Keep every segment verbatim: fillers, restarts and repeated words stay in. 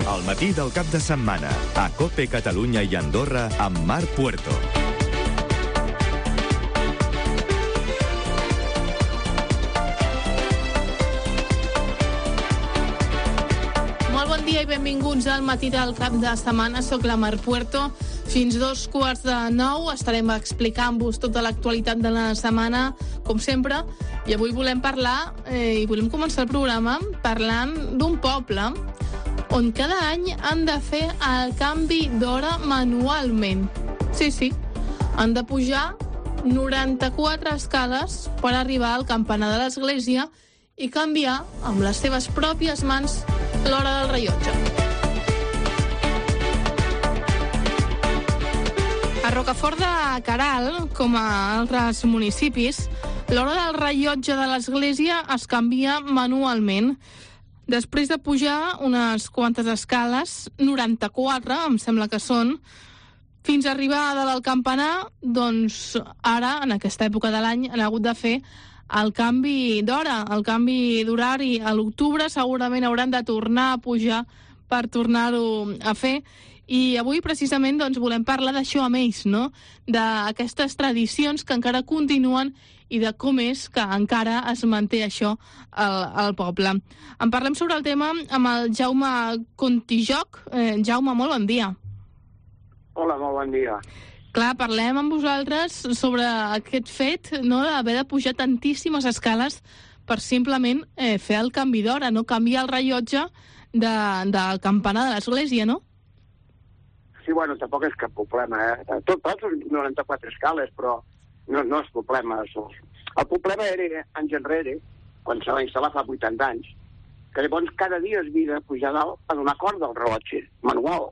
El matí del cap de setmana. A COPE Catalunya i Andorra amb Marc Puerto. Molt bon dia i benvinguts al matí del cap de setmana. Soc la Marc Puerto. Fins dos quarts de nou estarem explicant-vos tota l'actualitat de la setmana, com sempre. I avui volem parlar, eh, i volem començar el programa parlant d'un poble on cada any han de fer el canvi d'hora manualment. Sí, sí, han de pujar noranta-quatre escales per arribar al campanar de l'església i canviar amb les seves pròpies mans l'hora del rellotge. A Rocafort de Queralt, com a altres municipis, l'hora del rellotge de l'església es canvia manualment. Després de pujar unes quantes escales, noranta-quatre, em sembla que són, fins a arribar a dalt al campanar, doncs ara, en aquesta època de l'any, han hagut de fer el canvi d'hora, el canvi d'horari. A l'octubre segurament hauran de tornar a pujar per tornar-ho a fer. I avui, precisament, doncs, volem parlar d'això amb ells, no? D'aquestes tradicions que encara continuen i de com és que encara es manté això al, al poble. En parlem sobre el tema amb el Jaume Contijoc. Eh, Jaume, molt bon dia. Hola, molt bon dia. Clar, parlem amb vosaltres sobre aquest fet, no?, d'haver de pujar tantíssimes escales per simplement eh, fer el canvi d'hora, no canviar el rellotge de, del campanar de l'església, no? Sí, bueno, tampoc és cap problema, eh? Tot pot són noranta-quatre escales, però no, no és problema. El problema era, anys enrere, quan se va instal·lar fa vuitanta anys, que llavors cada dia es havia de pujar dalt a donar corda al rellotge, manual.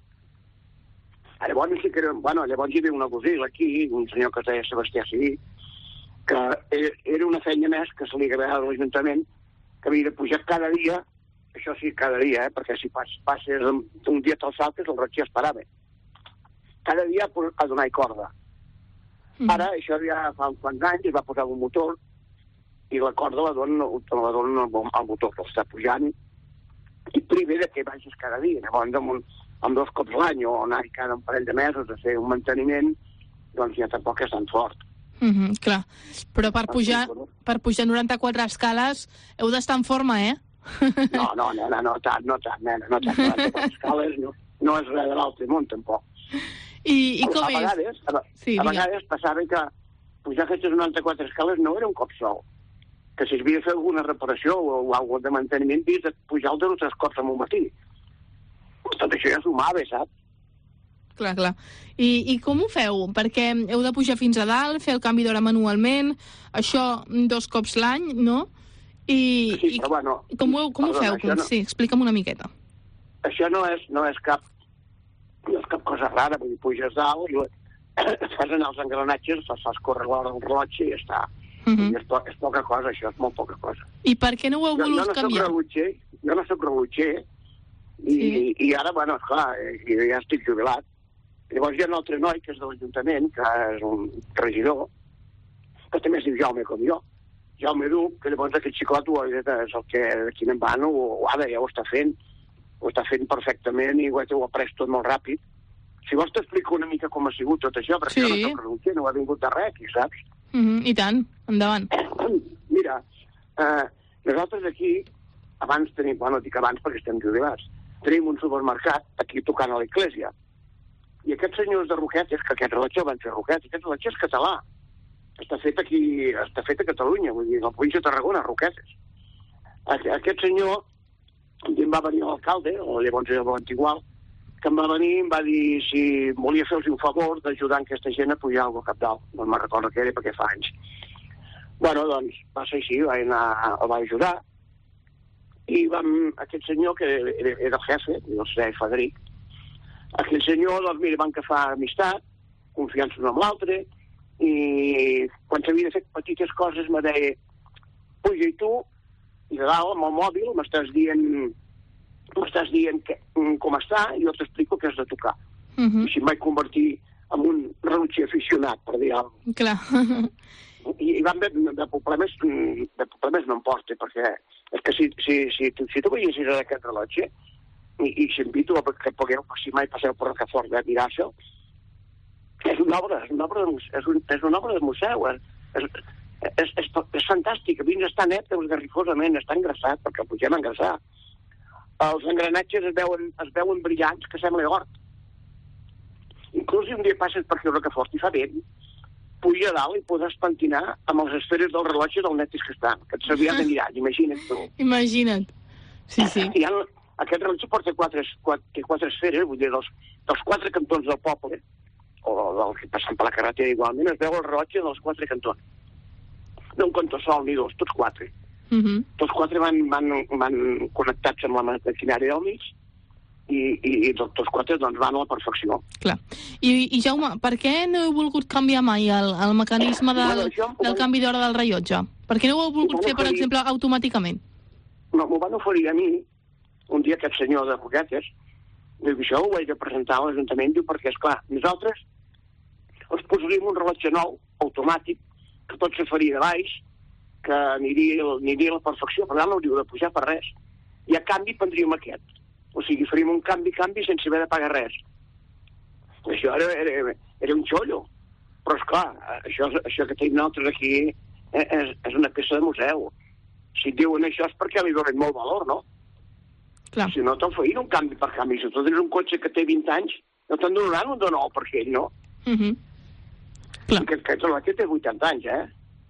Llavors sí que era, bueno, llavors hi havia una cosilla aquí, un senyor que es deia Sebastià Seguí, que era una feina més que se li agradava a l'Ajuntament, que havia de pujar cada dia, això sí, cada dia, eh? Perquè si passes un dia te'l saltes, el rellotge es parava. Cada dia a donar corda. Mm. Ara, això ja fa uns quants anys, es va posar un motor i la corda la dona, la dona al motor, que està pujant, i primer de que vagis cada dia. Llavors, amb, amb dos cops l'any o anar cada un parell de mesos a fer un manteniment, doncs ja tampoc és tan fort. Mm-hmm, clar, però per pujar, per pujar noranta-quatre escales heu d'estar en forma, eh? No, no, nena, no tant, no tant, nena, no tant. noranta-quatre escales no, no és res de l'altre món, tampoc. I, i com a vegades, és? A, sí, a vegades passava que pujar aquestes noranta-quatre escales no era un cop sol. Que si es havia de fer alguna reparació o, o alguna de manteniment, havies de pujar el dos o tres cops en un matí. Tot això ja sumava, saps? Clar, clar. I, I com ho feu? Perquè heu de pujar fins a dalt, fer el canvi d'hora manualment, això dos cops l'any, no? I, sí, i però bueno... Com ho, com perdona, ho feu? Com, no, sí, explica'm una miqueta. Això no és, no és cap... no és cap cosa rara, vull dir, puges dalt i fas anar els engranatges, fas córrer l'hora del rellotge i ja està. Uh-huh. I és, po és poca cosa, això, és molt poca cosa. I per què no ho heu jo, volut jo no canviar? Rellotger, jo no soc rellotger, i, sí. i ara, bueno, esclar, jo ja estic jubilat. Llavors hi ha un altre noi, que és de l'Ajuntament, que és un regidor, que també es diu Jaume, com jo, Jaume Duc, que llavors aquest xicot ho és el que d'aquí en vano, o ara ja ho està fent, ho està fent perfectament i ho ha après tot molt ràpid. Si vols t'explico una mica com ha sigut tot això, perquè sí. Jo no soc rellotger, no ha vingut de res aquí, saps? Mm-hmm, I tant, endavant. Mira, eh, nosaltres aquí, abans tenim, bueno, dic abans perquè estem jubilats, tenim un supermercat aquí tocant a l'església. I aquests senyors de Roquetes, que aquest rellotge van fer Roquetes, aquest rellotge és català. Està fet aquí, està fet a Catalunya, vull dir, a la província de Tarragona, Roquetes. Aquest senyor, em va venir l'alcalde, o llavors era l'antigual, que em va venir i em va dir si volia fer-los un favor d'ajudar aquesta gent a pujar al cap dalt. No me'n recordo què era perquè fa anys. Bueno, doncs, va ser així, va anar, el va ajudar, i vam, aquest senyor, que era, era el jefe, el senyor Federic, aquell senyor, doncs, mira, van que fa amistat, confiança un amb l'altre, i quan s'havia de fer petites coses me deia, puja i tu, i de dalt, amb el mòbil, m'estàs dient, m'estàs dient que, com està, i jo t'explico què has de tocar. Uh-huh. I si em vaig convertir en un rellotger aficionat, per dir alguna cosa. Clar. I, i van de, de problemes, de problemes no em porta, perquè és que si, si, si, tu, si tu veiessis aquest rellotge, i, i s'invito a que pugueu, si mai passeu per Rocafort, a mirar-se'l. És una obra, és una obra de, és un, és una obra de museu, és, és, és, és, és fantàstic. A dins està net, esgarrifosament, està engraçat, perquè el pugem a engraçar. Els engranatges es veuen, es veuen brillants, que sembla or. Inclús si un dia passes per aquí a Rocafort i fa vent, puja a dalt i podràs pentinar amb les esferes del rellotge del netis que estan, que et servirà de mirall, imagina't tu. Imagina't. Sí, sí. I ha, aquest rellotge porta quatre, quatre, quatre esferes, vull dir, dels, dels quatre cantons del poble, o del que passen per la carretera igualment, es veu el rellotge dels quatre cantons. No un cantó sol ni dos, tots quatre. Uh -huh. Tots quatre van, van, van connectats amb la maquinària del mig, i, i, i tots quatre doncs, van a la perfecció. Clar. I, i Jaume, per què no heu volgut canviar mai el, el mecanisme del, bueno, això, del canvi d'hora del rellotge? Per què no ho heu volgut fer, per exemple, automàticament? No, m'ho van oferir a mi, un dia aquest senyor de Roquetes, diu, això ho he de presentar a l'Ajuntament, diu, perquè, esclar, nosaltres els posaríem un rellotge nou, automàtic, que tot se faria de baix, que aniria, aniria a la perfecció, per tant no hauríeu de pujar per res. I a canvi prendríem aquest. O sigui, faríem un canvi-canvi sense haver de pagar res. Això era, era, era un xollo. Però, esclar, això, això que tenim nosaltres aquí és, és una peça de museu. Si et diuen això és perquè li donen molt valor, no? Clar. Si no te'n feien un canvi per canvi. Si tu tens un cotxe que té vint anys, no te'n donaran un de nou per ell, no? Uh -huh. Clar. Aquest, aquest rellotge té vuitanta anys, eh?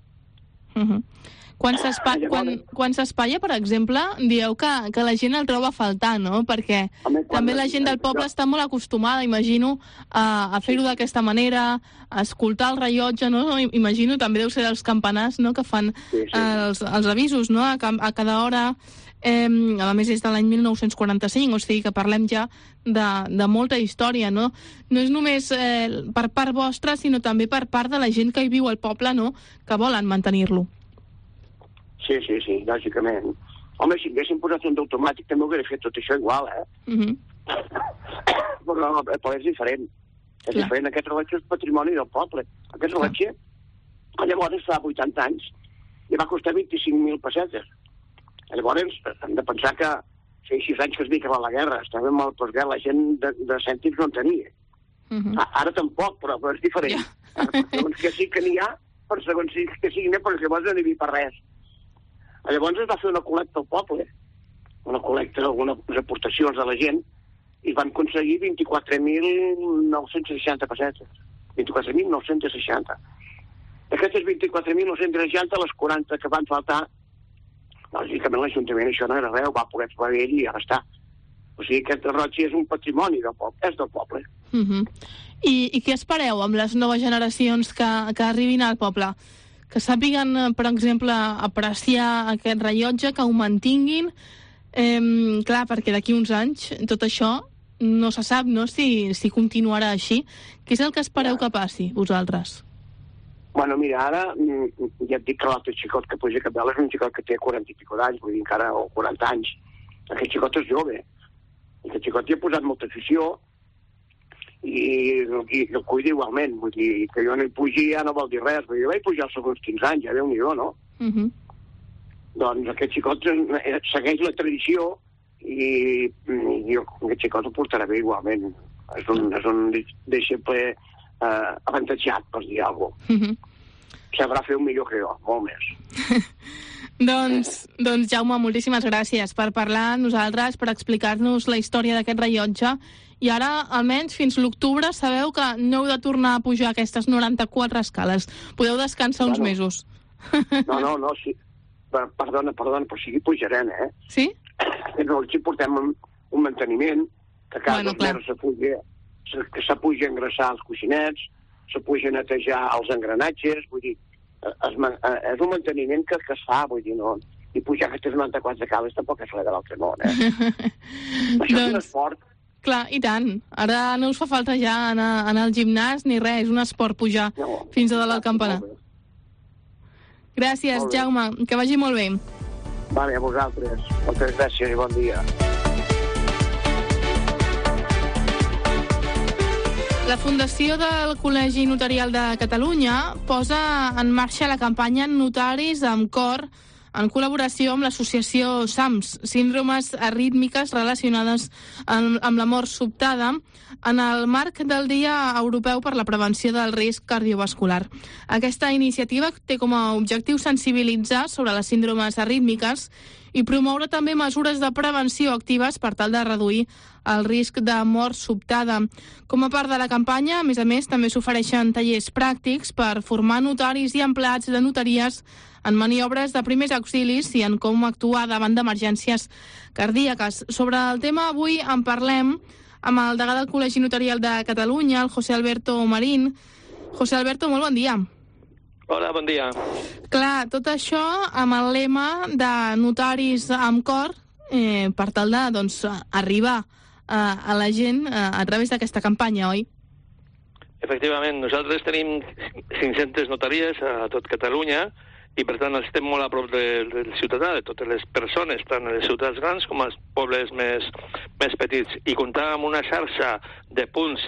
Uh -huh. Quan s'espatlla, quan, quan s'espatlla, per exemple, dieu que, que la gent el troba a faltar, no? Perquè Home, també la gent del poble està molt acostumada, imagino, a, a fer-ho d'aquesta manera, a escoltar el rellotge, no? Imagino, també deu ser dels campanars, no?, que fan sí, sí. els, els avisos, no?, a, a cada hora. Eh, a més, és de l'any mil nou-cents quaranta-cinc, o sigui que parlem ja de, de molta història, no? No és només eh, per part vostra, sinó també per part de la gent que hi viu al poble, no?, que volen mantenir-lo. Sí, sí, sí, lògicament. Home, si haguéssim posat un d'automàtic també ho hauria fet tot això igual, eh? Uh -huh. Però no, el poble és diferent. És Clar. diferent. Aquest rellotge és patrimoni del poble. Aquest rellotge, llavors, fa vuitanta anys, i va costar vint-i-cinc mil pessetes. Llavors, hem de pensar que feia sis anys que es deia la guerra, estàvem a la postguerra, la gent de, de cèntims no en tenia. Uh -huh. Ara tampoc, però, però és diferent. Ja. Per segons que sí que n'hi ha, per segons que sí que n'hi ha, però llavors no n'hi havia per res. Llavors es va fer una col·lecta al poble, una col·lecta, algunes aportacions de la gent, i van aconseguir vint-i-quatre mil nou-cents seixanta pessetes. vint-i-quatre mil nou-cents seixanta. Aquestes vint-i-quatre mil nou-cents seixanta, les quaranta que van faltar, lògicament l'Ajuntament això no era res, va poder trobar ell i ja està. O sigui, aquest rellotge és un patrimoni del poble, és del poble. Uh -huh. I, I què espereu amb les noves generacions que, que arribin al poble? Que sàpiguen, per exemple, apreciar aquest rellotge, que ho mantinguin. Eh, clar, perquè d'aquí uns anys tot això no se sap, no?, si, si continuarà així. Què és el que espereu que passi, vosaltres? Bueno, mira, ara ja et dic que l'altre xicot que puja a Capdalt és un xicot que té quaranta i pico d'anys, vull dir, encara, o quaranta anys. Aquest xicot és jove. I aquest xicot hi ha posat molta afició i, i el cuida igualment. Vull dir, que jo no hi pugi ja no vol dir res. Vull dir, jo vaig pujar als segons quinze anys, ja Déu-n'hi-do, no? Uh -huh. Doncs aquest xicot segueix la tradició i, i jo, aquest xicot ho portarà bé igualment. És un, és un deixeble eh, avantatjat, per dir alguna cosa. Uh -huh. Sabrà fer un millor que jo, molt més. doncs, doncs, Jaume, moltíssimes gràcies per parlar amb nosaltres, per explicar-nos la història d'aquest rellotge. I ara, almenys, fins l'octubre, sabeu que no heu de tornar a pujar aquestes noranta-quatre escales. Podeu descansar uns bueno, mesos. No, no, no, sí. Perdona, perdona, però sí que pujarem, eh? Sí? Aquí portem un, un manteniment, que cada bueno, dos mesos se puja, se, que se puja a engraçar els coixinets, se puja a netejar els engranatges, vull dir, es, és un manteniment que, que es fa, vull dir, no... I pujar aquestes noranta-quatre cales tampoc és res de l'altre món, eh? Això doncs... és un esport. Clar, i tant. Ara no us fa falta ja anar, anar al gimnàs ni res, és un esport pujar no, fins a dalt al campanar. Gràcies, Jaume, que vagi molt bé. Vale, a vosaltres. Moltes gràcies i bon dia. La Fundació del Col·legi Notarial de Catalunya posa en marxa la campanya Notaris amb cor en col·laboració amb l'associació SAMS, Síndromes Arrítmiques Relacionades amb, amb la Mort Sobtada, en el marc del Dia Europeu per la Prevenció del Risc Cardiovascular. Aquesta iniciativa té com a objectiu sensibilitzar sobre les síndromes arrítmiques i promoure també mesures de prevenció actives per tal de reduir el risc de mort sobtada. Com a part de la campanya, a més a més, també s'ofereixen tallers pràctics per formar notaris i empleats de notaries en maniobres de primers auxilis i en com actuar davant d'emergències cardíaques. Sobre el tema avui en parlem amb el degà del Col·legi Notarial de Catalunya, el José Alberto Marín. José Alberto, molt bon dia. Hola, bon dia. Clar, tot això amb el lema de notaris amb cor eh, per tal de doncs, arribar eh, a la gent eh, a través d'aquesta campanya, oi? Efectivament, nosaltres tenim cinc-centes notaries a tot Catalunya i, per tant, estem molt a prop del, del ciutadà, de totes les persones, tant a les ciutats grans com als pobles més, més petits. I comptar amb una xarxa de punts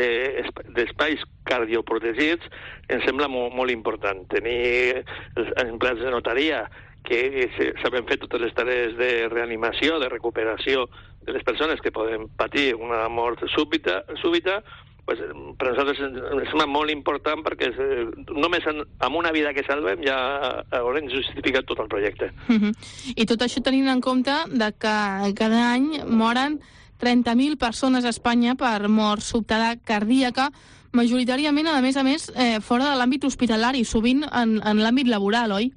d'espais cardioprotegits ens sembla molt, molt important. Tenir els empleats de notaria que saben fer totes les tarees de reanimació, de recuperació de les persones que poden patir una mort súbita, súbita pues, per nosaltres és molt important perquè és, només en, amb una vida que salvem ja haurem justificat tot el projecte. Uh-huh. I tot això tenint en compte de que cada any moren trenta mil persones a Espanya per mort sobtada cardíaca, majoritàriament, a més a més, eh, fora de l'àmbit hospitalari, sovint en, en l'àmbit laboral, oi?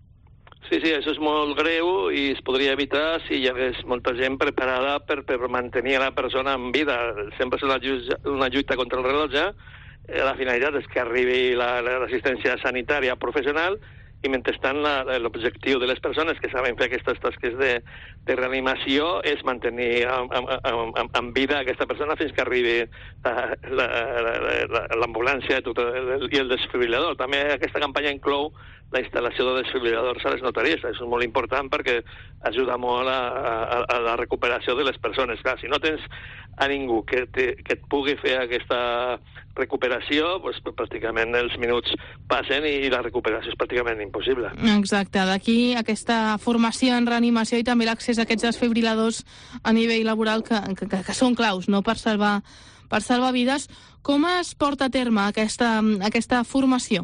Sí, sí, això és molt greu i es podria evitar si hi hagués molta gent preparada per, per mantenir la persona en vida. Sempre és una lluita, una lluita contra el rellotge. La finalitat és que arribi l'assistència la, sanitària professional i mentrestant l'objectiu de les persones que saben fer aquestes tasques de, de reanimació és mantenir en vida aquesta persona fins que arribi l'ambulància i el desfibrilador. També aquesta campanya inclou la instal·lació de desfibriladors a les notaries. Això és molt important perquè ajuda molt a, a, a la recuperació de les persones. Clar, si no tens a ningú que, te, que et pugui fer aquesta recuperació, doncs, pràcticament els minuts passen i la recuperació és pràcticament impossible. Exacte. D'aquí aquesta formació en reanimació i també l'accés a aquests desfibriladors a nivell laboral que, que, que són claus, no?, per salvar, per salvar vides. Com es porta a terme aquesta, aquesta formació?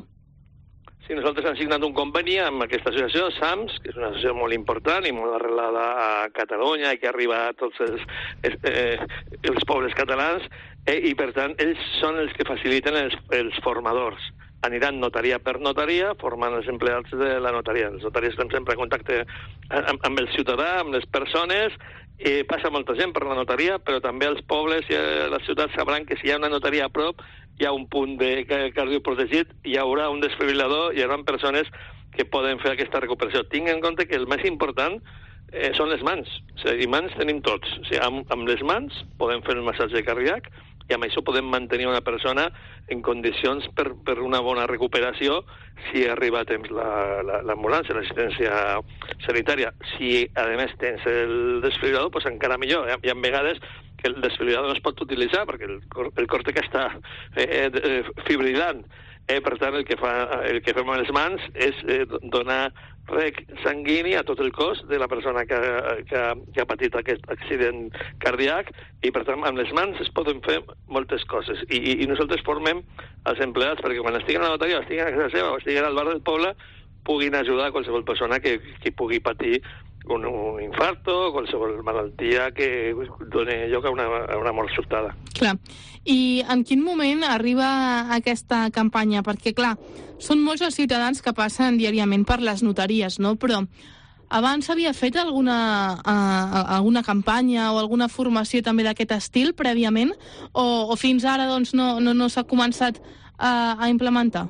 Sí, nosaltres hem signat un conveni amb aquesta associació, SAMS, que és una associació molt important i molt arrelada a Catalunya i que arriba a tots els, eh, els pobles catalans, eh, i per tant ells són els que faciliten els, els formadors. Aniran notaria per notaria formant els empleats de la notaria. Els notaris estem sempre en contacte amb, amb el ciutadà, amb les persones, i passa molta gent per la notaria, però també els pobles i les ciutats sabran que si hi ha una notaria a prop hi ha un punt de cardioprotegit, hi haurà un desfibrilador, hi haurà persones que poden fer aquesta recuperació. Tinc en compte que el més important eh, són les mans. O sigui, mans tenim tots. O sigui, amb, amb les mans podem fer el massatge cardíac i amb això podem mantenir una persona en condicions per, per una bona recuperació si arriba a temps l'ambulància, la, l'assistència sanitària. Si, a més, tens el desfibrilador, doncs encara millor. Hi ha, hi ha vegades que el desfibrilador no es pot utilitzar perquè el, el còrtex està eh, eh, fibrilant. Eh, per tant, el que, fa, el que fem amb les mans és eh, donar rec sanguini a tot el cos de la persona que, que, que ha patit aquest accident cardíac i, per tant, amb les mans es poden fer moltes coses. I, i, i nosaltres formem els empleats perquè quan estiguen a la notaria, estiguen a casa seva o estiguen al bar del poble, puguin ajudar a qualsevol persona que, que pugui patir un, un infarto, qualsevol malaltia que doni lloc a una, a una mort sobtada. Clar. I en quin moment arriba aquesta campanya? Perquè, clar, són molts els ciutadans que passen diàriament per les notaries, no? Però abans s'havia fet alguna, uh, alguna campanya o alguna formació també d'aquest estil prèviament? O, o fins ara doncs, no, no, no s'ha començat uh, a implementar?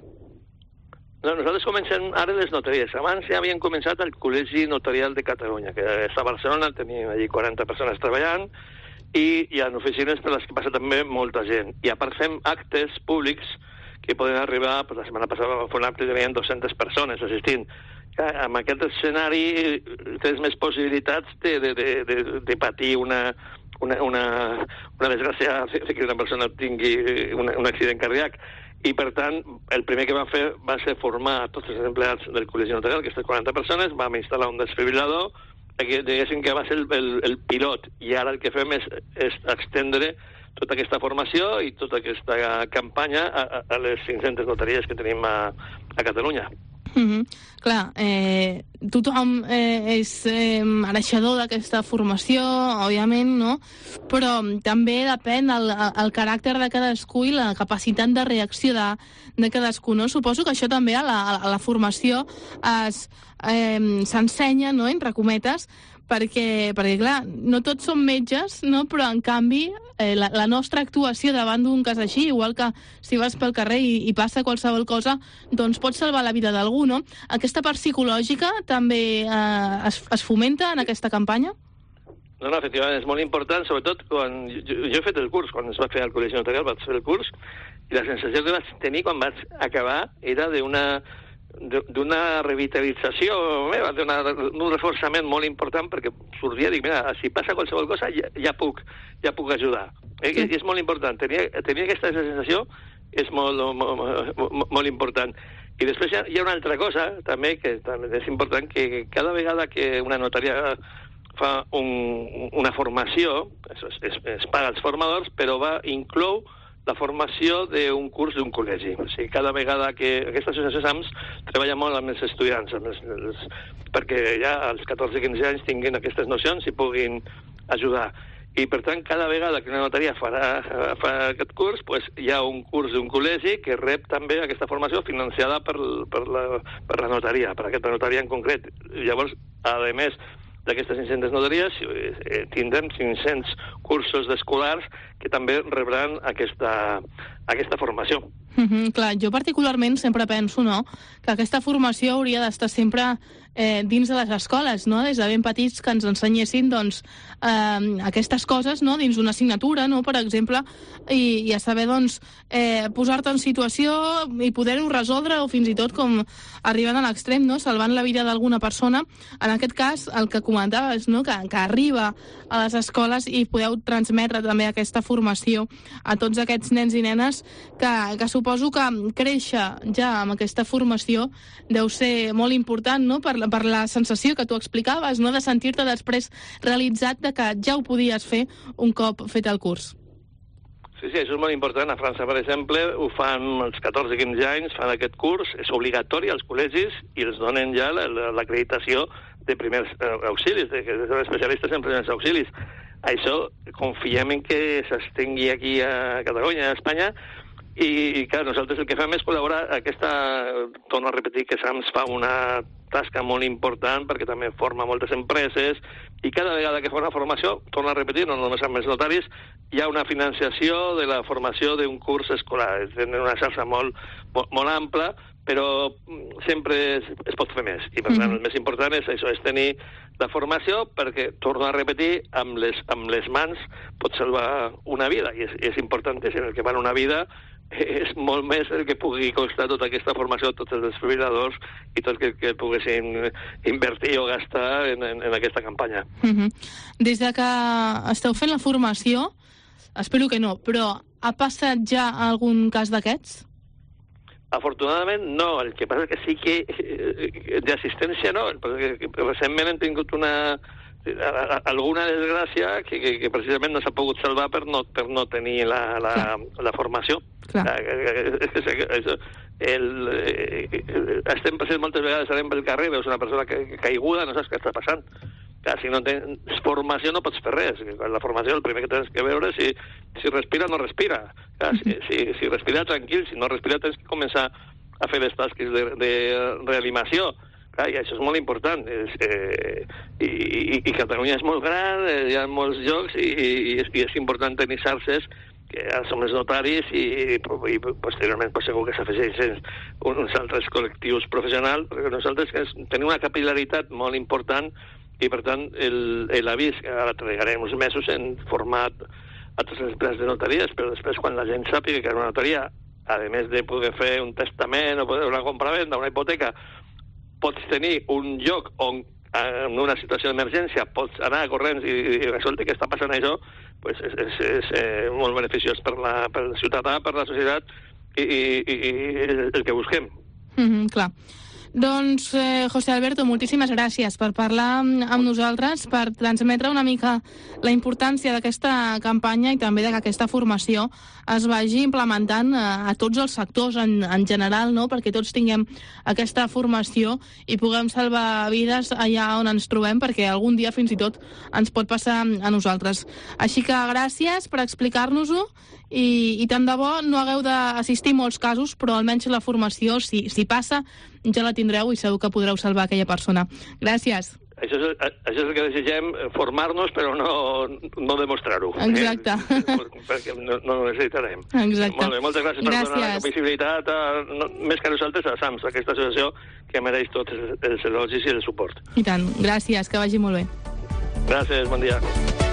No, nosaltres comencem ara les notaries. Abans ja havien començat el Col·legi Notarial de Catalunya, que està a Barcelona, tenim allí quaranta persones treballant, i hi ha oficines per les que passa també molta gent. I a part fem actes públics que poden arribar, pues, la setmana passada vam fer un acte i hi havia dues-centes persones assistint. Amb aquest escenari tens més possibilitats de, de, de, de, de patir una, una, una, una desgràcia, que una persona tingui un, un accident cardíac. i, per tant, el primer que va fer va ser formar tots els empleats del col·legi notarial, aquestes quaranta persones, vam instal·lar un desfibrilador, que diguéssim que va ser el, el, el pilot, i ara el que fem és, és extendre tota aquesta formació i tota aquesta campanya a, a les cinc-centes notaries que tenim a, a Catalunya. Mm-hmm. Clar, eh, tothom eh, és eh, mereixedor d'aquesta formació, òbviament, no? Però també depèn el, el caràcter de cadascú i la capacitat de reacció de, de cadascú, no? Suposo que això també a la, a la formació es, eh, s'ensenya, no?, entre cometes, perquè, perquè, clar, no tots som metges, no? Però, en canvi, eh, la, la nostra actuació davant d'un cas així, igual que si vas pel carrer i, i passa qualsevol cosa, doncs pots salvar la vida d'algú, no? Aquesta part psicològica també eh, es, es fomenta en aquesta campanya? No, no, efectivament, és molt important, sobretot quan... Jo, jo he fet el curs, quan es va fer al Col·legi Notarial, vaig fer el curs, i la sensació que vaig tenir quan vaig acabar era d'una... d'una revitalització meva, d'un reforçament molt important, perquè sortia i dic, mira, si passa qualsevol cosa ja, ja puc ja puc ajudar. Eh? Sí. I és molt important. Tenir, tenir aquesta sensació és molt, molt, molt, molt important. I després hi ha, hi ha una altra cosa, també, que també és important, que cada vegada que una notaria fa un, una formació, es, es, es paga als formadors, però va inclou la formació d'un curs d'un col·legi. O sigui, cada vegada que... Aquesta associació SAMS treballa molt amb els estudiants, amb els, els, perquè ja als catorze quinze anys tinguin aquestes nocions i puguin ajudar. I, per tant, cada vegada que una notaria farà, fa aquest curs, pues, hi ha un curs d'un col·legi que rep també aquesta formació financiada per, per, la, per la notaria, per aquesta notaria en concret. Llavors, a més d'aquestes cinc-centes notaries, eh, tindrem cinc-cents cursos d'escolars que també rebran aquesta, aquesta formació. Mm-hmm, clar, jo particularment sempre penso, no?, que aquesta formació hauria d'estar sempre eh, dins de les escoles, no?, des de ben petits que ens ensenyessin, doncs, eh, aquestes coses, no?, dins d'una assignatura, no?, per exemple, i, i a saber, doncs, eh, posar-te en situació i poder-ho resoldre, o fins i tot com arribant a l'extrem, no?, salvant la vida d'alguna persona. En aquest cas, el que comentaves, no?, que, que arriba a les escoles i podeu transmetre també aquesta formació a tots aquests nens i nenes que, que suposo que créixer ja amb aquesta formació deu ser molt important, no?, per, per la sensació que tu explicaves, no?, de sentir-te després realitzat de que ja ho podies fer un cop fet el curs. Sí, sí, això és molt important. A França, per exemple, ho fan als catorze quinze anys, fan aquest curs, és obligatori als col·legis i els donen ja l'acreditació de primers auxilis, de, de ser especialistes en primers auxilis. Això confiem en que s'estengui aquí a Catalunya, a Espanya, i, i clar, nosaltres el que fem és col·laborar. Aquesta, torno a repetir que SAMS fa una tasca molt important perquè també forma moltes empreses i cada vegada que fa una formació, torno a repetir, no només amb els notaris, hi ha una financiació de la formació d'un curs escolar. Tenen una xarxa molt, molt, molt ampla, però sempre es, es pot fer més. I per tant, el més important és això, és tenir la formació perquè, torno a repetir, amb les, amb les mans pots salvar una vida. I és, és importantíssim, el que val una vida és molt més el que pugui costar tota aquesta formació, tots els desfibriladors i tot el que poguessin invertir o gastar en, en, en aquesta campanya. Uh-huh. Des de que esteu fent la formació, espero que no, però ha passat ja algun cas d'aquests? Afortunadament no, el que passa que sí que eh, d'assistència no, perquè recentment hem tingut una alguna desgràcia que, que, que precisament no s'ha pogut salvar per no, per no tenir la, la, la formació. Clar. El, eh, estem passant moltes vegades, estarem pel carrer, veus una persona que, caiguda, no saps què està passant. Clar, si no tens formació no pots fer res. La formació el primer que tens que veure és si, si respira o no respira. Clar, si, si, si respira tranquil, si no respira tens que començar a fer les tasques de, de reanimació. Clar, i això és molt important. És, eh, i, i, I Catalunya és molt gran, eh, hi ha molts llocs, i, i, és, i és important tenir xarxes, que ara som els notaris, i, i, i posteriorment pues, segur que s'afegeixen uns altres col·lectius professionals, perquè nosaltres tenim una capil·laritat molt important, i per tant l'avís, ara treballarem uns mesos en format a tots els plans de notaries, però després quan la gent sàpiga que una notaria, a més de poder fer un testament o poder una compra-venda, una hipoteca, pots tenir un lloc on en una situació d'emergència pots anar corrents i, i resoldre què està passant això, pues és, és, és eh, molt beneficiós per, la, per el ciutadà, per la societat, i, i, i el, el que busquem. Mm-hmm, clar. Doncs, eh, José Alberto, moltíssimes gràcies per parlar amb nosaltres, per transmetre una mica la importància d'aquesta campanya i també de que aquesta formació es vagi implementant a, a tots els sectors en, en general, no? Perquè tots tinguem aquesta formació i puguem salvar vides allà on ens trobem, perquè algun dia fins i tot ens pot passar a nosaltres. Així que gràcies per explicar-nos-ho i, i tant de bo no hagueu d'assistir a molts casos, però almenys la formació, si, si passa, ja la tindreu i segur que podreu salvar aquella persona. Gràcies. Això és, això és el que desitgem, formar-nos, però no, no demostrar-ho. Exacte. Eh? Perquè no, no ho necessitarem. Exacte. Molt bé, moltes gràcies, gràcies. per donar la visibilitat, a, no, més que a nosaltres, a SAMS, aquesta associació que mereix tots els elogis i el suport. I tant. Gràcies, que vagi molt bé. Gràcies, bon dia.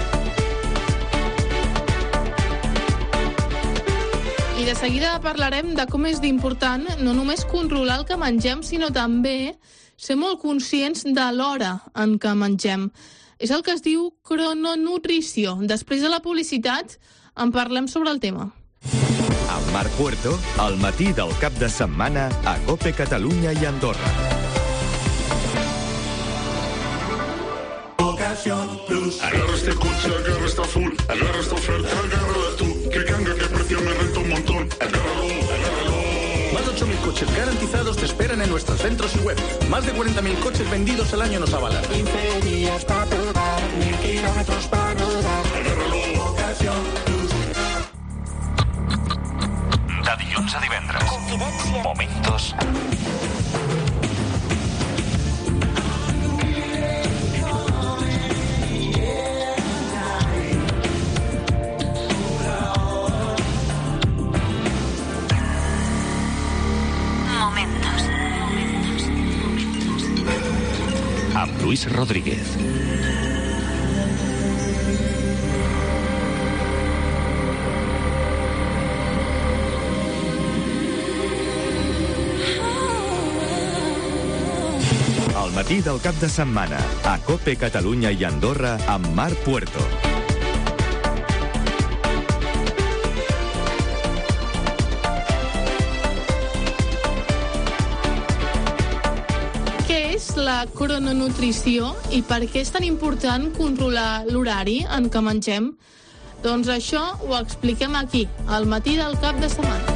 I de seguida parlarem de com és d'important no només controlar el que mengem, sinó també ser molt conscients de l'hora en què mengem. És el que es diu crononutrició. Després de la publicitat en parlem sobre el tema. Amb Marc Puerto, al matí del cap de setmana a COPE Catalunya i Andorra. Agarra este coche, agarra esta full, agarra esta oferta, agárrala tú. Que canga, que precio me renta un montón. Agárralo, agárralo. Más de ocho mil coches garantizados te esperan en nuestros centros y web. Más de cuarenta mil coches vendidos al año nos avalan. quince días para probar, mil kilómetros para rodar. Agárralo, Ocasión Plus. De dilluns a divendres. Confidència. Momentos. Amb Luis Rodríguez. Al matí del cap de setmana a COPE Catalunya i Andorra amb Marc Puerto. La crononutrició i per què és tan important controlar l'horari en què mengem? Doncs això ho expliquem aquí, al matí del cap de setmana.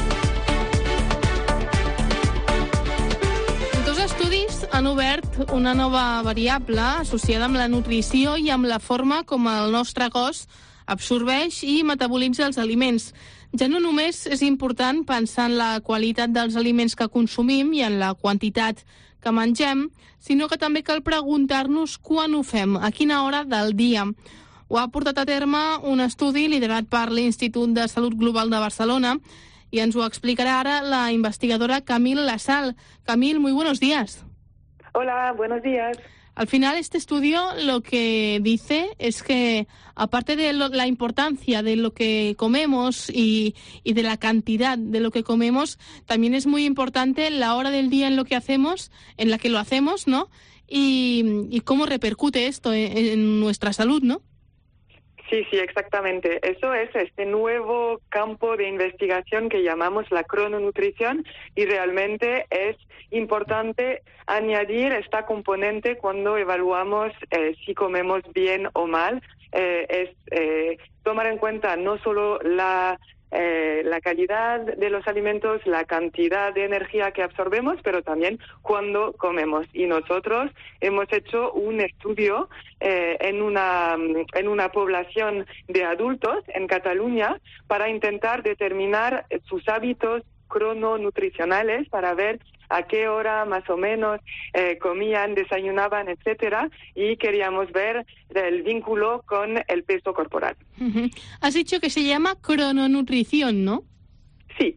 Dos estudis han obert una nova variable associada amb la nutrició i amb la forma com el nostre cos absorbeix i metabolitza els aliments. Ja no només és important pensar en la qualitat dels aliments que consumim i en la quantitat que mengem, sinó que també cal preguntar-nos quan ho fem, a quina hora del dia. Ho ha portat a terme un estudi liderat per l'Institut de Salut Global de Barcelona y ens ho explicará ahora la investigadora Camille Lasal. Camille, muy buenos días. Hola, buenos días. Al final, este estudio lo que dice es que, aparte de lo, la importancia de lo que comemos y, y de la cantidad de lo que comemos, también es muy importante la hora del día en lo que hacemos, en la que lo hacemos, ¿no? Y, y cómo repercute esto en, en nuestra salud, ¿no? Sí, sí, exactamente. Eso es este nuevo campo de investigación que llamamos la crononutrición y realmente es importante añadir esta componente cuando evaluamos eh, si comemos bien o mal. Eh, es eh, tomar en cuenta no solo la Eh, la calidad de los alimentos, la cantidad de energía que absorbemos, pero también cuando comemos. Y nosotros hemos hecho un estudio eh, en una en una población de adultos en Cataluña para intentar determinar sus hábitos crononutricionales para ver a qué hora más o menos eh, comían, desayunaban, etcétera, y queríamos ver el vínculo con el peso corporal. Uh-huh. Has dicho que se llama crononutrición, ¿no? Sí.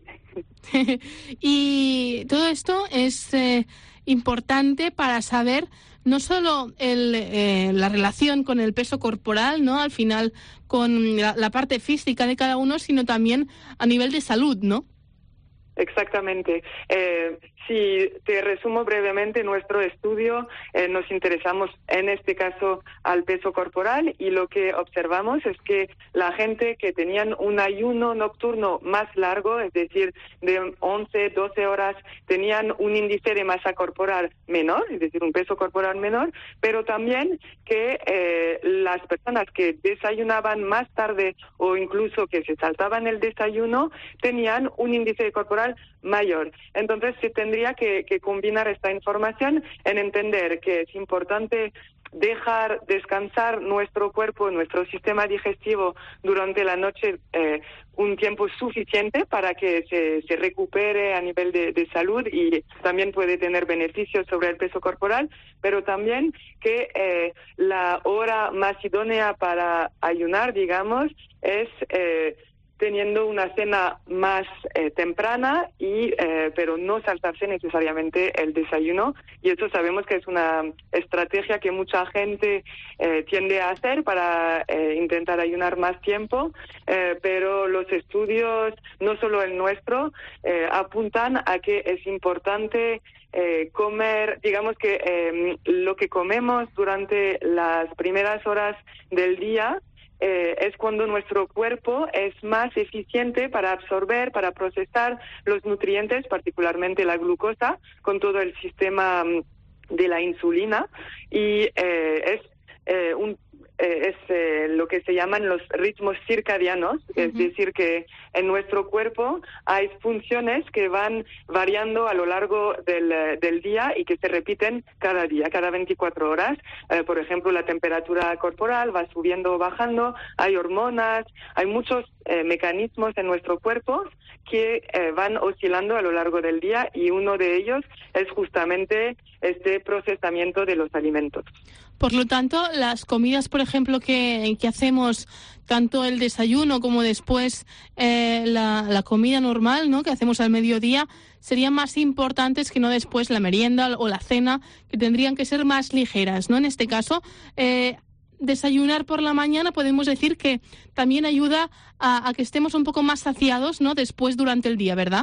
Y todo esto es eh, importante para saber no solo el, eh, la relación con el peso corporal, ¿no? Al final con la, la parte física de cada uno, sino también a nivel de salud, ¿no? Exactamente. Eh, si te resumo brevemente, nuestro estudio eh, nos interesamos en este caso al peso corporal y lo que observamos es que la gente que tenían un ayuno nocturno más largo, es decir, de once, doce horas, tenían un índice de masa corporal menor, es decir, un peso corporal menor, pero también que eh, las personas que desayunaban más tarde o incluso que se saltaban el desayuno tenían un índice corporal mayor. Entonces se tendría que, que combinar esta información en entender que es importante dejar descansar nuestro cuerpo, nuestro sistema digestivo durante la noche eh, un tiempo suficiente para que se, se recupere a nivel de, de salud y también puede tener beneficios sobre el peso corporal, pero también que eh, la hora más idónea para ayunar, digamos, es eh, teniendo una cena más eh, temprana y eh, pero no saltarse necesariamente el desayuno, y eso sabemos que es una estrategia que mucha gente eh, tiende a hacer para eh, intentar ayunar más tiempo, eh, pero los estudios, no solo el nuestro, eh, apuntan a que es importante Eh, comer, digamos que eh, lo que comemos durante las primeras horas del día eh, es cuando nuestro cuerpo es más eficiente para absorber, para procesar los nutrientes, particularmente la glucosa, con todo el sistema de la insulina, y eh, es eh, un Eh, es eh, lo que se llaman los ritmos circadianos, uh-huh. Es decir, que en nuestro cuerpo hay funciones que van variando a lo largo del, del día y que se repiten cada día, cada veinticuatro horas. Eh, por ejemplo, la temperatura corporal va subiendo o bajando, hay hormonas, hay muchos eh, mecanismos en nuestro cuerpo que eh, van oscilando a lo largo del día, y uno de ellos es justamente este procesamiento de los alimentos. Por lo tanto, las comidas, por ejemplo, que, que hacemos, tanto el desayuno como después eh, la, la comida normal, ¿no?, que hacemos al mediodía, serían más importantes que no después la merienda o la cena, que tendrían que ser más ligeras, ¿no? En este caso, eh, desayunar por la mañana podemos decir que también ayuda a, a que estemos un poco más saciados, ¿no?, después durante el día, ¿verdad?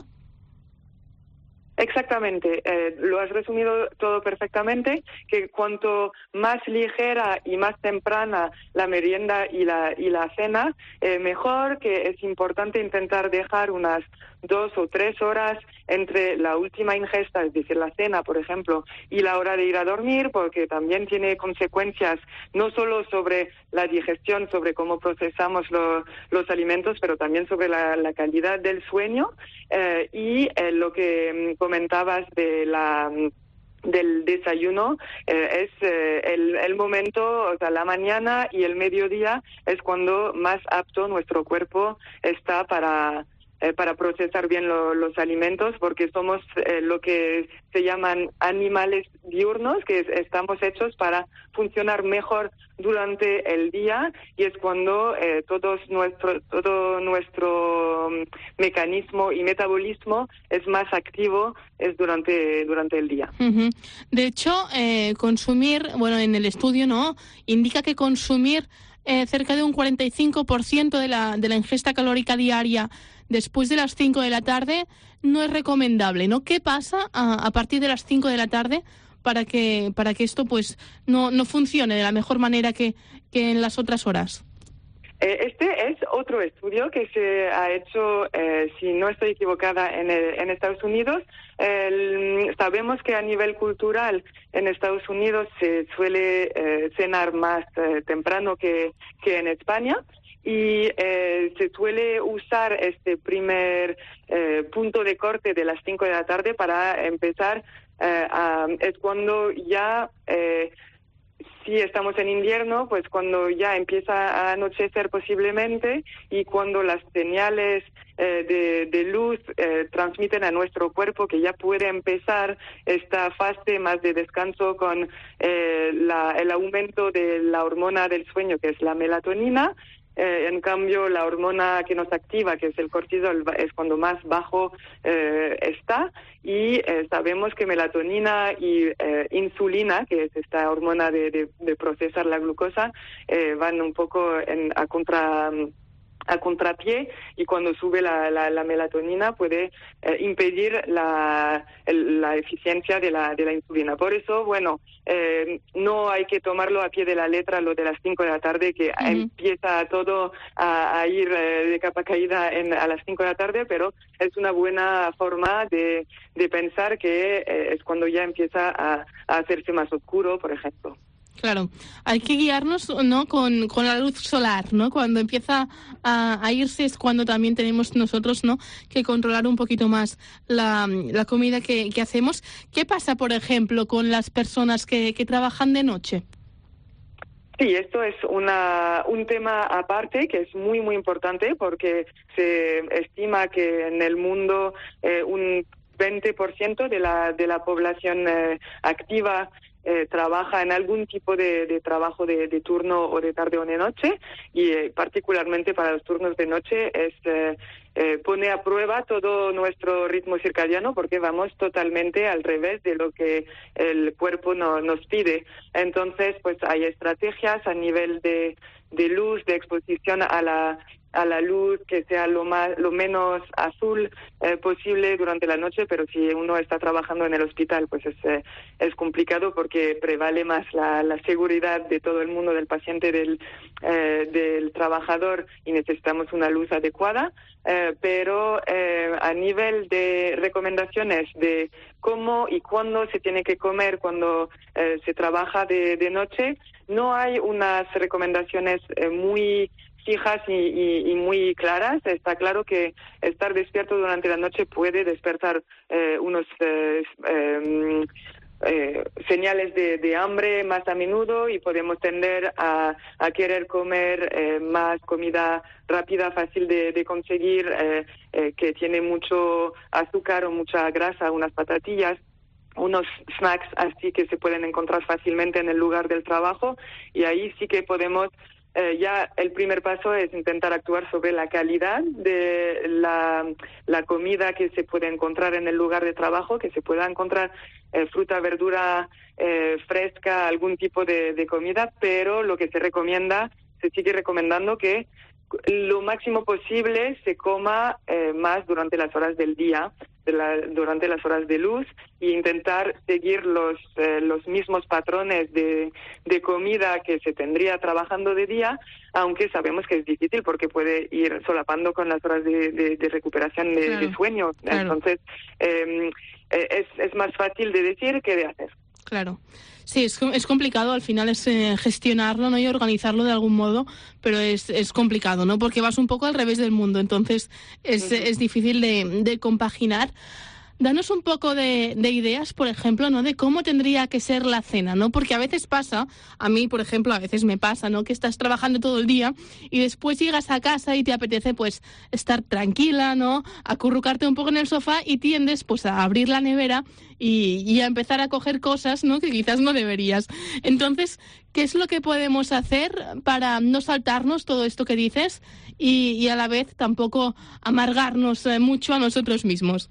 Exactamente, eh, lo has resumido todo perfectamente, que cuanto más ligera y más temprana la merienda y la, y la cena, eh, mejor, que es importante intentar dejar unas dos o tres horas entre la última ingesta, es decir, la cena, por ejemplo, y la hora de ir a dormir, porque también tiene consecuencias no solo sobre la digestión, sobre cómo procesamos lo, los alimentos, pero también sobre la, la calidad del sueño, eh, y eh, lo que comentabas de la del desayuno, eh, es eh, el, el momento, o sea, la mañana y el mediodía es cuando más apto nuestro cuerpo está para Eh, para procesar bien lo, los alimentos, porque somos eh, lo que se llaman animales diurnos, que es, estamos hechos para funcionar mejor durante el día, y es cuando eh, todos nuestro, todo nuestro um, mecanismo y metabolismo es más activo, es durante, durante el día. Uh-huh. De hecho, eh, consumir, bueno, en el estudio, ¿no?, indica que consumir eh, cerca de un cuarenta y cinco por ciento de la, de la ingesta calórica diaria después de las cinco de la tarde no es recomendable, ¿no? ¿Qué pasa a, a partir de las cinco de la tarde para que para que esto pues no, no funcione de la mejor manera que, que en las otras horas? Este es otro estudio que se ha hecho, eh, si no estoy equivocada, en, el, en Estados Unidos. El, sabemos que a nivel cultural en Estados Unidos se suele eh, cenar más eh, temprano que, que en España. Y eh, se suele usar este primer eh, punto de corte de las cinco de la tarde para empezar, eh, a, es cuando ya, eh, si estamos en invierno, pues cuando ya empieza a anochecer posiblemente, y cuando las señales eh, de, de luz eh, transmiten a nuestro cuerpo que ya puede empezar esta fase más de descanso con eh, la, el aumento de la hormona del sueño, que es la melatonina. Eh, en cambio, la hormona que nos activa, que es el cortisol, es cuando más bajo eh, está, y eh, sabemos que melatonina y eh, insulina, que es esta hormona de, de, de procesar la glucosa, eh, van un poco en, a contra a contrapié, y cuando sube la, la, la melatonina puede eh, impedir la, el, la eficiencia de la, de la insulina. Por eso, bueno, eh, no hay que tomarlo a pie de la letra lo de las cinco de la tarde, que uh-huh. empieza todo a, a ir eh, de capa caída en, a las cinco de la tarde, pero es una buena forma de, de pensar que eh, es cuando ya empieza a, a hacerse más oscuro, por ejemplo. Claro, hay que guiarnos, ¿no?, con, con la luz solar, ¿no? Cuando empieza a, a irse es cuando también tenemos nosotros, ¿no?, que controlar un poquito más la, la comida que, que hacemos. ¿Qué pasa, por ejemplo, con las personas que, que trabajan de noche? Sí, esto es una, un tema aparte que es muy, muy importante, porque se estima que en el mundo eh, un veinte por ciento de la, de la población eh, activa Eh, trabaja en algún tipo de, de trabajo de, de turno o de tarde o de noche, y eh, particularmente para los turnos de noche es eh, eh, pone a prueba todo nuestro ritmo circadiano, porque vamos totalmente al revés de lo que el cuerpo no, nos pide. Entonces, pues hay estrategias a nivel de, de luz, de exposición a la a la luz, que sea lo más lo menos azul eh, posible durante la noche, pero si uno está trabajando en el hospital, pues es eh, es complicado, porque prevale más la, la seguridad de todo el mundo, del paciente, del eh, del trabajador, y necesitamos una luz adecuada. Eh, pero eh, a nivel de recomendaciones de cómo y cuándo se tiene que comer cuando eh, se trabaja de, de noche, no hay unas recomendaciones eh, muy fijas y, y, y muy claras. Está claro que estar despierto durante la noche puede despertar eh, unos eh, eh, eh, señales de, de hambre más a menudo, y podemos tender a, a querer comer eh, más comida rápida, fácil de, de conseguir, eh, eh, que tiene mucho azúcar o mucha grasa, unas patatillas, unos snacks así que se pueden encontrar fácilmente en el lugar del trabajo, y ahí sí que podemos Eh, ya el primer paso es intentar actuar sobre la calidad de la, la comida que se puede encontrar en el lugar de trabajo, que se pueda encontrar eh, fruta, verdura eh, fresca, algún tipo de, de comida, pero lo que se recomienda, se sigue recomendando que lo máximo posible se coma eh, más durante las horas del día, de la, durante las horas de luz, e intentar seguir los eh, los mismos patrones de, de comida que se tendría trabajando de día, aunque sabemos que es difícil porque puede ir solapando con las horas de, de, de recuperación de, claro, de sueño. Claro. Entonces, eh, es, es más fácil de decir que de hacer. Claro. Sí, es, es complicado, al final es eh, gestionarlo, ¿no?, y organizarlo de algún modo, pero es, es complicado, ¿no?, porque vas un poco al revés del mundo, entonces es, uh-huh. es difícil de, de compaginar. Danos un poco de, de ideas, por ejemplo, ¿no?, de cómo tendría que ser la cena, ¿no? Porque a veces pasa, a mí, por ejemplo, a veces me pasa, ¿no?, que estás trabajando todo el día y después llegas a casa y te apetece, pues, estar tranquila, ¿no?, acurrucarte un poco en el sofá, y tiendes, pues, a abrir la nevera y, y a empezar a coger cosas, ¿no?, que quizás no deberías. Entonces, ¿qué es lo que podemos hacer para no saltarnos todo esto que dices y, y a la vez tampoco amargarnos eh, mucho a nosotros mismos?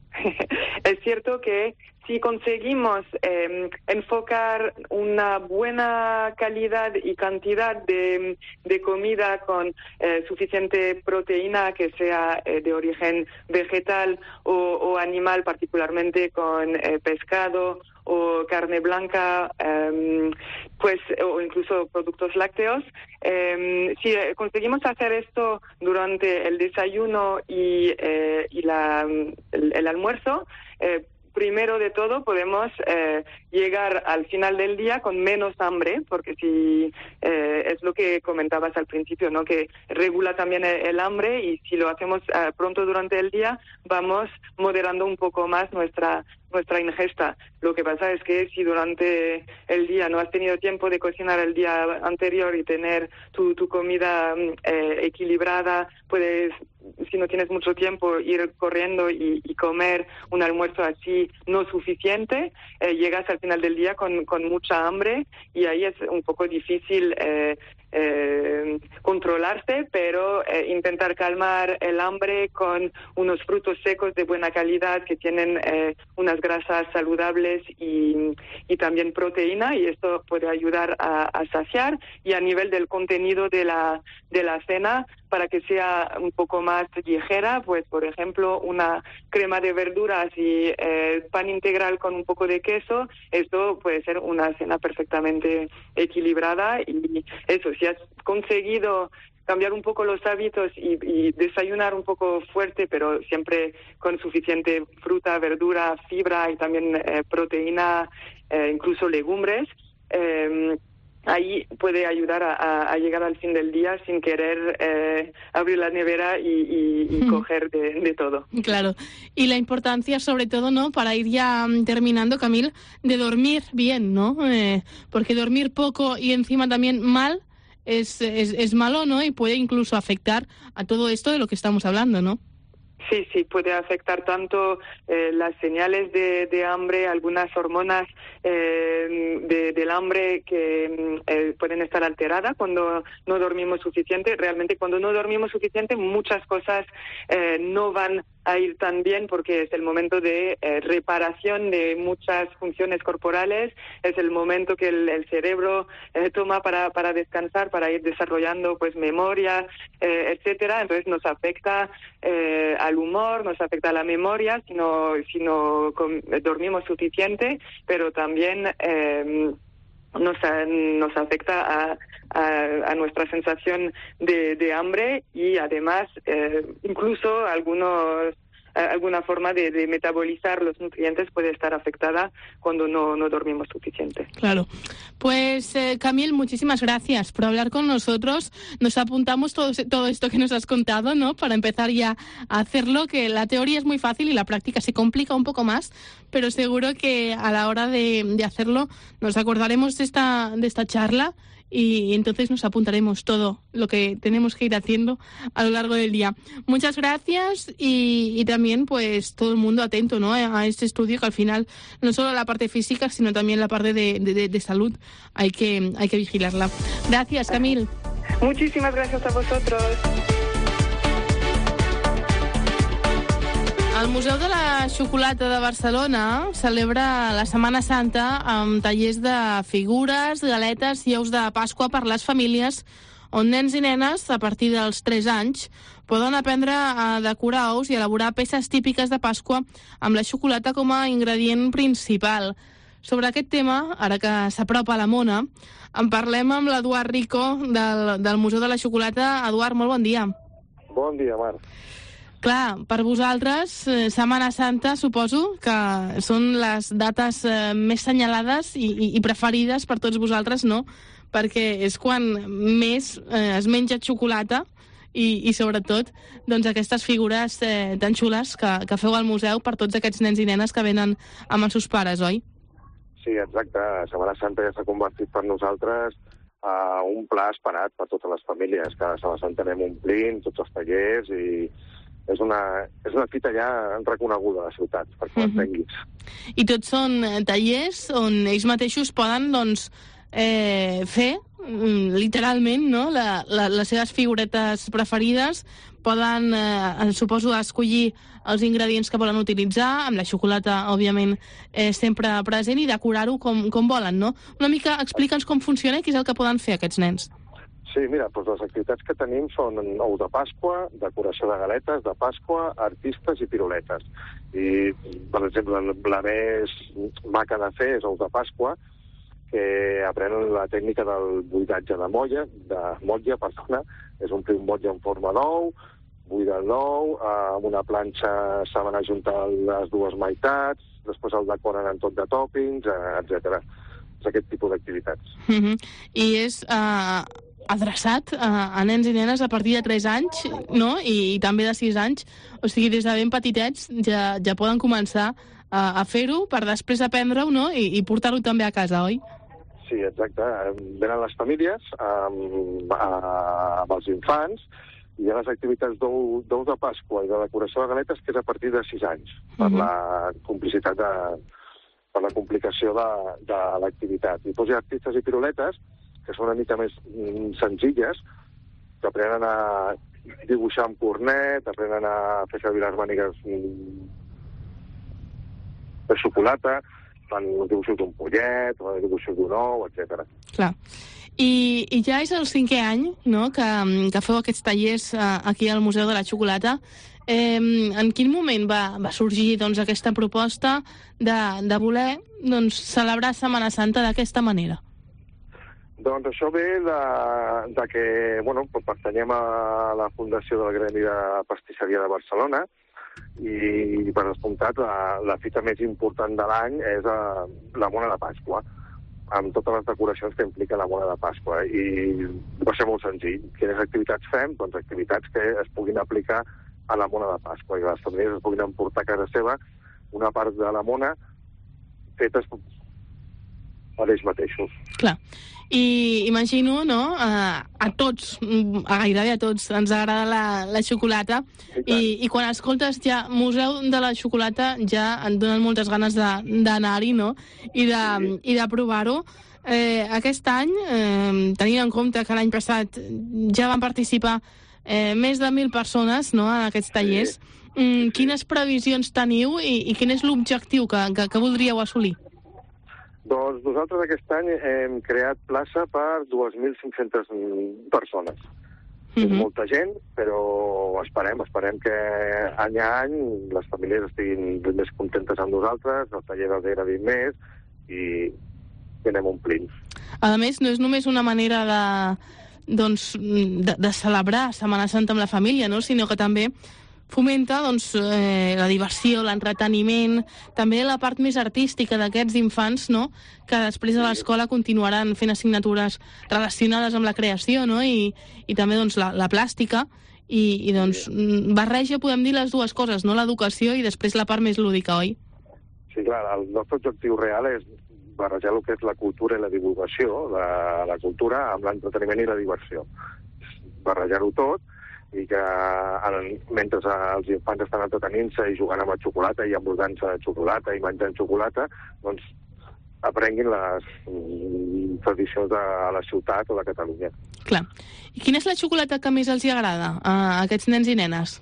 Es cierto que si conseguimos eh, enfocar una buena calidad y cantidad de, de comida con eh, suficiente proteína, que sea eh, de origen vegetal o, o animal, particularmente con eh, pescado o carne blanca, eh, pues o incluso productos lácteos. Eh, si conseguimos hacer esto durante el desayuno y, eh, y la, el, el almuerzo, eh, primero de todo podemos eh, llegar al final del día con menos hambre, porque si eh, es lo que comentabas al principio, ¿no?, que regula también el, el hambre, y si lo hacemos eh, pronto durante el día, vamos moderando un poco más nuestra nuestra ingesta. Lo que pasa es que si durante el día no has tenido tiempo de cocinar el día anterior y tener tu, tu comida eh, equilibrada, puedes, si no tienes mucho tiempo, ir corriendo y, y comer un almuerzo así no suficiente, eh, llegas al final del día con, con mucha hambre, y ahí es un poco difícil eh, eh, controlarse, pero eh, intentar calmar el hambre con unos frutos secos de buena calidad que tienen eh, unas grasas saludables y, y también proteína, y esto puede ayudar a, a saciar. Y a nivel del contenido de la de la cena, para que sea un poco más ligera, pues por ejemplo una crema de verduras y eh, pan integral con un poco de queso, esto puede ser una cena perfectamente equilibrada. Y eso, si has conseguido cambiar un poco los hábitos y, y desayunar un poco fuerte, pero siempre con suficiente fruta, verdura, fibra y también eh, proteína, eh, incluso legumbres, eh, ahí puede ayudar a, a, a llegar al fin del día sin querer eh, abrir la nevera y, y, y coger de, de todo. Claro. Y la importancia, sobre todo, ¿no?, para ir ya terminando, Camil, de dormir bien, ¿no? Eh, porque dormir poco y encima también mal es, es, es malo, ¿no? Y puede incluso afectar a todo esto de lo que estamos hablando, ¿no? Sí, sí, puede afectar tanto eh, las señales de, de hambre, algunas hormonas eh, de, del hambre que eh, pueden estar alteradas cuando no dormimos suficiente. Realmente cuando no dormimos suficiente muchas cosas eh, no van a ir tan bien, porque es el momento de eh, reparación de muchas funciones corporales, es el momento que el, el cerebro eh, toma para, para descansar, para ir desarrollando pues memoria, eh, etcétera. Entonces nos afecta eh, al humor, nos afecta a la memoria si no, si no com- dormimos suficiente, pero también eh, nos, nos afecta a, a, a nuestra sensación de, de hambre y además eh, incluso algunos alguna forma de, de metabolizar los nutrientes puede estar afectada cuando no, no dormimos suficiente. Claro. Pues, eh, Camil, muchísimas gracias por hablar con nosotros. Nos apuntamos todo, todo esto que nos has contado, ¿no?, para empezar ya a hacerlo, que la teoría es muy fácil y la práctica se complica un poco más, pero seguro que a la hora de, de hacerlo nos acordaremos de esta, de esta charla y entonces nos apuntaremos todo lo que tenemos que ir haciendo a lo largo del día. Muchas gracias y, y también pues todo el mundo atento, ¿no?, a este estudio, que al final no solo la parte física sino también la parte de, de, de salud hay que, hay que vigilarla. Gracias, Camil. Muchísimas gracias a vosotros. El Museu de la Xocolata de Barcelona celebra la Setmana Santa amb tallers de figures, galetes i ous de Pasqua per les famílies, on nens i nenes, a partir dels tres anys, poden aprendre a decorar ous i elaborar peces típiques de Pasqua amb la xocolata com a ingredient principal. Sobre aquest tema, ara que s'apropa la mona, en parlem amb l'Eduard Rico del, del Museu de la Xocolata. Eduard, molt bon dia. Bon dia, Mar. Clar, per vosaltres, eh, Setmana Santa, suposo que són les dates eh, més senyalades i, i, i preferides per tots vosaltres, no? Perquè és quan més eh, es menja xocolata i, i sobretot, doncs, aquestes figures eh, tan xules que, que feu al museu per tots aquests nens i nenes que venen amb els seus pares, oi? Sí, exacte. Setmana Santa ja s'ha convertit per nosaltres a un pla esperat per totes les famílies. Cada Setmana Santa anem omplint tots els tallers i és una, és una fita ja reconeguda a la ciutat, perquè uh-huh. l'entenguis. I tots són tallers on ells mateixos poden, doncs, eh, fer, literalment, no?, la, la, les seves figuretes preferides, poden, eh, suposo, escollir els ingredients que volen utilitzar, amb la xocolata, òbviament, eh, sempre present, i decorar-ho com, com volen, no? Una mica, explica'ns com funciona i què és el que poden fer aquests nens. Sí, mira, doncs les activitats que tenim són ous de Pasqua, decoració de galetes de Pasqua, artistes i piruletes. I, per exemple, la més maca de fer és ous de Pasqua, que aprenen la tècnica del buidatge de molla, de motlla, perdona, és omplir un motlle en forma d'ou, buidar l'ou, amb una planxa saben ajuntar les dues meitats, després el decoren en tot de tòpings, etcètera. És aquest tipus d'activitats. Uh-huh. I és... Uh... adreçat a, a nens i nenes a partir de tres anys, no?, I, i també de sis anys, o sigui, des de ben petitets ja, ja poden començar a, a fer-ho per després aprendre-ho, no?, i, i portar-ho també a casa, oi? Sí, exacte. Venen les famílies amb, amb els infants i hi ha les activitats d'ous de Pasqua i de decoració de galetes, que és a partir de sis anys, per uh-huh. la complicitat de, per la complicació de, de l'activitat. I després hi ha artistes i piruletes, que són una mica més senzilles, que aprenen a dibuixar amb cornet, aprenen a fer servir les mànigues de xocolata, fan dibuixos d'un pollet, o dibuixos d'un ou, etcètera. Clar. I, i ja és el cinquè any, no?, que, que feu aquests tallers eh, aquí al Museu de la Xocolata. Eh, en quin moment va, va sorgir doncs, aquesta proposta de, de voler doncs, celebrar Setmana Santa d'aquesta manera? Doncs això ve de, de que, bueno, pertanyem a la fundació del Gremi de Pastisseria de Barcelona i, per descomptat, la, la fita més important de l'any és a, la Mona de Pasqua, amb totes les decoracions que implica la Mona de Pasqua. I va ser molt senzill. Quines activitats fem? Doncs activitats que es puguin aplicar a la Mona de Pasqua i les famílies es puguin emportar a casa seva una part de la Mona fetes per ells mateixos. Clar. I imagino, no?, a, a tots, a gairebé a tots, ens agrada la, la xocolata, i, i quan escoltes ja Museu de la Xocolata ja et donen moltes ganes d'anar-hi, no?, i de, sí. i de provar-ho. Eh, aquest any, eh, tenint en compte que l'any passat ja van participar eh, més de mil persones, no?, en aquests tallers, sí. mm, quines previsions teniu i, i quin és l'objectiu que, que, que voldríeu assolir? Doncs nosaltres aquest any hem creat plaça per dues mil cinc-centes persones. Mm-hmm. És molta gent, però esperem, esperem que any a any les famílies estiguin més contentes amb nosaltres, el taller els agradi més i anem omplint. A més, no és només una manera de, doncs, de, de celebrar Setmana Santa amb la família, no?, sinó que també fomenta doncs, eh, la diversió, l'entreteniment, també la part més artística d'aquests infants, no?, que després a l'escola continuaran fent assignatures relacionades amb la creació, no?, i, i també doncs, la, la plàstica, i, i doncs, barreja, podem dir, les dues coses, no?, l'educació i després la part més lúdica, oi? Sí, clar, el nostre objectiu real és barrejar el que és la cultura i la divulgació, la, la cultura amb l'entreteniment i la diversió. Barrejar-ho tot, i que mentre els infants estan entretenint-se i jugant amb la xocolata i embordant-se de xocolata i menjant xocolata, doncs aprenguin les mm, tradicions de la ciutat o de Catalunya. Clar. I quina és la xocolata que més els hi agrada a aquests nens i nenes?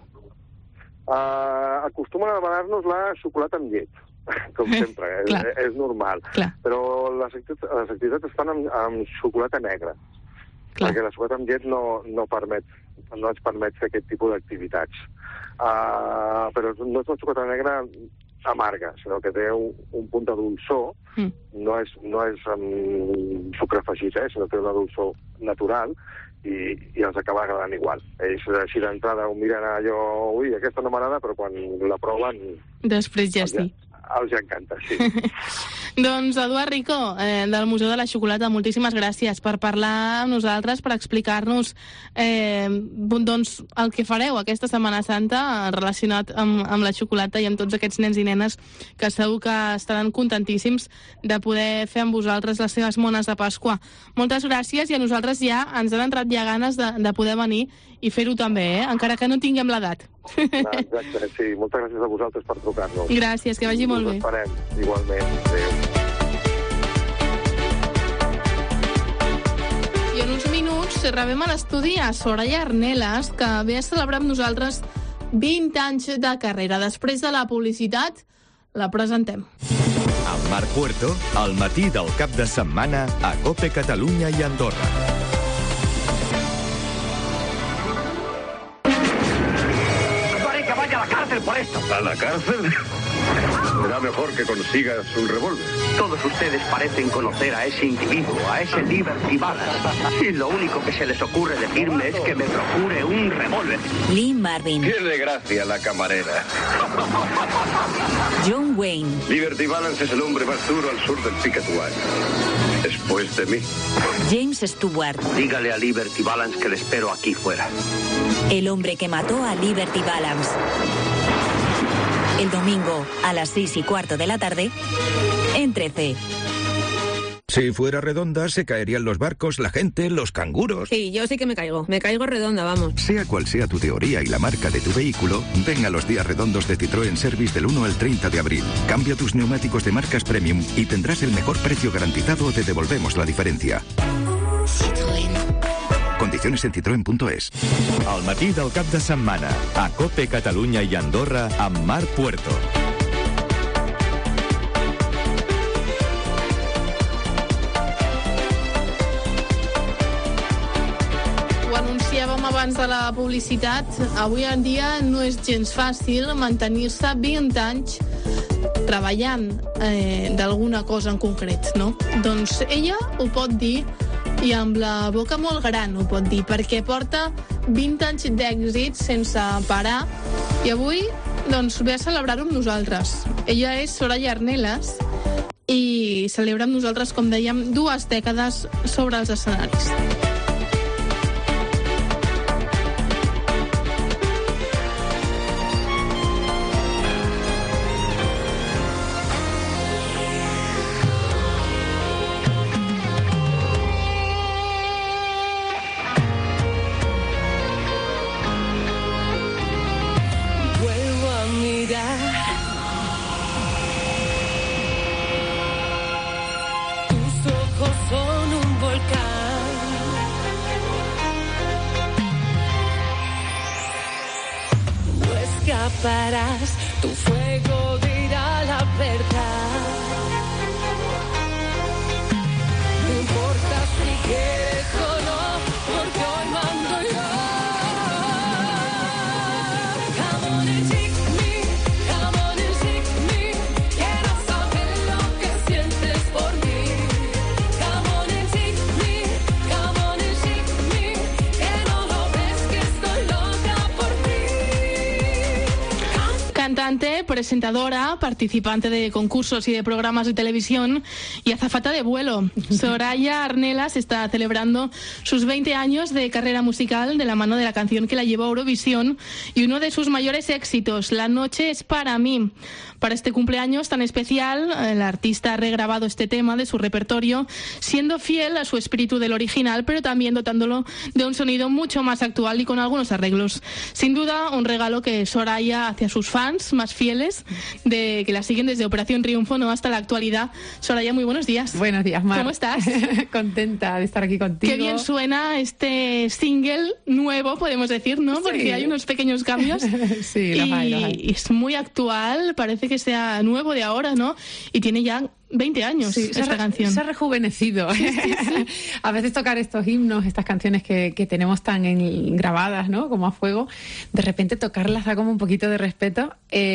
Uh, acostumen a demanar-nos la xocolata amb llet, com sempre, és, és normal. Clar. Però les activitats, les activitats es fan amb, amb xocolata negra. Clar. Perquè la xocolata amb llet no, no, permet, no ens permet fer aquest tipus d'activitats. Uh, però no és una xocolata negra amarga, sinó que té un, un punt de dolçor, mm. no és, no és um, sucre afegit, eh, sinó que té una dolçor natural i, i els acaba agradant igual. Ells així d'entrada ho miren allò, ui, aquesta no m'agrada, però quan la proven... Després ja sí. Els encanta, sí. Doncs, Eduard Rico, eh, del Museu de la Xocolata, moltíssimes gràcies per parlar amb nosaltres, per explicar-nos eh, doncs, el que fareu aquesta Setmana Santa relacionat amb, amb la xocolata i amb tots aquests nens i nenes que segur que estaran contentíssims de poder fer amb vosaltres les seves mones de Pasqua. Moltes gràcies, i a nosaltres ja ens han entrat ja ganes de, de poder venir i fer-ho també, eh? Encara que no tinguem l'edat. Ah, exacte, sí. Moltes gràcies a vosaltres per trucar-nos. Gràcies, que vagi molt bé. Us esperem, igualment. Adéu. I en uns minuts rebem a l'estudi a Soraya Arnelas, que ve a celebrar amb nosaltres vint anys de carrera. Després de la publicitat, la presentem. Amb Marc Puerto, al matí del cap de setmana a COPE Catalunya i Andorra. Por esto. ¿A la cárcel? Será mejor que consigas un revólver. Todos ustedes parecen conocer a ese individuo, a ese Liberty Balance. Y lo único que se les ocurre decirme es que me procure un revólver. Lee Marvin. Qué de gracia la camarera. John Wayne. Liberty Balance es el hombre más duro al sur del Picket White. Después de mí. James Stewart. Dígale a Liberty Balance que le espero aquí fuera. El hombre que mató a Liberty Balance. El domingo, a las seis y cuarto de la tarde, en trece. Si fuera redonda, se caerían los barcos, la gente, los canguros. Sí, yo sí que me caigo. Me caigo redonda, vamos. Sea cual sea tu teoría y la marca de tu vehículo, ven a los días redondos de Citroën Service del uno al treinta de abril. Cambia tus neumáticos de marcas premium y tendrás el mejor precio garantizado o te devolvemos la diferencia. Citroën. Condiciones en citroen punto es. Al matí del cap de setmana, a COPE Catalunya i Andorra, amb Marc Puerto. abans de la publicitat, avui en dia no és gens fàcil mantenir-se vint anys treballant eh, d'alguna cosa en concret, no? Doncs ella ho pot dir, i amb la boca molt gran ho pot dir, perquè porta vint anys d'èxit sense parar, i avui doncs ve a celebrar-ho amb nosaltres. Ella és Soraya Arnelas i celebra amb nosaltres, com dèiem, dues dècades sobre els escenaris. Parás, tu fuego dirá la verdad. No importa si quieres o no, porque hoy mando yo. Come on and take me, come on and take me. Quiero saber lo que sientes por mí. Come on and take me, come on and take me. Que no lo ves que estoy loca por ti. Cantante, presentadora, participante de concursos y de programas de televisión y azafata de vuelo. Soraya Arnelas está celebrando sus veinte años de carrera musical de la mano de la canción que la llevó a Eurovisión y uno de sus mayores éxitos, La noche es para mí. Para este cumpleaños tan especial, el artista ha regrabado este tema de su repertorio, siendo fiel a su espíritu del original, pero también dotándolo de un sonido mucho más actual y con algunos arreglos. Sin duda, un regalo que Soraya hace a sus fans más fieles, de que la siguen desde Operación Triunfo, ¿no?, hasta la actualidad. Soraya, muy buenos días. Buenos días, Mar. ¿Cómo estás? Contenta de estar aquí contigo. Qué bien suena este single nuevo, podemos decir, ¿no? Porque sí, hay unos pequeños cambios. Sí, los y hay, los hay. Es muy actual, parece que sea nuevo de ahora, ¿no? Y tiene ya veinte años, sí, esta se ha, canción. Se ha rejuvenecido. Sí, sí, sí. A veces tocar estos himnos, estas canciones que, que tenemos tan en, grabadas, ¿no?, como a fuego, de repente tocarlas da como un poquito de respeto.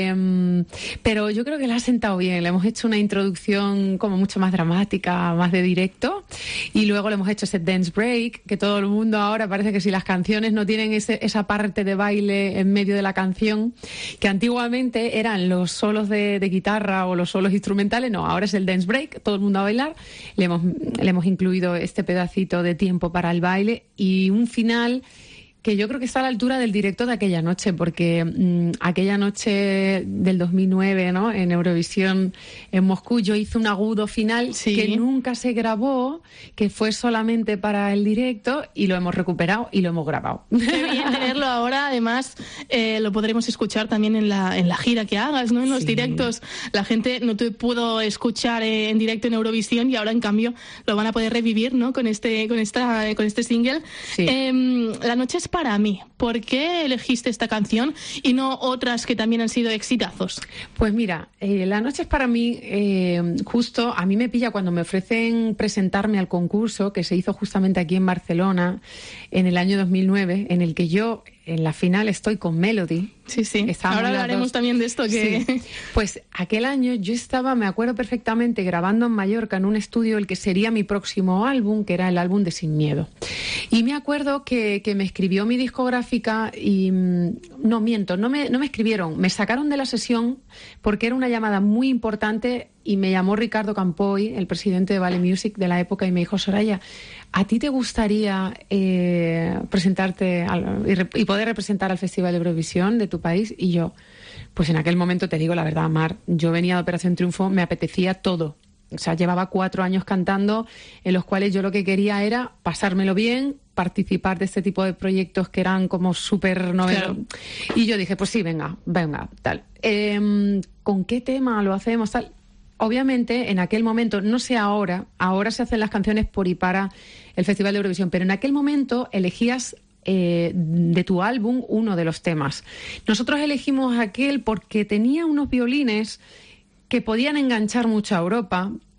Eh, pero yo creo que la ha sentado bien. Le hemos hecho una introducción como mucho más dramática, más de directo. Y luego le hemos hecho ese dance break, que todo el mundo ahora parece que si las canciones no tienen ese, esa parte de baile en medio de la canción, que antiguamente eran los solos de, de guitarra o los solos instrumentales, no, ahora es el dance break, todo el mundo a bailar. Le hemos, le hemos incluido este pedacito de tiempo para el baile y un final que yo creo que está a la altura del directo de aquella noche, porque mmm, aquella noche del dos mil nueve, ¿no?, en Eurovisión en Moscú, yo hice un agudo final sí. que nunca se grabó, que fue solamente para el directo, y lo hemos recuperado y lo hemos grabado. Qué bien tenerlo ahora. Además, eh, lo podremos escuchar también en la, en la gira que hagas, ¿no?, en los sí. directos. La gente no te pudo escuchar eh, en directo en Eurovisión y ahora, en cambio, lo van a poder revivir, ¿no?, con este, con esta, con este single. Sí. Eh, La noche es para mí. ¿Por qué elegiste esta canción y no otras que también han sido exitazos? Pues mira, eh, La noche es para mí, eh, justo a mí me pilla cuando me ofrecen presentarme al concurso que se hizo justamente aquí en Barcelona en el año dos mil nueve, en el que yo en la final estoy con Melody. Sí, sí. Estábamos Ahora hablaremos también de esto. Que... Sí. Pues aquel año yo estaba, me acuerdo perfectamente, grabando en Mallorca en un estudio el que sería mi próximo álbum, que era el álbum de Sin Miedo. Y me acuerdo que, que me escribió mi discográfica y... No, miento, no me, no me escribieron. Me sacaron de la sesión porque era una llamada muy importante y me llamó Ricardo Campoy, el presidente de Vale Music de la época, y me dijo: Soraya, ¿a ti te gustaría eh, presentarte al, y, re, y poder representar al Festival de Eurovisión de tu país? Y yo, pues en aquel momento, te digo la verdad, Mar, yo venía de Operación Triunfo, me apetecía todo. O sea, llevaba cuatro años cantando, en los cuales yo lo que quería era pasármelo bien, participar de este tipo de proyectos que eran como súper novedosos. Claro. Y yo dije, pues sí, venga, venga, tal. Eh, ¿Con qué tema lo hacemos, tal? Obviamente, en aquel momento, no sé ahora, ahora se hacen las canciones por y para el Festival de Eurovisión, pero en aquel momento elegías eh, de tu álbum uno de los temas. Nosotros elegimos aquel porque tenía unos violines que podían enganchar mucho a Europa,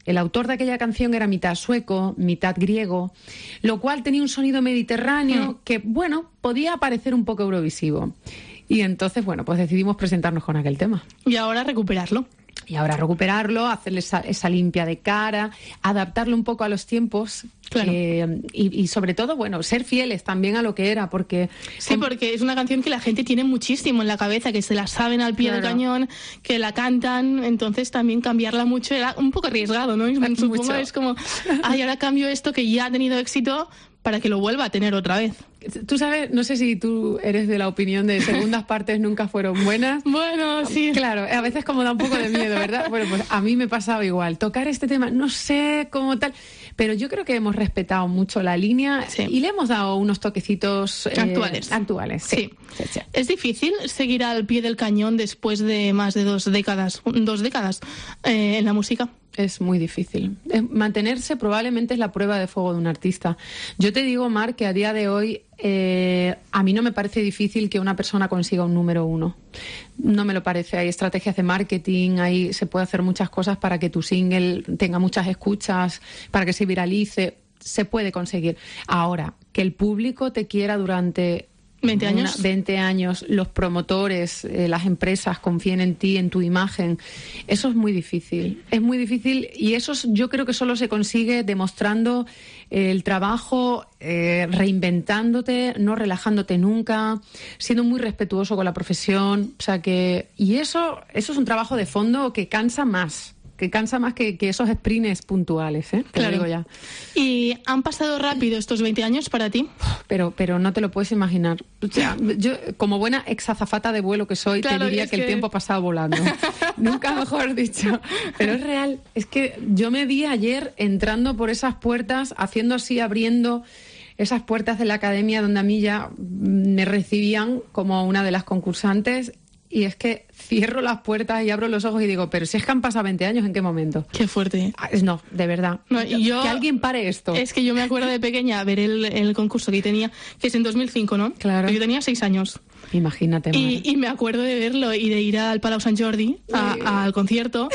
El autor de aquella canción era mitad sueco, mitad griego, lo cual tenía un sonido mediterráneo mm. que, bueno, podía parecer un poco eurovisivo. Y entonces, bueno, pues decidimos presentarnos con aquel tema. Y ahora recuperarlo. Y ahora recuperarlo, hacerle esa, esa limpia de cara, adaptarlo un poco a los tiempos, claro. eh, y, y sobre todo, bueno, ser fieles también a lo que era, porque... Sí, con... porque es una canción que la gente tiene muchísimo en la cabeza, que se la saben al pie claro. del cañón, que la cantan, entonces también cambiarla mucho era un poco arriesgado, ¿no? Supongo mucho. Es como, ay, ahora cambio esto que ya ha tenido éxito para que lo vuelva a tener otra vez. Tú sabes, no sé si tú eres de la opinión de segundas partes nunca fueron buenas. Bueno, sí. Claro, a veces como da un poco de miedo, ¿verdad? Bueno, pues a mí me pasaba igual. Tocar este tema, no sé cómo tal, pero yo creo que hemos respetado mucho la línea sí. y le hemos dado unos toquecitos eh, actuales. Actuales, sí. Sí. Sí, sí. Es difícil seguir al pie del cañón después de más de dos décadas, dos décadas eh, en la música. Es muy difícil. Mantenerse probablemente es la prueba de fuego de un artista. Yo te digo, Mar, que a día de hoy eh, a mí no me parece difícil que una persona consiga un número uno. No me lo parece. Hay estrategias de marketing, hay, se puede hacer muchas cosas para que tu single tenga muchas escuchas, para que se viralice. Se puede conseguir. Ahora, que el público te quiera durante... veinte años. Una, veinte años, los promotores, eh, las empresas confíen en ti, en tu imagen. Eso es muy difícil. Es muy difícil y eso yo creo que solo se consigue demostrando eh, el trabajo, eh, reinventándote, no relajándote nunca, siendo muy respetuoso con la profesión. O sea que, y eso, eso es un trabajo de fondo que cansa más. que cansa más que, que esos sprints puntuales, ¿eh? Te claro. lo digo ya. ¿Y han pasado rápido estos veinte años para ti? Pero, pero no te lo puedes imaginar. O sea, yo, como buena ex azafata de vuelo que soy, claro, te diría que, que el tiempo ha pasado volando. Nunca mejor dicho. Pero es real. Es que yo me vi ayer entrando por esas puertas, haciendo así, abriendo esas puertas de la academia donde a mí ya me recibían como una de las concursantes. Y es que cierro las puertas y abro los ojos y digo, pero si es que han pasado veinte años, ¿en qué momento? Qué fuerte. No, de verdad. No, y yo, que alguien pare esto. Es que yo me acuerdo de pequeña ver el, el concurso que tenía, que es en dos mil cinco, ¿no? Claro. Yo tenía seis años. Imagínate. Y, y me acuerdo de verlo y de ir al Palau Sant Jordi a, a, al concierto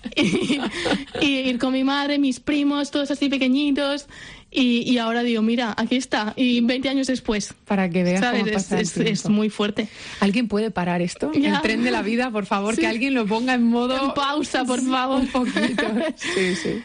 y, y ir con mi madre, mis primos, todos así pequeñitos. Y, y ahora digo, mira, aquí está. Y veinte años después. Para que veas ¿sabes? Cómo pasa es, el es, es muy fuerte. ¿Alguien puede parar esto? Ya. El tren de la vida, por favor, sí. que alguien lo ponga en modo... En pausa, por favor. Un poquito. Sí, sí.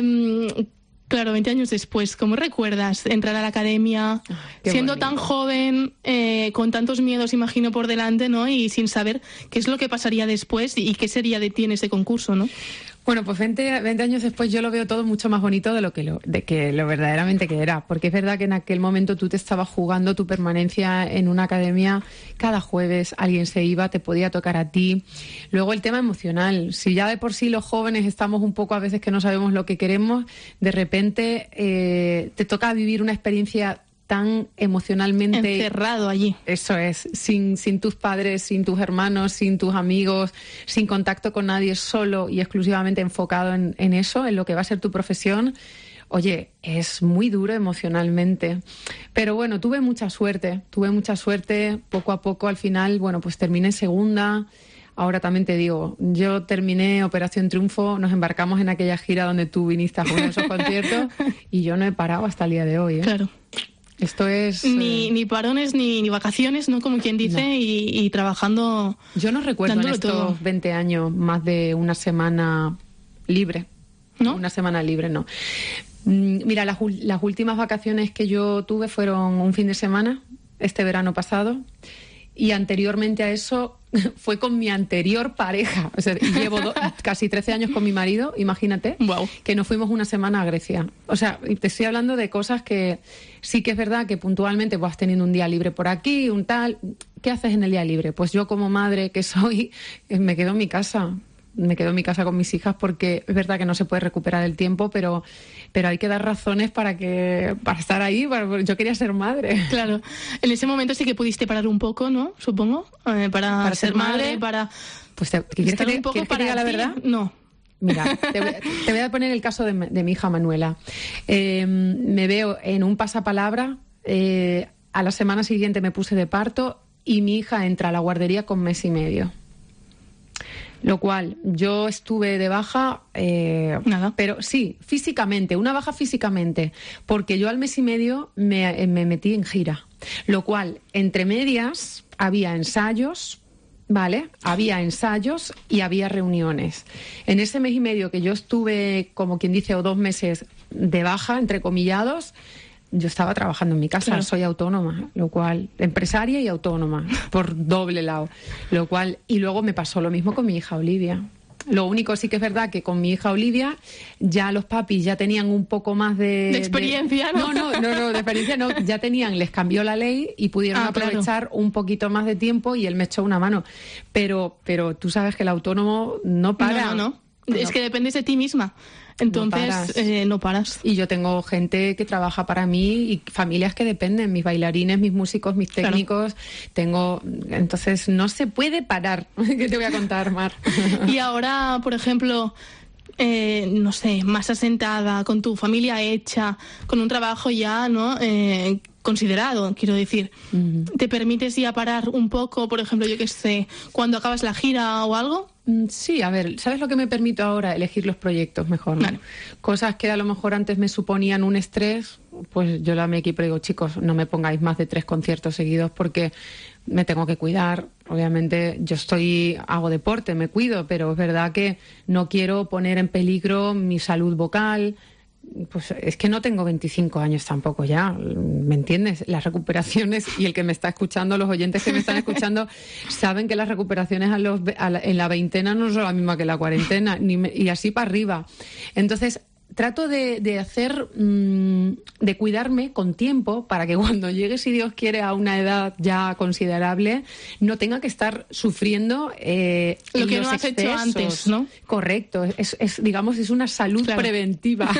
Eh, claro, veinte años después, ¿cómo recuerdas entrar a la academia, Ay, siendo bonito. tan joven, eh, con tantos miedos, imagino, por delante, ¿no? Y sin saber qué es lo que pasaría después y qué sería de ti en ese concurso, ¿no? Bueno, pues veinte, veinte años después yo lo veo todo mucho más bonito de lo que lo, de que lo verdaderamente que era. Porque es verdad que en aquel momento tú te estabas jugando tu permanencia en una academia. Cada jueves alguien se iba, te podía tocar a ti. Luego el tema emocional. Si ya de por sí los jóvenes estamos un poco a veces que no sabemos lo que queremos, de repente eh, te toca vivir una experiencia tan emocionalmente... encerrado allí. Eso es, sin, sin tus padres, sin tus hermanos, sin tus amigos, sin contacto con nadie, solo y exclusivamente enfocado en, en eso, en lo que va a ser tu profesión. Oye, es muy duro emocionalmente. Pero bueno, tuve mucha suerte, tuve mucha suerte, poco a poco al final, bueno, pues terminé segunda. Ahora también te digo, yo terminé Operación Triunfo, nos embarcamos en aquella gira donde tú viniste a jugar esos conciertos y yo no he parado hasta el día de hoy, ¿eh? Claro. Esto es... Ni, eh... ni parones, ni, ni vacaciones, ¿no? Como quien dice, no. y, y trabajando... Yo no recuerdo en estos todo. veinte años más de una semana libre. ¿No? Una semana libre, no. Mira, las, las últimas vacaciones que yo tuve fueron un fin de semana, este verano pasado, y anteriormente a eso fue con mi anterior pareja. O sea, llevo do, casi trece años con mi marido, imagínate, wow. que nos fuimos una semana a Grecia. O sea, te estoy hablando de cosas que sí que es verdad que puntualmente vas teniendo un día libre por aquí, un tal... ¿Qué haces en el día libre? Pues yo como madre que soy, me quedo en mi casa. Me quedo en mi casa con mis hijas porque es verdad que no se puede recuperar el tiempo, pero, pero hay que dar razones para que para estar ahí. Para, yo quería ser madre. Claro. En ese momento sí que pudiste parar un poco, ¿no? Supongo. Eh, para, para ser madre, madre, para... Pues te, ¿quieres que te, un poco ¿quieres para que diga la ti? verdad? No. Mira, te voy, te voy a poner el caso de, de mi hija Manuela. Eh, me veo en un pasapalabra, eh, a la semana siguiente me puse de parto y mi hija entra a la guardería con mes y medio. Lo cual, yo estuve de baja, eh, Nada. pero sí, físicamente, una baja físicamente, porque yo al mes y medio me, me metí en gira. Lo cual, entre medias, había ensayos, ¿vale? Había ensayos y había reuniones. En ese mes y medio que yo estuve, como quien dice, o dos meses de baja, entrecomillados, yo estaba trabajando en mi casa, claro. Soy autónoma, lo cual, empresaria y autónoma, por doble lado, lo cual, y luego me pasó lo mismo con mi hija Olivia. Lo único sí que es verdad que con mi hija Olivia ya los papis ya tenían un poco más de... De experiencia, de, ¿no? No, no, no, no, de experiencia no, ya tenían, les cambió la ley y pudieron ah, aprovechar claro. un poquito más de tiempo y él me echó una mano. Pero, pero tú sabes que el autónomo no para. No, no, no. No. Es que dependes de ti misma. Entonces, no paras. Eh, no paras. Y yo tengo gente que trabaja para mí y familias que dependen, mis bailarines, mis músicos, mis técnicos. Claro. Tengo, entonces, no se puede parar. ¿Qué te voy a contar, Mar? Y ahora, por ejemplo, eh, no sé, más asentada, con tu familia hecha, con un trabajo ya, ¿no? Eh, considerado, quiero decir. Uh-huh. ¿Te permites ya parar un poco, por ejemplo, yo qué sé, cuando acabas la gira o algo? Sí, a ver, ¿sabes lo que me permito ahora? Elegir los proyectos mejor, ¿no? Vale. Cosas que a lo mejor antes me suponían un estrés, pues yo la me equipo y digo, chicos, no me pongáis más de tres conciertos seguidos porque me tengo que cuidar. Obviamente yo estoy, hago deporte, me cuido, pero es verdad que no quiero poner en peligro mi salud vocal. Pues es que no tengo veinticinco años tampoco ya, ¿me entiendes? Las recuperaciones, y el que me está escuchando, los oyentes que me están escuchando, saben que las recuperaciones a los, a la, en la veintena no son la misma que la cuarentena, ni me, y así para arriba. Entonces, trato de, de hacer, mmm, de cuidarme con tiempo para que cuando llegue, si Dios quiere, a una edad ya considerable, no tenga que estar sufriendo eh, lo que los no has excesos. hecho antes, ¿no? Correcto, es, es digamos, es una salud claro. preventiva.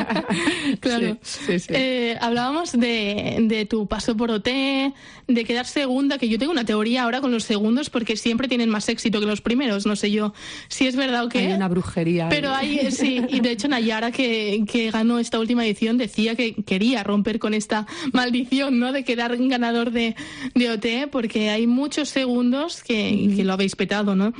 Claro. Sí, sí, sí. Eh, hablábamos de, de tu paso por O T, de quedar segunda, que yo tengo una teoría ahora con los segundos porque siempre tienen más éxito que los primeros, no sé yo si es verdad o qué. Hay una brujería. Pero ahí. hay, sí, y de hecho Nayara, que, que ganó esta última edición, decía que quería romper con esta maldición, ¿no?, de quedar ganador de, de O T, porque hay muchos segundos que, mm. que lo habéis petado, ¿no?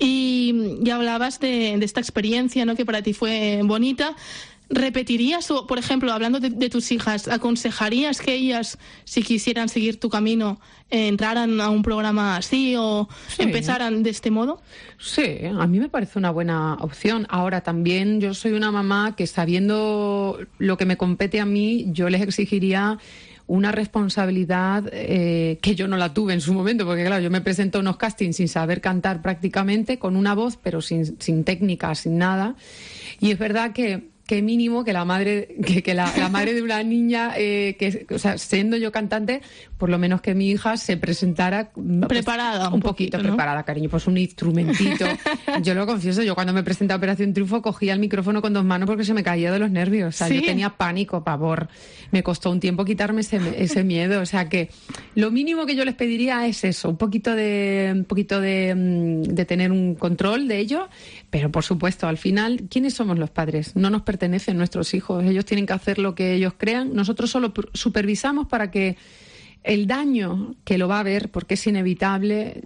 Y ya hablabas de, de esta experiencia, ¿no?, que para ti fue bonita. ¿Repetirías, o, por ejemplo, hablando de, de tus hijas, aconsejarías que ellas, si quisieran seguir tu camino, eh, entraran a un programa así o sí. empezaran de este modo? Sí, a mí me parece una buena opción. Ahora también yo soy una mamá que, sabiendo lo que me compete a mí, yo les exigiría una responsabilidad eh, que yo no la tuve en su momento, porque claro, yo me presento a unos castings sin saber cantar prácticamente, con una voz, pero sin, sin técnica, sin nada. Y es verdad que qué mínimo que la madre que, que la, la madre de una niña eh, que, o sea, siendo yo cantante, por lo menos que mi hija se presentara preparada, pues, un, un poquito, poquito, ¿no? Preparada, cariño, pues un instrumentito. Yo lo confieso, yo cuando me presenté a Operación Triunfo cogía el micrófono con dos manos porque se me caía de los nervios, o sea, ¿sí? Yo tenía pánico, pavor. Me costó un tiempo quitarme ese, ese miedo, o sea que lo mínimo que yo les pediría es eso, un poquito de un poquito de, de tener un control de ello, pero por supuesto, al final, ¿quiénes somos los padres? No nos pertenecen nuestros hijos, ellos tienen que hacer lo que ellos crean, nosotros solo supervisamos para que el daño, que lo va a haber porque es inevitable,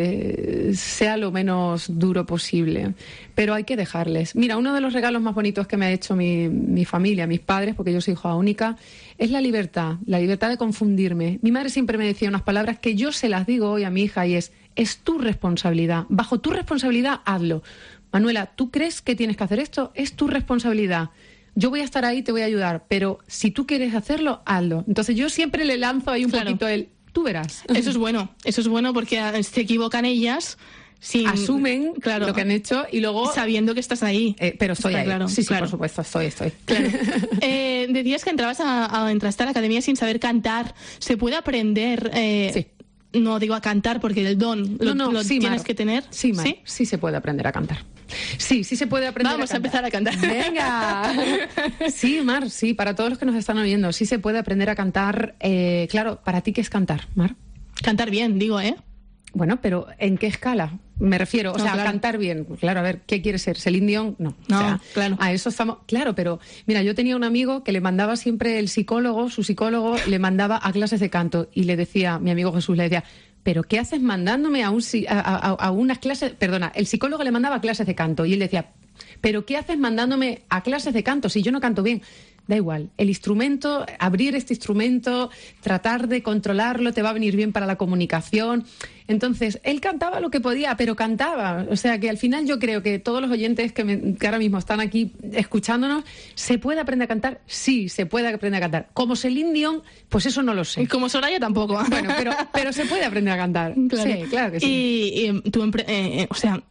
eh, sea lo menos duro posible, pero hay que dejarles. Mira, uno de los regalos más bonitos que me ha hecho mi, mi familia, mis padres, porque yo soy hija única, es la libertad, la libertad de confundirme. Mi madre siempre me decía unas palabras que yo se las digo hoy a mi hija y es, es tu responsabilidad, bajo tu responsabilidad hazlo. Manuela, ¿tú crees que tienes que hacer esto? Es tu responsabilidad. Yo voy a estar ahí, te voy a ayudar, pero si tú quieres hacerlo, hazlo. Entonces yo siempre le lanzo ahí un claro. poquito el, tú verás. Eso es bueno, eso es bueno porque se equivocan ellas, sin, asumen claro, lo que han hecho y luego sabiendo que estás ahí. Eh, pero estoy ahí. Claro, sí, sí, claro. por supuesto, estoy, estoy. Claro. eh, decías que entrabas a, a entraste a la academia sin saber cantar. ¿Se puede aprender? Eh, sí. No digo a cantar porque el don lo, no, no, lo sí, tienes Mar. que tener. Sí, Mar. ¿Sí? Sí se puede aprender a cantar. Sí, sí se puede aprender Vamos a cantar. Vamos a empezar a cantar. Venga. Sí, Mar, sí, para todos los que nos están oyendo, sí se puede aprender a cantar. Eh, claro, ¿para ti qué es cantar, Mar? Cantar bien, digo, ¿eh? Bueno, pero ¿en qué escala? Me refiero, o no, sea, claro. cantar bien. Claro, a ver, ¿qué quiere ser? ¿Celine Dion? No. No, o sea, claro. A eso estamos... Claro, pero mira, yo tenía un amigo que le mandaba siempre el psicólogo, su psicólogo, le mandaba a clases de canto y le decía, mi amigo Jesús, le decía, ¿pero qué haces mandándome a, un, a, a, a unas clases? Perdona, el psicólogo le mandaba clases de canto y él decía, ¿pero qué haces mandándome a clases de canto si yo no canto bien? Da igual, el instrumento, abrir este instrumento, tratar de controlarlo, te va a venir bien para la comunicación. Entonces, él cantaba lo que podía, pero cantaba. O sea, que al final yo creo que todos los oyentes que, me, que ahora mismo están aquí escuchándonos, ¿se puede aprender a cantar? Sí, se puede aprender a cantar. Como Celine Dion, pues eso no lo sé. Y como Soraya tampoco. Bueno, pero, pero se puede aprender a cantar. Claro. Sí, claro que sí. Y, y tú, eh, eh, o sea...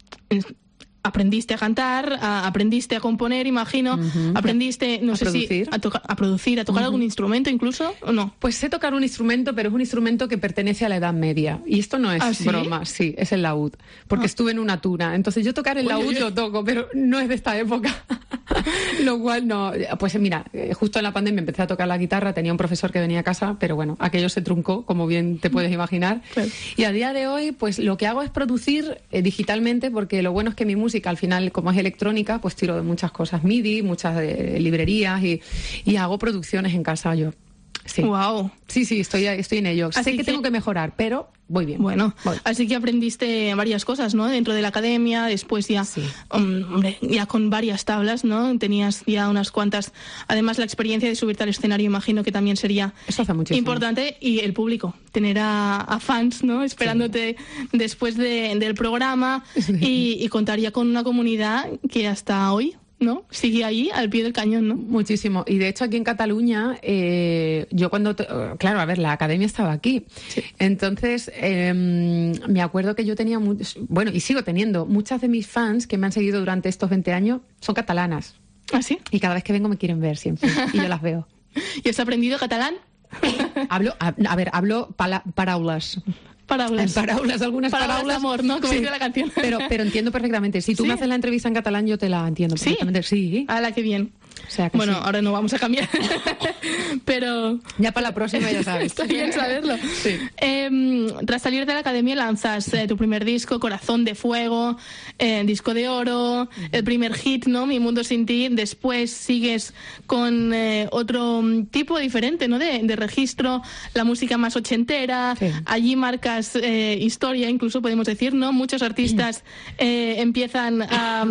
aprendiste a cantar, a, aprendiste a componer, imagino, uh-huh. aprendiste, no a sé producir. si, a, toca, a producir, a tocar uh-huh. algún instrumento incluso, ¿o no? Pues sé tocar un instrumento, pero es un instrumento que pertenece a la Edad Media. Y esto no es ¿Ah, sí? broma, sí, es el laúd. Porque ah. estuve en una tuna. Entonces yo tocar el Oye, laúd oye. lo toco, pero no es de esta época. Lo cual no... Pues mira, justo en la pandemia empecé a tocar la guitarra, tenía un profesor que venía a casa, pero bueno, aquello se truncó, como bien te puedes imaginar. Claro. Y a día de hoy, pues lo que hago es producir eh, digitalmente, porque lo bueno es que mi música, al final, como es electrónica, pues tiro de muchas cosas M I D I, muchas eh, librerías y, y hago producciones en casa yo. Sí. Wow. Sí, sí, estoy, estoy en ello. Así sé que, que tengo que mejorar, pero voy bien. Bueno, voy. Así que aprendiste varias cosas, ¿no? Dentro de la academia, después ya, sí. um, hombre, ya con varias tablas, ¿no? Tenías ya unas cuantas. Además, la experiencia de subirte al escenario, imagino que también sería Eso hace muchísimo. importante. Y el público, tener a, a fans, ¿no? Esperándote sí. después de, del programa y, y contar ya con una comunidad que hasta hoy, ¿no? Sigue ahí al pie del cañón, ¿no? Muchísimo. Y de hecho aquí en Cataluña, eh, yo cuando... Te, claro, a ver, la academia estaba aquí. Sí. Entonces, eh, me acuerdo que yo tenía... Muchos, bueno, y sigo teniendo. Muchas de mis fans que me han seguido durante estos veinte años son catalanas. ¿Ah, sí? Y cada vez que vengo me quieren ver siempre. Y yo las veo. ¿Y has aprendido catalán? hablo, a, a ver, hablo pala, paraulas. Paraulas. Paraulas, algunas Paraulas paraulas. de amor, ¿no? Como sí. dice la canción. Pero, pero entiendo perfectamente. Si tú ¿Sí? me haces la entrevista en catalán, yo te la entiendo perfectamente. Sí. sí. ¡Hala, qué bien! O sea que bueno, sí. ahora no vamos a cambiar. Pero... ya para la próxima ya sabes. Está bien saberlo. Sí. Eh, tras salir de la academia lanzas eh, tu primer disco, Corazón de Fuego, eh, disco de oro, uh-huh. el primer hit, ¿no? Mi Mundo Sin Ti. Después sigues con eh, otro tipo diferente, ¿no? De, de registro, la música más ochentera. Sí. Allí marcas eh, historia, incluso podemos decir, ¿no? Muchos artistas eh, empiezan a...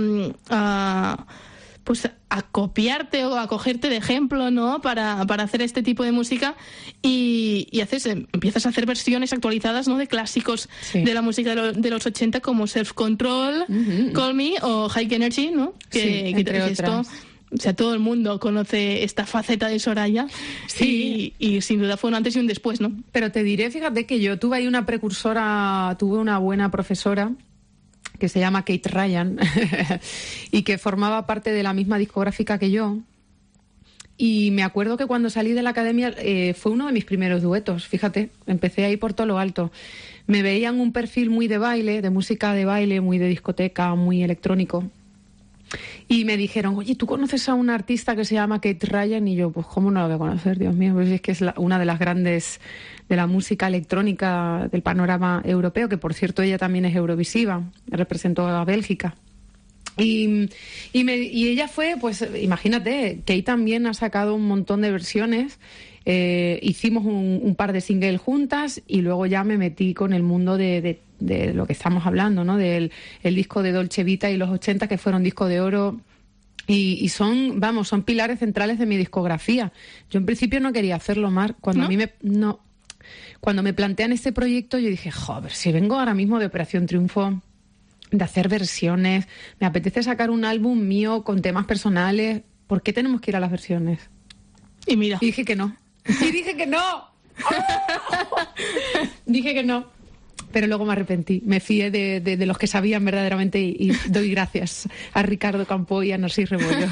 a pues a copiarte o a cogerte de ejemplo, ¿no? Para, para hacer este tipo de música y, y haces, empiezas a hacer versiones actualizadas, ¿no? De clásicos sí. de la música de, lo, de los ochenta como Self Control, uh-huh. Call Me o High Energy, ¿no? Que, sí, que, entre que esto, otras. o sea, todo el mundo conoce esta faceta de Soraya sí. y, y sin duda fue un antes y un después, ¿no? Pero te diré, fíjate que yo tuve ahí una precursora, tuve una buena profesora que se llama Kate Ryan y que formaba parte de la misma discográfica que yo. Y me acuerdo que cuando salí de la academia eh, fue uno de mis primeros duetos, fíjate, empecé ahí por todo lo alto. Me veían un perfil muy de baile, de música de baile, muy de discoteca, muy electrónico. Y me dijeron, oye, ¿tú conoces a una artista que se llama Kate Ryan? Y yo, pues, ¿cómo no la voy a conocer? Dios mío, pues es que es la, una de las grandes de la música electrónica del panorama europeo, que por cierto ella también es eurovisiva, representó a Bélgica. Y, y, me, y ella fue, pues, imagínate, Kate también ha sacado un montón de versiones. Eh, hicimos un, un par de singles juntas y luego ya me metí con el mundo de, de, de lo que estamos hablando, ¿no? Del el disco de Dolce Vita y los ochenta, que fueron disco de oro y, y son, vamos, son pilares centrales de mi discografía. Yo en principio no quería hacerlo, Mar. Cuando ¿No? a mí me no, cuando me plantean este proyecto, yo dije, joder, si vengo ahora mismo de Operación Triunfo, de hacer versiones, me apetece sacar un álbum mío con temas personales, ¿por qué tenemos que ir a las versiones? Y mira. Y dije que no. Y dije que no. ¡Oh! Dije que no. Pero luego me arrepentí. Me fié de, de, de los que sabían verdaderamente y, y doy gracias a Ricardo Campo y a Narcís Rebollo.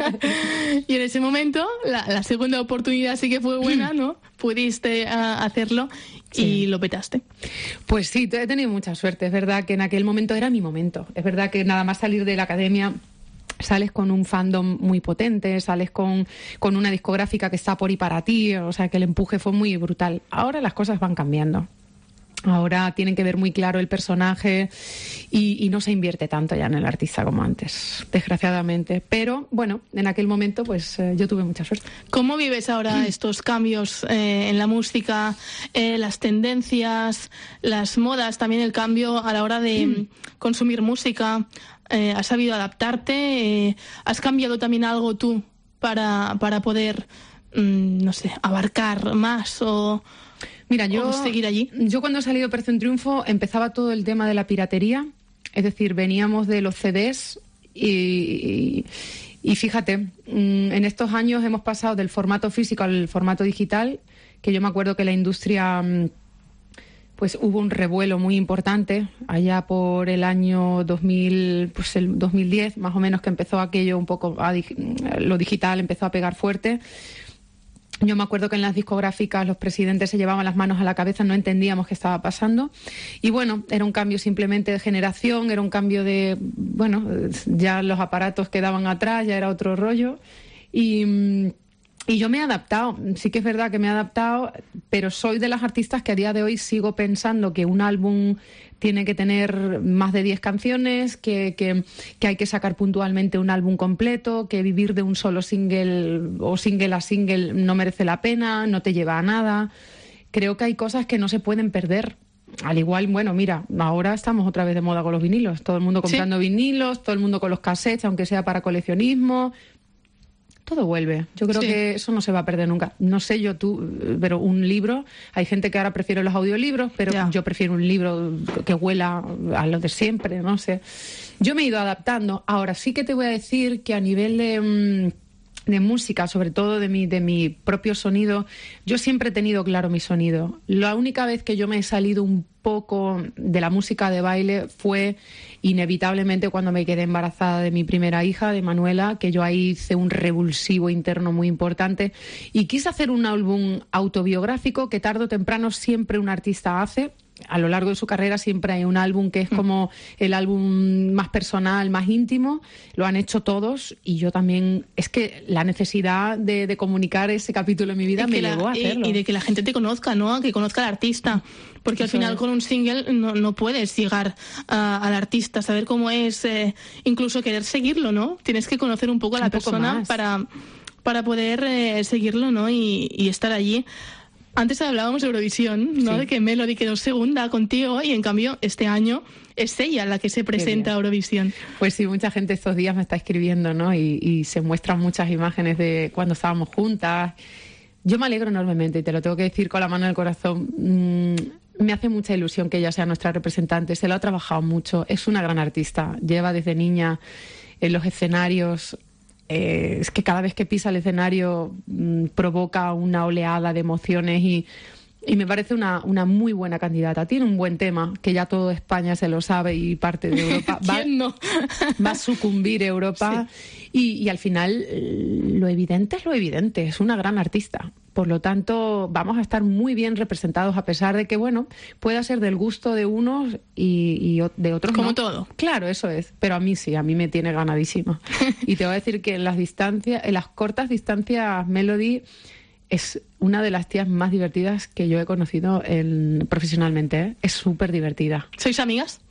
Y en ese momento, la, la segunda oportunidad sí que fue buena, ¿no? Pudiste uh, hacerlo y sí. Lo petaste. Pues sí, he tenido mucha suerte. Es verdad que en aquel momento era mi momento. Es verdad que nada más salir de la academia sales con un fandom muy potente, sales con, con una discográfica que está por y para ti, o sea que el empuje fue muy brutal. Ahora las cosas van cambiando. Ahora tienen que ver muy claro el personaje y, y no se invierte tanto ya en el artista como antes, desgraciadamente. Pero, bueno, en aquel momento pues eh, yo tuve mucha suerte. ¿Cómo vives ahora estos cambios eh, en la música, eh, las tendencias, las modas, también el cambio a la hora de mm. consumir música? Eh, ¿Has sabido adaptarte? Eh, ¿Has cambiado también algo tú para, para poder, mm, no sé, abarcar más o... Mira, yo, seguir allí. yo cuando he salido de Operación Triunfo empezaba todo el tema de la piratería, es decir, veníamos de los C Ds y, y, y fíjate, en estos años hemos pasado del formato físico al formato digital, que yo me acuerdo que la industria, pues hubo un revuelo muy importante allá por el año dos mil, pues el dos mil diez, más o menos, que empezó aquello un poco, a, lo digital empezó a pegar fuerte. Yo me acuerdo que en las discográficas los presidentes se llevaban las manos a la cabeza, no entendíamos qué estaba pasando. Y bueno, era un cambio simplemente de generación, era un cambio de, bueno, ya los aparatos quedaban atrás, ya era otro rollo. Y, y yo me he adaptado, sí que es verdad que me he adaptado, pero soy de las artistas que a día de hoy sigo pensando que un álbum tiene que tener más de diez canciones, que, que, que hay que sacar puntualmente un álbum completo, que vivir de un solo single o single a single no merece la pena, no te lleva a nada. Creo que hay cosas que no se pueden perder. Al igual, bueno, mira, ahora estamos otra vez de moda con los vinilos. Todo el mundo comprando ¿Sí? vinilos, todo el mundo con los cassettes, aunque sea para coleccionismo. Todo vuelve. Yo creo sí. que eso no se va a perder nunca. No sé yo tú, pero un libro, hay gente que ahora prefiere los audiolibros, pero ya. yo prefiero un libro que huela a lo de siempre, no sé. Yo me he ido adaptando. Ahora sí que te voy a decir que a nivel de, de música, sobre todo de mi, de mi propio sonido, yo siempre he tenido claro mi sonido. La única vez que yo me he salido un poco de la música de baile fue inevitablemente cuando me quedé embarazada de mi primera hija, de Manuela, que yo ahí hice un revulsivo interno muy importante y quise hacer un álbum autobiográfico que tarde o temprano siempre un artista hace. A lo largo de su carrera siempre hay un álbum que es como el álbum más personal, más íntimo. Lo han hecho todos y yo también... Es que la necesidad de, de comunicar ese capítulo en mi vida me la, llevó a hacerlo. Y, y de que la gente te conozca, ¿no? Que conozca al artista. Porque Eso al final es. con un single no, no puedes llegar a, al artista, saber cómo es, eh, incluso querer seguirlo, ¿no? Tienes que conocer un poco a la un persona para, para poder eh, seguirlo, ¿no? Y, y estar allí. Antes hablábamos de Eurovisión, ¿no? Sí. De que Melody quedó segunda contigo y en cambio este año es ella la que se presenta a Eurovisión. Pues sí, mucha gente estos días me está escribiendo, ¿no? Y, y se muestran muchas imágenes de cuando estábamos juntas. Yo me alegro enormemente y te lo tengo que decir con la mano en el corazón. Mm, me hace mucha ilusión que ella sea nuestra representante. Se lo ha trabajado mucho. Es una gran artista. Lleva desde niña en los escenarios. Eh, es que cada vez que pisa el escenario mmm, provoca una oleada de emociones y, y me parece una, una muy buena candidata. Tiene un buen tema, que ya todo España se lo sabe y parte de Europa. Va, ¿Quién no? va a sucumbir Europa sí. y, y al final lo evidente es lo evidente, es una gran artista. Por lo tanto, vamos a estar muy bien representados a pesar de que, bueno, pueda ser del gusto de unos y, y de otros Como no. todo. Claro, eso es. Pero a mí sí, a mí me tiene ganadísima. Y te voy a decir que en las distancias, en las cortas distancias, Melody es una de las tías más divertidas que yo he conocido en, profesionalmente. ¿eh? Es súper divertida. ¿Sois amigas?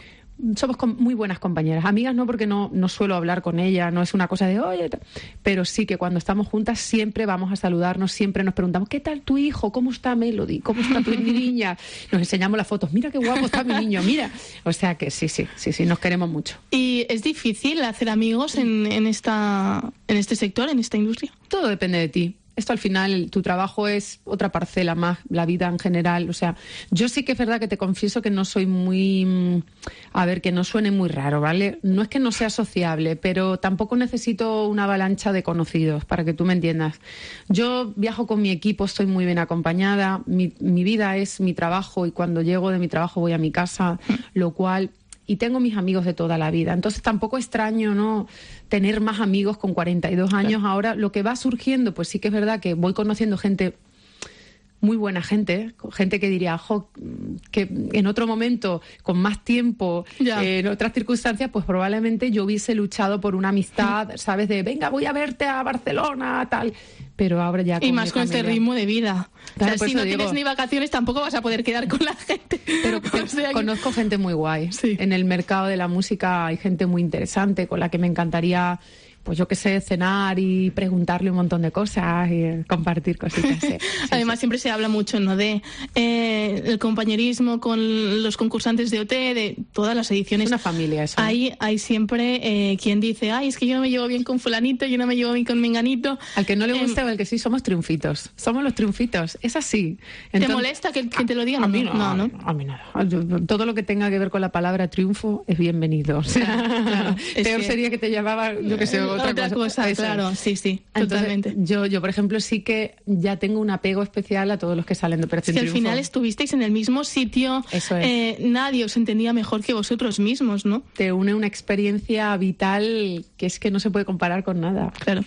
Somos com- muy buenas compañeras. Amigas no, porque no, no suelo hablar con ella, no es una cosa de oye, pero sí que cuando estamos juntas siempre vamos a saludarnos, siempre nos preguntamos ¿qué tal tu hijo? ¿Cómo está Melody? ¿Cómo está tu niña? Nos enseñamos las fotos, mira qué guapo está mi niño, mira. O sea que sí, sí, sí, sí, nos queremos mucho. ¿Y es difícil hacer amigos en, en, esta, en este sector, en esta industria? Todo depende de ti. Esto al final, tu trabajo es otra parcela más, la vida en general. O sea, yo sí que es verdad que te confieso que no soy muy... A ver, que no suene muy raro, ¿vale? No es que no sea sociable, pero tampoco necesito una avalancha de conocidos, para que tú me entiendas. Yo viajo con mi equipo, estoy muy bien acompañada. Mi, mi vida es mi trabajo y cuando llego de mi trabajo voy a mi casa, lo cual... Y tengo mis amigos de toda la vida. Entonces tampoco extraño, ¿no?, tener más amigos con cuarenta y dos años. Claro. Ahora lo que va surgiendo, pues sí que es verdad que voy conociendo gente, muy buena gente, gente que diría, jo, que en otro momento, con más tiempo, eh, en otras circunstancias, pues probablemente yo hubiese luchado por una amistad, ¿sabes? De, venga, voy a verte a Barcelona, tal. pero ahora ya... Y más con este ritmo de vida. Claro, o sea, por si eso no digo- tienes ni vacaciones, tampoco vas a poder quedar con la gente. Pero O sea que- conozco gente muy guay. En el mercado de la música hay gente muy interesante con la que me encantaría, pues yo qué sé, cenar y preguntarle un montón de cosas y eh, compartir cositas. sí. Además, siempre se habla mucho, ¿no?, de eh, el compañerismo con los concursantes de O T, de todas las ediciones. Es una familia eso. Hay, hay siempre eh, quien dice, ay, es que yo no me llevo bien con fulanito, yo no me llevo bien con menganito. Al que no le Em, gusta o al que sí, somos triunfitos. Somos los triunfitos. Es así. ¿Te Entonces- molesta que, que te lo digan? A mí no, no, no. a mí nada. Todo lo que tenga que ver con la palabra triunfo es bienvenido. O sea, es peor que- sería que te llamaba, yo que sé, otra, Otra cosa, Eso. claro, sí, sí, Entonces, totalmente. Yo, yo, por ejemplo, sí que ya tengo un apego especial a todos los que salen de Es Operación que al Triunfo. final estuvisteis en el mismo sitio, Eso es. eh, nadie os entendía mejor que vosotros mismos, ¿no? Te une una experiencia vital que es que no se puede comparar con nada. Claro.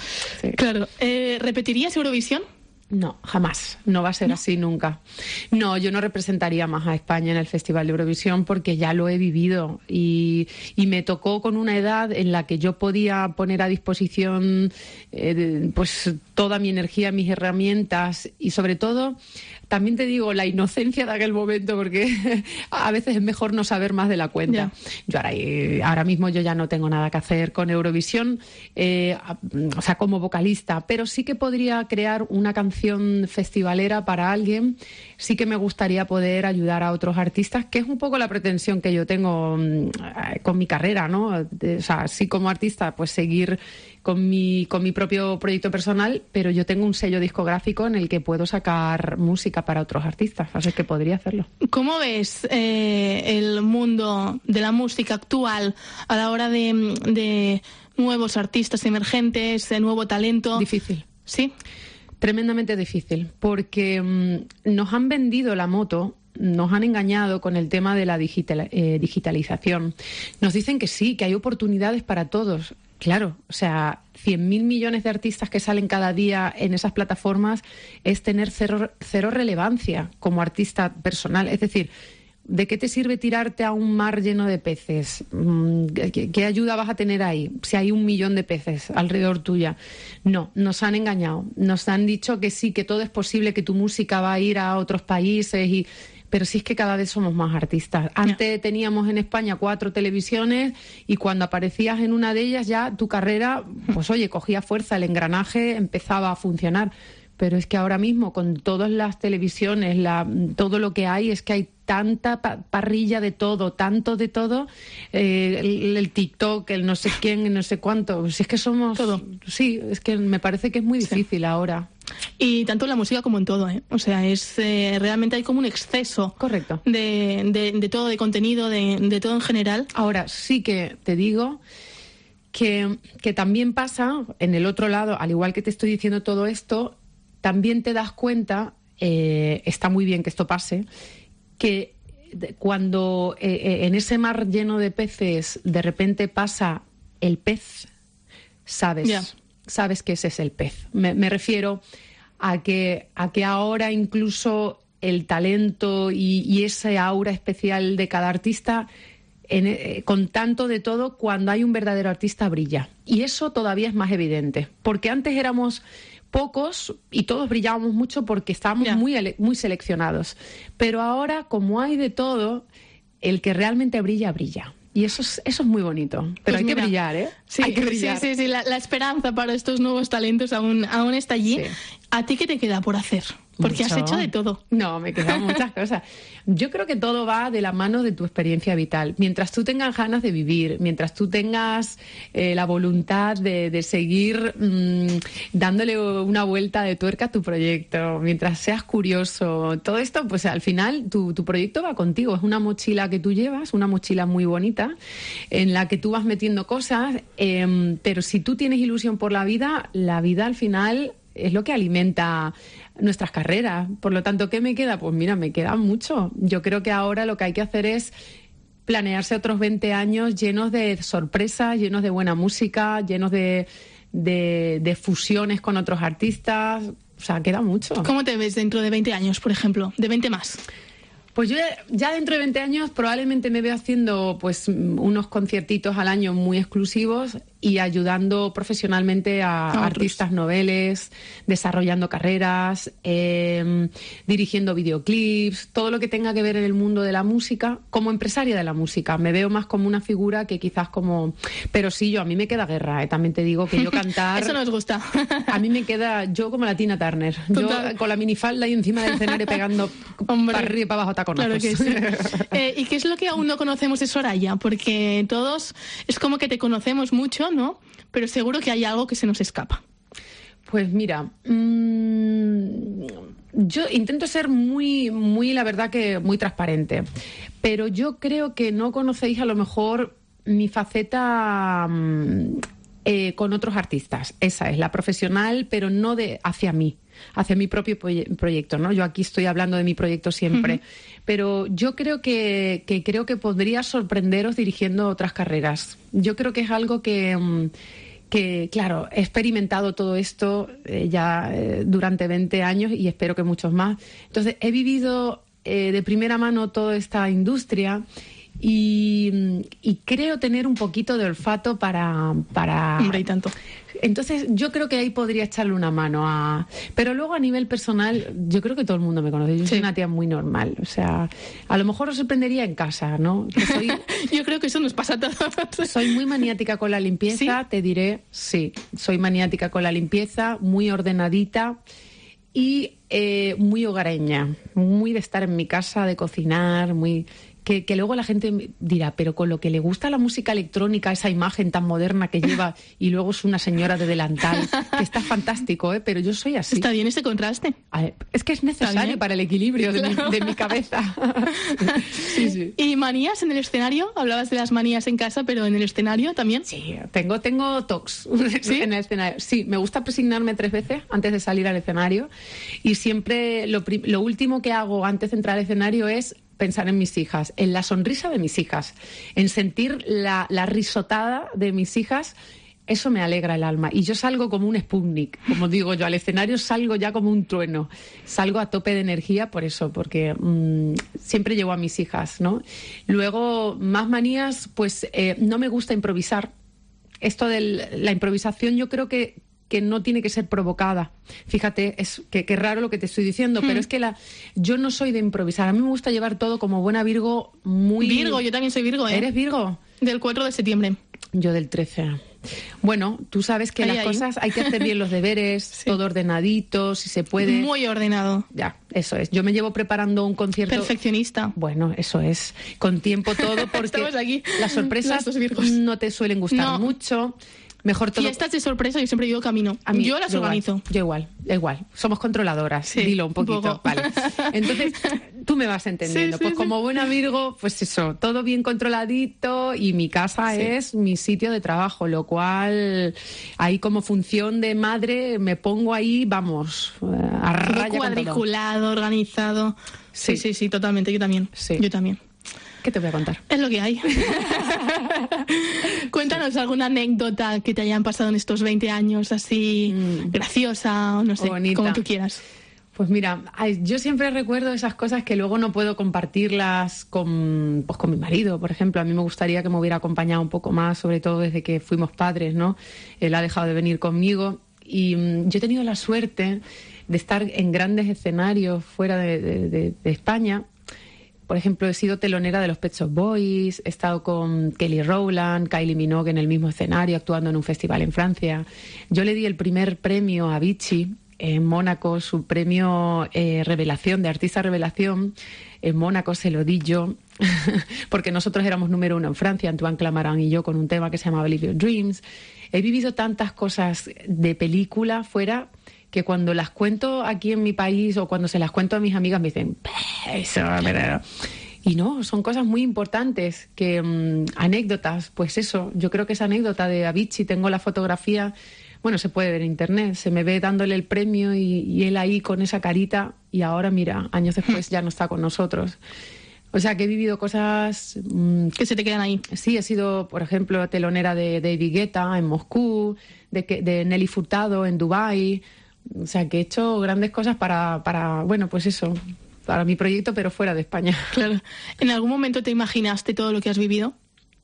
Claro. Eh, ¿Repetirías Eurovisión? No, jamás. No va a ser así nunca. No, yo no representaría más a España en el Festival de Eurovisión porque ya lo he vivido y, y me tocó con una edad en la que yo podía poner a disposición eh, de- pues toda mi energía, mis herramientas y sobre todo, también te digo, la inocencia de aquel momento porque a veces es mejor no saber más de la cuenta. Yo ahora, eh, ahora mismo yo ya no tengo nada que hacer con Eurovisión, eh, a- o sea, como vocalista, pero sí que podría crear una canción festivalera para alguien. Sí que me gustaría poder ayudar a otros artistas, que es un poco la pretensión que yo tengo mm, eh, con mi carrera, ¿no? De- o sea, sí como artista, pues seguir con mi, con mi propio proyecto personal, pero yo tengo un sello discográfico en el que puedo sacar música para otros artistas, así que podría hacerlo. ¿Cómo ves eh, el mundo de la música actual a la hora de, de nuevos artistas emergentes, de nuevo talento? Difícil. ¿Sí? Tremendamente difícil, porque mm, nos han vendido la moto, nos han engañado con el tema de la digital- eh, digitalización. Nos dicen que sí, que hay oportunidades para todos. Claro, o sea, cien mil millones de artistas que salen cada día en esas plataformas es tener cero, cero relevancia como artista personal. Es decir, ¿de qué te sirve tirarte a un mar lleno de peces? Mm, ¿Qué, qué ayuda vas a tener ahí si hay un millón de peces alrededor tuya? No, nos han engañado. Nos han dicho que sí, que todo es posible, que tu música va a ir a otros países y... Pero sí es que cada vez somos más artistas. Antes teníamos en España cuatro televisiones y cuando aparecías en una de ellas ya tu carrera, pues oye, cogía fuerza, el engranaje empezaba a funcionar. Pero es que ahora mismo con todas las televisiones, la, todo lo que hay, es que hay tanta pa- parrilla de todo, tanto de todo, eh, el, el TikTok, el no sé quién, el no sé cuánto. Si es que somos... Todo. Sí, es que me parece que es muy difícil ahora. Y tanto en la música como en todo, ¿eh? O sea, es eh, realmente hay como un exceso. Correcto. De, de, de todo, de contenido, de, de todo en general. Ahora, sí que te digo que, que también pasa, en el otro lado, al igual que te estoy diciendo todo esto, también te das cuenta, eh, está muy bien que esto pase, que de- cuando eh, eh, en ese mar lleno de peces de repente pasa el pez, sabes, Ya. sabes que ese es el pez. Me, me refiero a que, a que ahora incluso el talento y, y ese aura especial de cada artista, en, eh, con tanto de todo, cuando hay un verdadero artista brilla. Y eso todavía es más evidente, porque antes éramos pocos y todos brillábamos mucho porque estábamos muy, ele- muy seleccionados. Pero ahora, como hay de todo, el que realmente brilla, brilla. Y eso es, eso es muy bonito. Pero Pues hay mira, que brillar, ¿eh? Sí, hay que brillar. sí, sí, sí. La, la esperanza para estos nuevos talentos aún, aún está allí. ¿A ti qué te queda por hacer? Porque has Mucho. hecho de todo. No, me quedan muchas cosas. Yo creo que todo va de la mano de tu experiencia vital. Mientras tú tengas ganas de vivir, mientras tú tengas eh, la voluntad de, de seguir mmm, dándole una vuelta de tuerca a tu proyecto, mientras seas curioso, todo esto, pues al final tu, tu proyecto va contigo. Es una mochila que tú llevas, una mochila muy bonita, en la que tú vas metiendo cosas, eh, pero si tú tienes ilusión por la vida, la vida al final es lo que alimenta nuestras carreras. Por lo tanto, ¿qué me queda? Pues mira, me queda mucho. Yo creo que ahora lo que hay que hacer es planearse otros veinte años llenos de sorpresas, llenos de buena música, llenos de, de, de fusiones con otros artistas. O sea, queda mucho. ¿Cómo te ves dentro de veinte años, por ejemplo? De veinte más. Pues yo ya, ya dentro de veinte años probablemente me veo haciendo pues unos conciertitos al año muy exclusivos y ayudando profesionalmente a, a artistas noveles, desarrollando carreras, eh, dirigiendo videoclips, todo lo que tenga que ver en el mundo de la música, como empresaria de la música. Me veo más como una figura que quizás como... Pero sí, yo a mí me queda guerra, ¿eh? También te digo que yo cantar... Eso nos gusta. A mí me queda yo como la Tina Turner. Total. Yo con la minifalda y encima del escenario pegando Hombre, para arriba y para abajo taconazos. Claro que sí. eh, ¿Y qué es lo que aún no conocemos de Soraya? Porque todos es como que te conocemos mucho, ¿no? Pero seguro que hay algo que se nos escapa. Pues mira, mmm, yo intento ser muy, muy, la verdad que muy transparente, pero yo creo que no conocéis a lo mejor mi faceta mmm, eh, con otros artistas. Esa es la profesional, pero no de hacia mí, hacia mi propio proye- proyecto, ¿no? Yo aquí estoy hablando de mi proyecto siempre, uh-huh. pero yo creo que, que creo que podría sorprenderos dirigiendo otras carreras. Yo creo que es algo que... Mmm, que, claro, he experimentado todo esto eh, ya eh, durante veinte años y espero que muchos más. Entonces, he vivido eh, de primera mano toda esta industria y, y creo tener un poquito de olfato para... para... Hombre, y tanto. Entonces, yo creo que ahí podría echarle una mano a... Pero luego, a nivel personal, yo creo que todo el mundo me conoce. Yo sí. soy una tía muy normal. O sea, a lo mejor os sorprendería en casa, ¿no? Que soy... yo creo que eso nos pasa a todos. Soy muy maniática con la limpieza, ¿sí? Te diré, sí. Soy maniática con la limpieza, muy ordenadita y eh, muy hogareña. Muy de estar en mi casa, de cocinar, muy... Que, que luego la gente dirá, pero con lo que le gusta la música electrónica, esa imagen tan moderna que lleva y luego es una señora de delantal, que está fantástico, ¿eh? Pero yo soy así. Está bien ese contraste. Ver, es que es necesario para el equilibrio de, claro. mi, de mi cabeza. sí, sí. ¿Y manías en el escenario? Hablabas de las manías en casa, pero en el escenario también. Sí, tengo, tengo tocs ¿Sí? en el escenario. Sí, me gusta presignarme tres veces antes de salir al escenario y siempre lo, lo último que hago antes de entrar al escenario es pensar en mis hijas, en la sonrisa de mis hijas, en sentir la, la risotada de mis hijas. Eso me alegra el alma. Y yo salgo como un Sputnik, como digo yo, al escenario salgo ya como un trueno. Salgo a tope de energía por eso, porque mmm, siempre llevo a mis hijas, ¿no? Luego, más manías, pues eh, no me gusta improvisar. Esto de la improvisación yo creo que que no tiene que ser provocada. Fíjate, es que, que raro lo que te estoy diciendo, hmm. pero es que la, yo no soy de improvisar. A mí me gusta llevar todo como buena Virgo, muy... Virgo, yo también soy Virgo, ¿eh? ¿Eres Virgo? Del cuatro de septiembre. Yo del trece. Bueno, tú sabes que ahí, las ahí. cosas hay que hacer bien los deberes, sí. todo ordenadito, si se puede. Muy ordenado. Ya, eso es. Yo me llevo preparando un concierto... Perfeccionista. Bueno, eso es. Con tiempo todo, porque Estamos aquí. Las sorpresas no te suelen gustar no. mucho. Mejor todo. Fiestas de sorpresa, yo siempre digo camino. A mí, yo las yo organizo. Igual, yo igual, igual. Somos controladoras, sí, dilo un poquito. Un vale. Entonces, tú me vas entendiendo. Sí, sí, pues sí. Como buena Virgo, pues eso, todo bien controladito y mi casa sí. es mi sitio de trabajo, lo cual ahí como función de madre me pongo ahí, vamos, a raya todo cuadriculado, con todo. Organizado. Sí. sí, sí, sí, totalmente. Yo también. Sí. Yo también. ¿Qué te voy a contar? Es lo que hay. Cuéntanos alguna anécdota que te hayan pasado en estos veinte años, así mm. graciosa, o no sé, bonita. Como tú quieras. Pues mira, yo siempre recuerdo esas cosas que luego no puedo compartirlas con, pues con mi marido, por ejemplo. A mí me gustaría que me hubiera acompañado un poco más, sobre todo desde que fuimos padres, ¿no? Él ha dejado de venir conmigo y um, yo he tenido la suerte de estar en grandes escenarios fuera de, de, de, de España. Por ejemplo, he sido telonera de los Pet Shop Boys, he estado con Kelly Rowland, Kylie Minogue en el mismo escenario, actuando en un festival en Francia. Yo le di el primer premio a Avicii en Mónaco, su premio eh, Revelación, de Artista Revelación. En Mónaco se lo di yo, porque nosotros éramos número uno en Francia, Antoine Clamaran y yo, con un tema que se llama Believe Your Dreams. He vivido tantas cosas de película fuera que cuando las cuento aquí en mi país o cuando se las cuento a mis amigas me dicen, eso, pero... Y no, son cosas muy importantes, que um, anécdotas, pues eso, yo creo que esa anécdota de Avicii, tengo la fotografía, bueno, se puede ver en internet, se me ve dándole el premio y, y él ahí con esa carita y ahora, mira, años después ya no está con nosotros. O sea, que he vivido cosas... Mmm, que se te quedan ahí. Sí, he sido, por ejemplo, telonera de David Guetta en Moscú, de, de Nelly Furtado en Dubái. O sea, que he hecho grandes cosas para, para, bueno, pues eso, para mi proyecto, pero fuera de España. Claro. ¿En algún momento te imaginaste todo lo que has vivido?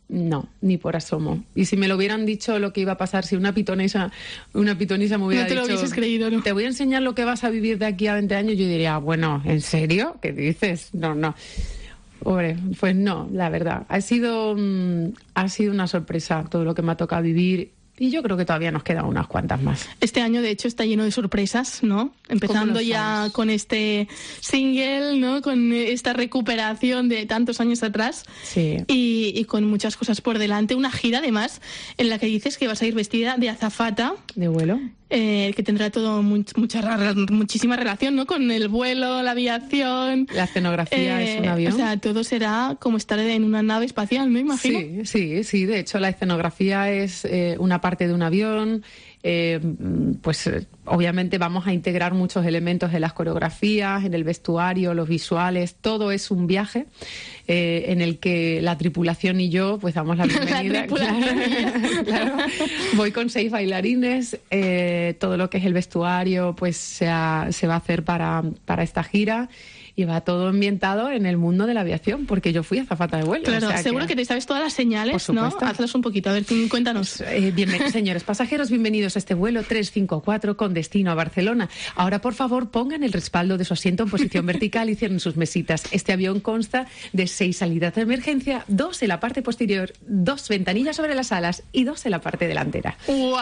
no, ni por asomo. Y si me lo hubieran dicho lo que iba a pasar, si una pitonisa, una pitonisa me hubiera no te dicho... lo hubieses creído, ¿no? Te voy a enseñar lo que vas a vivir de aquí a veinte años, yo diría, bueno, ¿en serio? ¿Qué dices? No, no. Hombre, pues no, la verdad. Ha sido, mmm, ha sido una sorpresa todo lo que me ha tocado vivir. Y yo creo que todavía nos quedan unas cuantas más. Este año, de hecho, está lleno de sorpresas, ¿no? Empezando ya sabes? con este single, ¿no? Con esta recuperación de tantos años atrás. Sí. Y, y con muchas cosas por delante. Una gira, además, en la que dices que vas a ir vestida de azafata. ¿De vuelo? Eh, que tendrá todo much, mucha, muchísima relación, ¿no? Con el vuelo, la aviación. La escenografía eh, es un avión. O sea, todo será como estar en una nave espacial, ¿me imagino? Sí, sí, sí. De hecho, la escenografía es eh, una parte de un avión. Eh, pues eh, obviamente vamos a integrar muchos elementos en las coreografías, en el vestuario, los visuales. Todo es un viaje eh, en el que la tripulación y yo pues damos la bienvenida. La tripulación. Claro, claro. Voy con seis bailarines. Eh, todo lo que es el vestuario pues se, ha, se va a hacer para, para esta gira. Y va todo ambientado en el mundo de la aviación, porque yo fui azafata de vuelo. Claro, o sea seguro que... que te sabes todas las señales, ¿no? Hazlas un poquito, a ver, cuéntanos. Pues, eh, bienven- señores pasajeros, bienvenidos a este vuelo tres cinco cuatro con destino a Barcelona. Ahora, por favor, pongan el respaldo de su asiento en posición vertical y cierren sus mesitas. Este avión consta de seis salidas de emergencia, dos en la parte posterior, dos ventanillas sobre las alas y dos en la parte delantera. ¡Wow!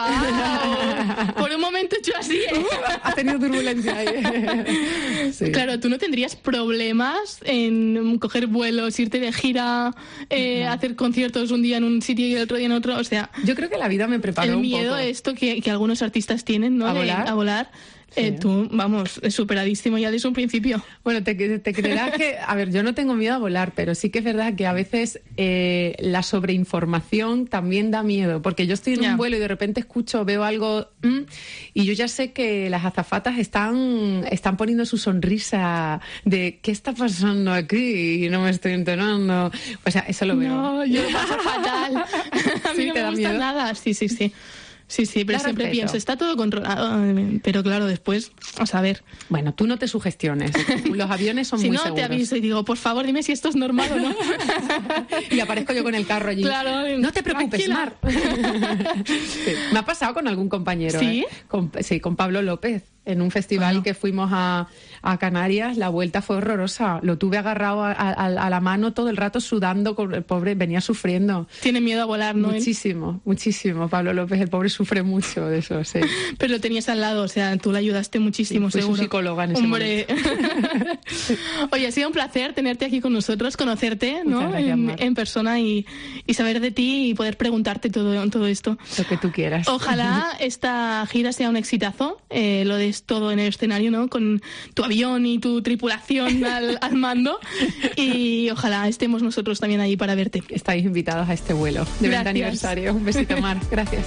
Por un momento yo así, ¿eh? Ha tenido turbulencia ahí. Sí. Claro, tú no tendrías problemas en coger vuelos, irte de gira, eh, no. hacer conciertos un día en un sitio y el otro día en otro, o sea... Yo creo que la vida me preparó un poco. El miedo esto que, que algunos artistas tienen, ¿no? ¿A de, volar? A volar. Sí. Eh, tú, vamos, superadísimo ya desde un principio. Bueno, te, te creerás que, a ver, yo no tengo miedo a volar, pero sí que es verdad que a veces eh, la sobreinformación también da miedo, porque yo estoy en ya. un vuelo y de repente escucho, veo algo mm, y yo ya sé que las azafatas están, están poniendo su sonrisa de ¿qué está pasando aquí? Y no me estoy enterando. O sea, eso lo veo. No, yo lo paso fatal. A mí ¿Sí, no te me da gusta miedo? nada. Sí, sí, sí. Sí, sí, pero Da siempre respeto. pienso, está todo controlado, pero claro, después, a saber. Bueno, tú no te sugestiones, los aviones son si muy no, seguros. te aviso y digo, por favor, dime si esto es normal o no. Y aparezco yo con el carro allí. Claro, no te preocupes, tranquila. Mar. Sí. Me ha pasado con algún compañero. ¿Sí? ¿eh? Con, sí, con Pablo López. En un festival Bueno. que fuimos a, a Canarias, la vuelta fue horrorosa. Lo tuve agarrado a, a, a la mano todo el rato sudando, con el pobre venía sufriendo. Tiene miedo a volar, ¿no? Muchísimo, él? muchísimo. Pablo López, el pobre, sufre mucho de eso, sí. Pero lo tenías al lado, o sea, tú le ayudaste muchísimo, Sí, fui su seguro. psicóloga en ese Hombre. Oye, ha sido un placer tenerte aquí con nosotros, conocerte, ¿no? Muchas gracias, en, Mar. en persona y, y saber de ti y poder preguntarte todo, todo esto. Lo que tú quieras. Ojalá esta gira sea un exitazo, eh, lo des todo en el escenario, ¿no? Con tu avión y tu tripulación al, al mando. Y ojalá estemos nosotros también ahí para verte. Estáis invitados a este vuelo de Gracias. veinte aniversario. Un besito, Mar. Gracias.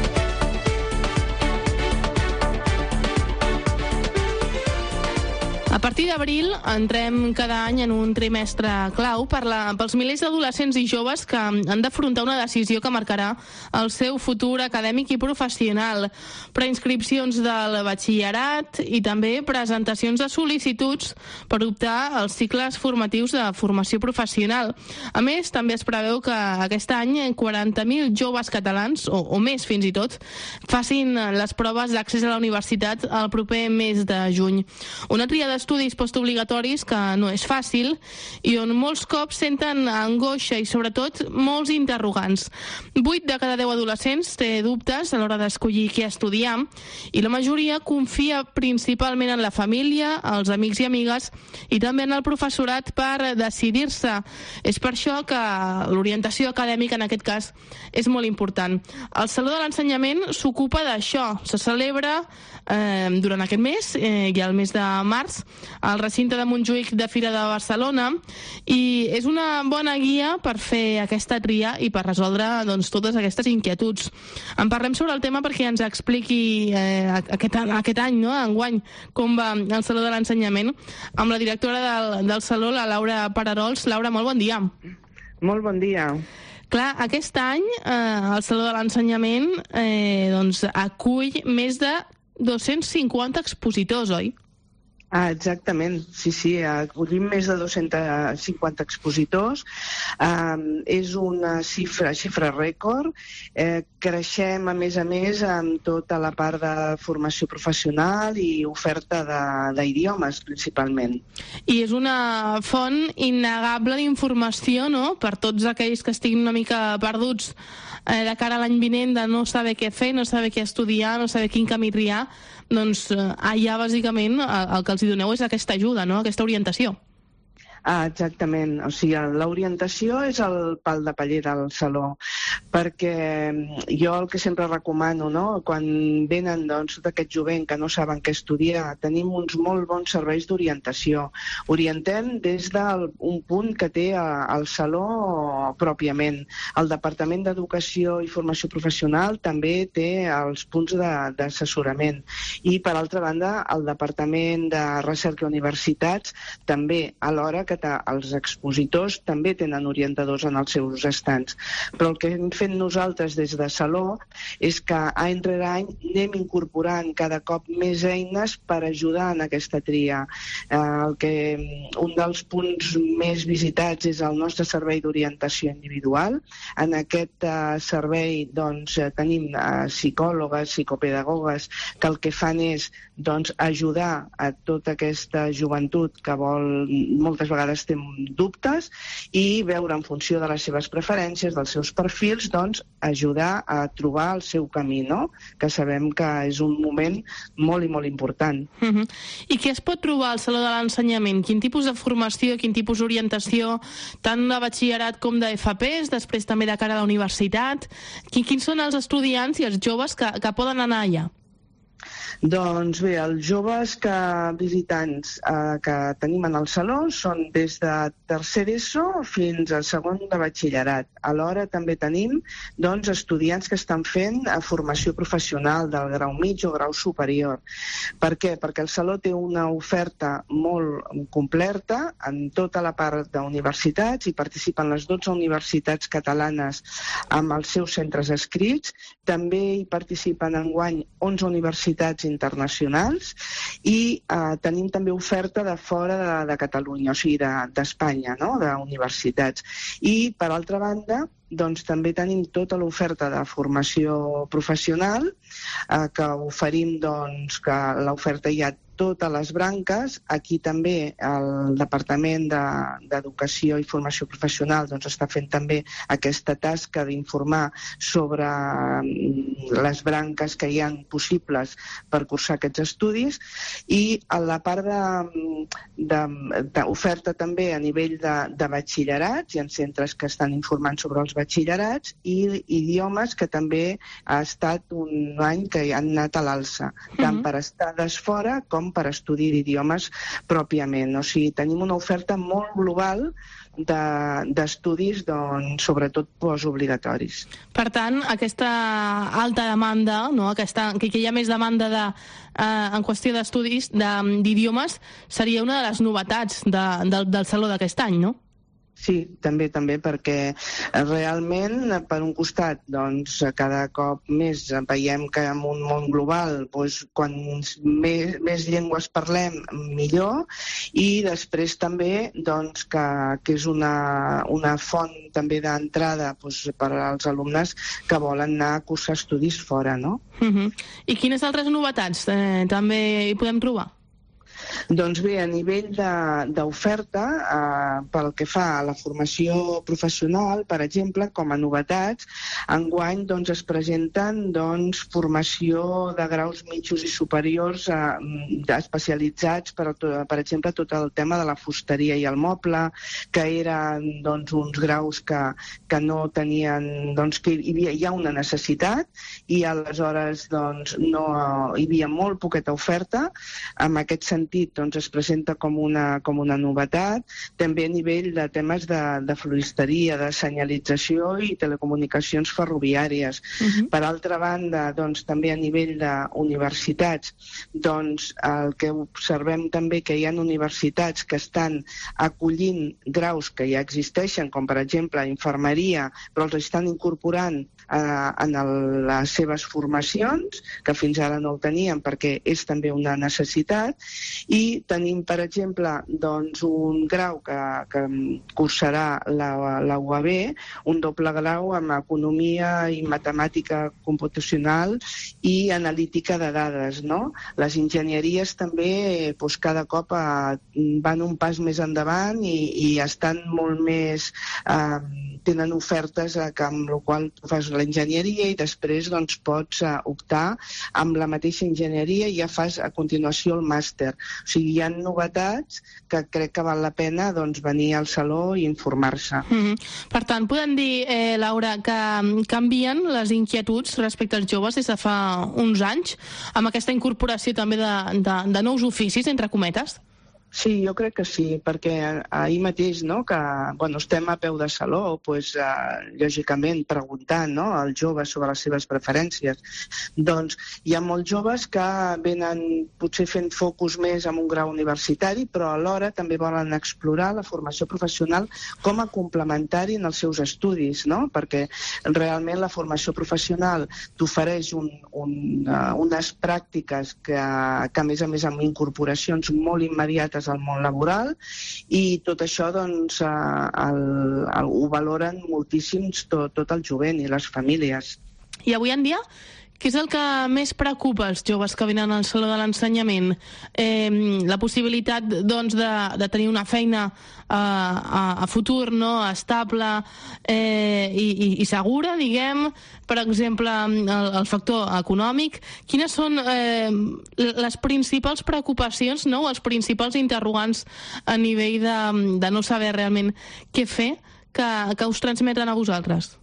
A partir d'abril entrem cada any en un trimestre clau per la, pels milers d'adolescents i joves que han d'afrontar una decisió que marcarà el seu futur acadèmic i professional. Preinscripcions del batxillerat i també presentacions de sol·licituds per optar als cicles formatius de formació professional. A més, també es preveu que aquest any quaranta mil joves catalans, o, o més fins i tot, facin les proves d'accés a la universitat el proper mes de juny. Una tria d'estudis postobligatoris que no és fàcil i on molts cops senten angoixa i sobretot molts interrogants. Vuit de cada deu adolescents té dubtes a l'hora d'escollir què estudiar i la majoria confia principalment en la família, els amics i amigues i també en el professorat per decidir-se. És per això que l'orientació acadèmica en aquest cas és molt important. El Saló de l'Ensenyament s'ocupa d'això. Se celebra eh, durant aquest mes eh, i el mes de març al recinte de Montjuïc de Fira de Barcelona i és una bona guia per fer aquesta tria i per resoldre doncs, totes aquestes inquietuds. En parlem sobre el tema perquè ens expliqui eh, aquest, aquest any, no? enguany, com va el Saló de l'Ensenyament amb la directora del, del Saló, la Laura Pararols. Laura, molt bon dia. Molt bon dia. Clar, aquest any eh, el Saló de l'Ensenyament eh, doncs, acull més de dos-cents cinquanta expositors, oi? Ah, exactament, sí, sí, acollim més de dos-cents cinquanta expositors, um, és una xifra, xifra rècord, eh, creixem a més a més amb tota la part de formació professional i oferta d'idiomes principalment. I és una font innegable d'informació, no?, per tots aquells que estiguin una mica perduts eh, de cara a l'any vinent, de no saber què fer, no saber què estudiar, no saber quin camí triar. Doncs allà bàsicament el que els hi doneu és aquesta ajuda, no?, aquesta orientació. Ah, exactament. O sigui, l'orientació és el pal de paller del saló, perquè jo el que sempre recomano, no?, quan venen doncs, tot aquest jovent que no saben què estudiar, tenim uns molt bons serveis d'orientació. Orientem des d'un punt que té el saló pròpiament. El Departament d'Educació i Formació Professional també té els punts d'assessorament. I, per altra banda, el Departament de Recerca i Universitats també, alhora que els expositors també tenen orientadors en els seus estants. Però el que hem fet nosaltres des de Saló és que any rere any anem incorporant cada cop més eines per ajudar en aquesta tria. Eh, el que, un dels punts més visitats és el nostre servei d'orientació individual. En aquest eh, servei doncs, tenim eh, psicòlogues, psicopedagogues, que el que fan és doncs, ajudar a tota aquesta joventut que vol moltes vegades té dubtes i veure en funció de les seves preferències, dels seus perfils, doncs ajudar a trobar el seu camí, no?, que sabem que és un moment molt i molt important. Uh-huh. I què es pot trobar al Saló de l'Ensenyament? Quin tipus de formació, quin tipus d'orientació, tant de batxillerat com d'F Ps, després també de cara a la universitat? Quins són els estudiants i els joves que, que poden anar allà? Doncs bé, els joves que visitants eh, que tenim en el saló són des de tercer d'ESO fins al segon de batxillerat. Alhora també tenim doncs, estudiants que estan fent eh, formació professional del grau mig o grau superior. Per què? Perquè el saló té una oferta molt completa en tota la part d'universitats, i participen les dotze universitats catalanes amb els seus centres escrits. També hi participen enguany onze universitats internacionals i eh, tenim també oferta de fora de, de Catalunya, o sigui, d'Espanya, no?, d'universitats. I, per altra banda, doncs també tenim tota l'oferta de formació professional, eh, que oferim, doncs, que l'oferta hi ha totes les branques. Aquí també el Departament d'Educació i Formació Professional doncs, està fent també aquesta tasca d'informar sobre les branques que hi ha possibles per cursar aquests estudis, i a la part d'oferta també a nivell de, de batxillerats, hi ha centres que estan informant sobre els batxillerats, i idiomes, que també ha estat un any que han anat a l'alça, tant per estades fora com per estudi d'idiomes pròpiament. O sigui, tenim una oferta molt global d'estudis, de, doncs, sobretot postobligatoris. Per tant, aquesta alta demanda, no? aquesta, que hi ha més demanda de, eh, en qüestió d'estudis d'idiomes, seria una de les novetats de, de, del Saló d'aquest any, no? Sí, també, també, perquè realment, per un costat, doncs, cada cop més veiem que en un món global, doncs, quan més, més llengües parlem, millor, i després també, doncs, que, que és una, una font també d'entrada doncs, per als alumnes que volen anar a cursar estudis fora, no? Uh-huh. I quines altres novetats eh, també hi podem trobar? Doncs bé, a nivell d'oferta, eh, pel que fa a la formació professional, per exemple, com a novetats, enguany doncs, es presenten doncs, formació de graus mitjos i superiors eh, especialitzats, per, per exemple, tot el tema de la fusteria i el moble, que eren doncs, uns graus que, que no tenien, doncs, que hi havia, hi ha una necessitat, i aleshores doncs, no, hi havia molt poqueta oferta. En aquest sentit, doncs, es presenta com una, com una novetat. També a nivell de temes de, de floristeria, de senyalització i telecomunicacions ferroviàries. Uh-huh. Per altra banda, doncs, també a nivell d'universitats, doncs, el que observem també que hi ha universitats que estan acollint graus que ja existeixen, com per exemple infermeria, però els estan incorporant eh, en el, les seves formacions, que fins ara no ho tenien perquè és també una necessitat. I tenim, per exemple, doncs, un grau que, que cursarà la, la U A B, un doble grau amb economia i matemàtica computacional i analítica de dades, no? Les enginyeries també doncs, cada cop eh, van un pas més endavant i, i estan molt més... Eh, tenen ofertes eh, que amb la qual tu fas l'enginyeria i després doncs, pots eh, optar amb la mateixa enginyeria i ja fas a continuació el màster. O sigui, hi ha novetats que crec que val la pena doncs, venir al saló i informar-se. Mm-hmm. Per tant, podem dir, eh, Laura, que canvien les inquietuds respecte als joves des de fa uns anys, amb aquesta incorporació també de, de, de nous oficis, entre cometes? Sí, jo crec que sí, perquè ahir mateix, no, que bueno, estem a peu de saló, pues, eh, lògicament preguntant, no, als joves sobre les seves preferències. Doncs hi ha molts joves que venen potser fent focus més en un grau universitari, però alhora també volen explorar la formació professional com a complementari en els seus estudis, no? Perquè realment la formació professional t'ofereix un, un, uh, unes pràctiques que, que a més a més amb incorporacions molt immediates al món laboral i tot això doncs, el, el, ho valoren moltíssim tot, tot el jovent i les famílies. I avui en dia, què és el que més preocupa els joves que venen al Saló de l'Ensenyament? Eh, la possibilitat doncs, de, de tenir una feina eh, a, a futur, no? Estable eh, i, i, i segura, diguem, per exemple, el, el factor econòmic. Quines són eh, les principals preocupacions, no? Els principals interrogants a nivell de, de no saber realment què fer que, que us transmeten a vosaltres?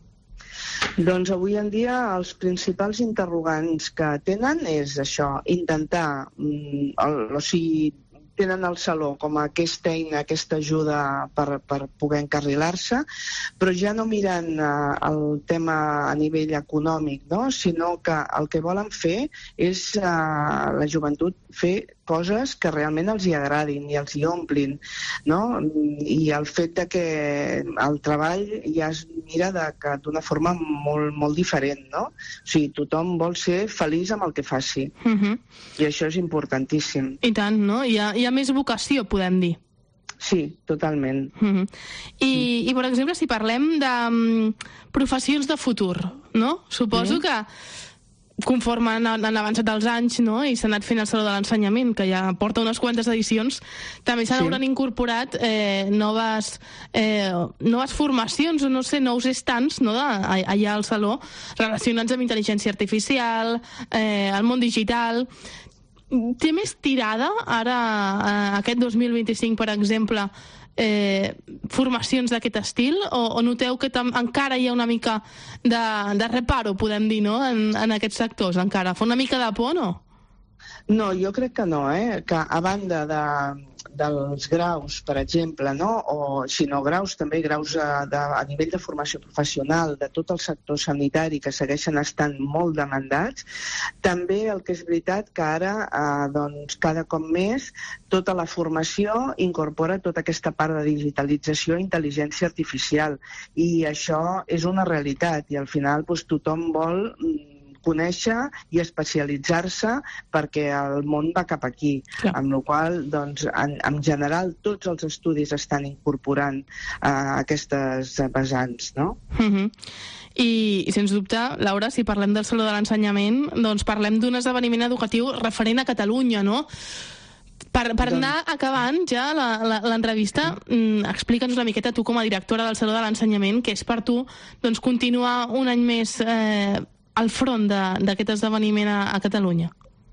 Doncs avui en dia els principals interrogants que tenen és això, intentar, mm, el, o sigui, tenen el saló com a aquesta eina, aquesta ajuda per, per poder encarrilar-se, però ja no miren eh, el tema a nivell econòmic, no? Sinó que el que volen fer és eh, la joventut fer coses que realment els hi agradin i els hi omplin, no? I el fet de que el treball ja es mira d'una forma molt, molt diferent, no? O sigui, tothom vol ser feliç amb el que faci. Uh-huh. I això és importantíssim. I tant, no? Hi ha, hi ha més vocació, podem dir. Sí, totalment. Uh-huh. I, I, per exemple, si parlem de um, professions de futur, no? Suposo uh-huh. que conforme han, han avançat els anys, no? I s'ha anat fent el Saló de l'Ensenyament, que ja porta unes quantes edicions, també s'han sí. incorporat eh, noves, eh, noves formacions, o no sé, nous estants, no? De, allà al Saló, relacionats amb intel·ligència artificial, eh, el món digital. Té més tirada ara, eh, aquest dos mil vint-i-cinc, per exemple, eh, formacions d'aquest estil, o, o noteu que tam, encara hi ha una mica de, de reparo, podem dir, no? en, en aquests sectors encara? Fa una mica de por, no? No, jo crec que no, eh? Que a banda de, dels graus, per exemple, no? O si no graus, també graus a, de, a nivell de formació professional de tot el sector sanitari que segueixen estant molt demandats, també el que és veritat que ara, eh, doncs, cada cop més, tota la formació incorpora tota aquesta part de digitalització i intel·ligència artificial. I això és una realitat i al final doncs, tothom vol conèixer i especialitzar-se perquè el món va cap aquí. Clar. Amb la qual cosa, doncs, en, en general, tots els estudis estan incorporant uh, aquestes vessants, no? Uh-huh. I, I, sens dubte, Laura, si parlem del Saló de l'Ensenyament, doncs parlem d'un esdeveniment educatiu referent a Catalunya, no? Per, per anar acabant ja l'entrevista, mm, explica'ns una miqueta tu com a directora del Saló de l'Ensenyament, que és per tu doncs, continuar un any més eh, al front d'aquest esdeveniment a, a Catalunya.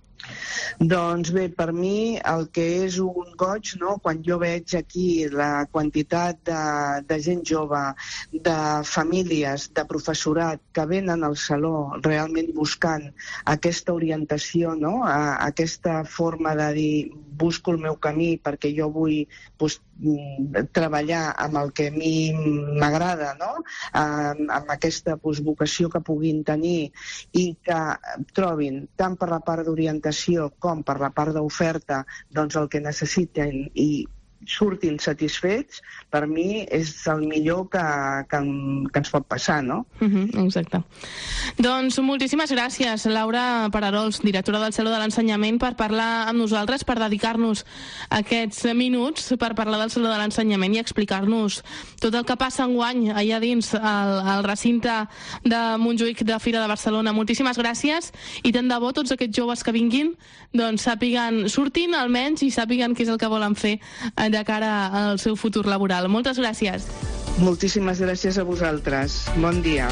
Doncs bé, per mi el que és un goig, no? Quan jo veig aquí la quantitat de, de gent jove, de famílies, de professorat que venen al saló realment buscant aquesta orientació, no? A, aquesta forma de dir busco el meu camí perquè jo vull pues, treballar amb el que a mi m'agrada, no? amb, amb aquesta pues, vocació que puguin tenir i que trobin tant per la part d'orientació com per la part d'oferta doncs, el que necessiten i surtin satisfets, per mi és el millor que, que, que ens pot passar, no? Uh-huh, exacte. Doncs moltíssimes gràcies, Laura Pararols, directora del Saló de l'Ensenyament, per parlar amb nosaltres, per dedicar-nos aquests minuts per parlar del Saló de l'Ensenyament i explicar-nos tot el que passa enguany allà dins el, el recinte de Montjuïc de Fira de Barcelona. Moltíssimes gràcies i tant de bo tots aquests joves que vinguin doncs sàpiguen, surtin almenys i sàpiguen què és el que volen fer de cara al seu futur laboral. Moltes gràcies. Moltíssimes gràcies a vosaltres. Bon dia.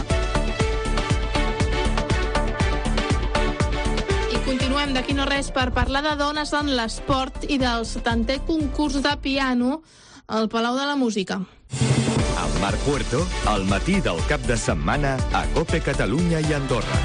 I continuem d'aquí no res per parlar de dones en l'esport i del setantè concurs de piano al Palau de la Música. Amb Marc Puerto, al matí del cap de setmana a COPE Catalunya i Andorra.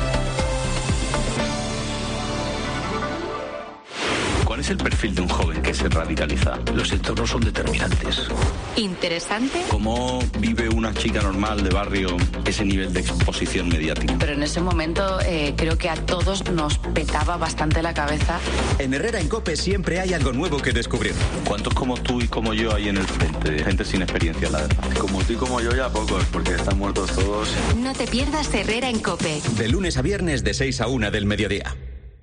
¿Cuál es el perfil de un joven que se radicaliza? Los entornos son determinantes. ¿Interesante? ¿Cómo vive una chica normal de barrio ese nivel de exposición mediática? Pero en ese momento eh, creo que a todos nos petaba bastante la cabeza. En Herrera en COPE siempre hay algo nuevo que descubrir. ¿Cuántos como tú y como yo hay en el frente? Gente sin experiencia, la verdad. Como tú y como yo ya pocos, porque están muertos todos. No te pierdas Herrera en COPE. De lunes a viernes de seis a una del mediodía.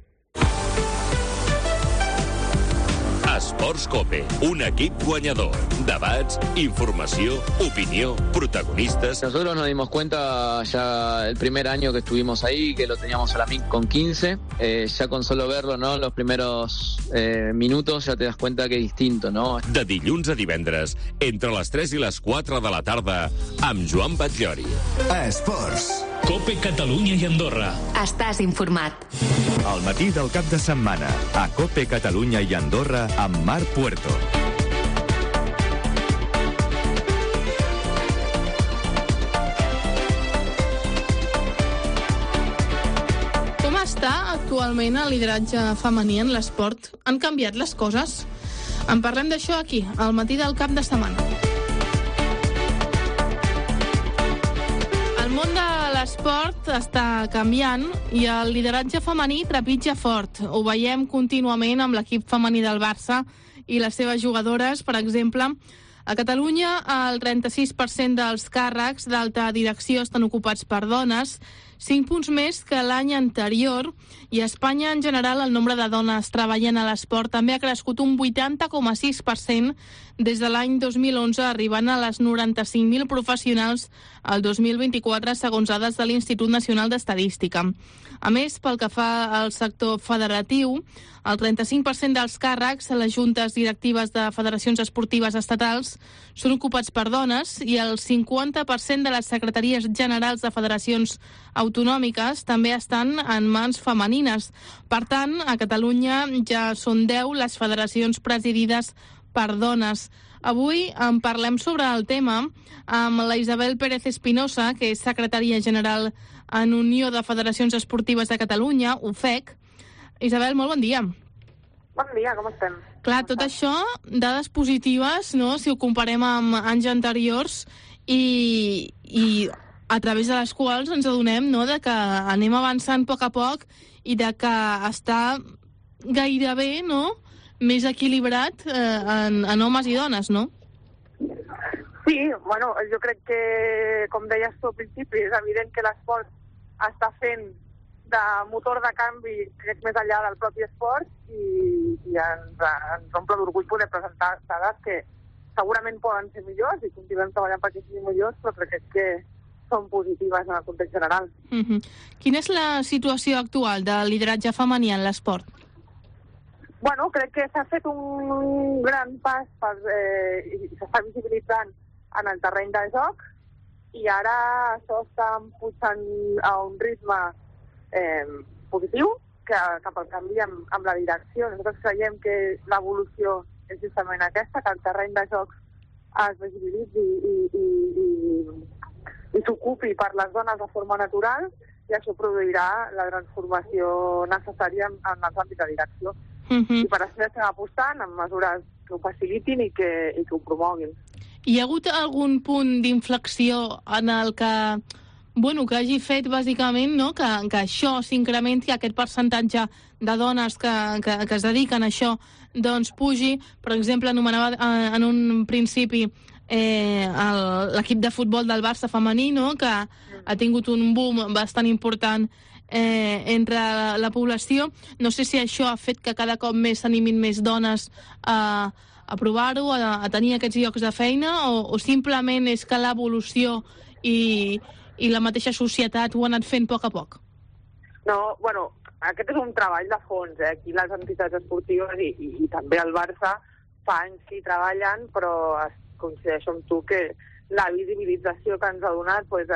Esports COPE, un equip guanyador. Debats, informació, opinió, protagonistas. Nosotros nos dimos cuenta ya el primer año que estuvimos ahí, que lo teníamos a la M I C con quince. Eh, ya con solo verlo, ¿no? Los primeros eh, minutos ya te das cuenta que es distinto, ¿no? De dilluns a divendres, entre les tres i les quatre de la tarda, amb Joan Batllori. Esports. COPE Catalunya i Andorra. Estàs informat. Al matí del cap de setmana a COPE Catalunya i Andorra amb Marc Puerto. Com està actualment el lideratge femení en l'esport? Han canviat les coses? En parlem d'això aquí, al matí del cap de setmana. El món de l'esport està canviant i el lideratge femení trepitja fort. Ho veiem contínuament amb l'equip femení del Barça i les seves jugadores, per exemple. A Catalunya, el trenta-sis per cent dels càrrecs d'alta direcció estan ocupats per dones, cinc punts més que l'any anterior, i a Espanya, en general, el nombre de dones treballant a l'esport també ha crescut un vuitanta coma sis per cent des de l'any dos mil onze, arribant a les noranta-cinc mil professionals el dos mil vint-i-quatre, segons dades de l'Institut Nacional d'Estadística. A més, pel que fa al sector federatiu, el trenta-cinc per cent dels càrrecs a les juntes directives de federacions esportives estatals són ocupats per dones i el cinquanta per cent de les secretaries generals de federacions autonòmiques també estan en mans femenines. Per tant, a Catalunya ja són deu les federacions presidides per dones. Avui en parlem sobre el tema amb la Isabel Pérez Espinosa, que és secretària general en Unió de Federacions Esportives de Catalunya, U F E C. Isabel, molt bon dia. Bon dia, com estem? Clar, tot això, dades positives, no?, si ho comparem amb anys anteriors, i, i a través de les quals ens adonem, no?, de que anem avançant a poc a poc i de que està gairebé, no?, més equilibrat eh, en, en homes i dones, no? Sí, bueno, jo crec que, com deies tu al principi, és evident que l'esport està fent de motor de canvi, crec, més enllà del propi esport, i, i ens, ens omple d'orgull poder presentar dades que segurament poden ser millors i continuem treballant perquè siguin millors, però crec que són positives en el context general. Uh-huh. Quina és la situació actual del lideratge femení en l'esport? Bueno, crec que s'ha fet un gran pas per, eh, i s'està visibilitzant en el terreny de joc, i ara això està pujant a un ritme eh, positiu que, cap al canvi amb, amb la direcció. Nosaltres creiem que l'evolució és justament aquesta, que el terreny de jocs es visibilitzi i, i, i, i s'ocupi per les dones de forma natural, i això produirà la transformació necessària en, en els àmbits de direcció. Uh-huh. I per això estem apostant en mesures que ho facilitin i que, i que ho promoguin. Hi ha hagut algun punt d'inflexió en el que, bueno, que hagi fet bàsicament, no?, que, que això s'incrementi, aquest percentatge de dones que, que, que es dediquen a això, doncs pugi. Per exemple, anomenava eh, en un principi eh, el- l'equip de futbol del Barça femení, no?, que ha tingut un boom bastant important eh, entre la, la població. No sé si això ha fet que cada cop més s'animin més dones a, a provar-ho, a, a tenir aquests llocs de feina, o, o simplement és que l'evolució i, i la mateixa societat ho ha anat fent a poc a poc? No, bueno, aquest és un treball de fons, eh? Aquí les entitats esportives i, i, i també el Barça fa anys que hi treballen, però es coincideixo amb tu que la visibilització que ens ha donat pues,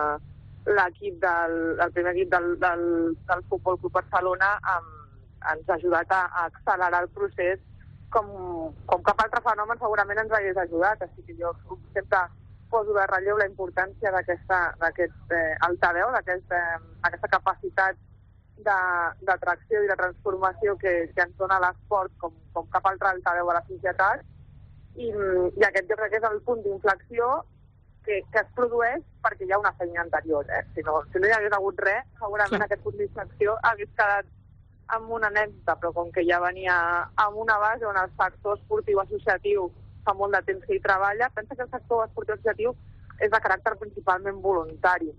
eh, l'equip del, el primer equip del, del, del Futbol Club Barcelona um, ens ha ajudat a, a accelerar el procés com, com cap altre fenomen segurament ens hagués ajudat. Així que jo sempre poso de relleu la importància d'aquesta d'aquest eh, altaveu, d'aquest, eh, aquesta capacitat de- d'atracció i de transformació que, que ens dona l'esport com, com cap altre altaveu a la societat. I, i aquest jo crec que és el punt d'inflexió que, que es produeix perquè hi ha una feina anterior. Eh? Si, no, si no hi hagués hagut res, segurament aquest punt d'inflexió hagués quedat amb una anècdota, però com que ja venia amb una base on el sector esportiu associatiu fa molt de temps que hi treballa, pensa que el sector esportiu associatiu és de caràcter principalment voluntari.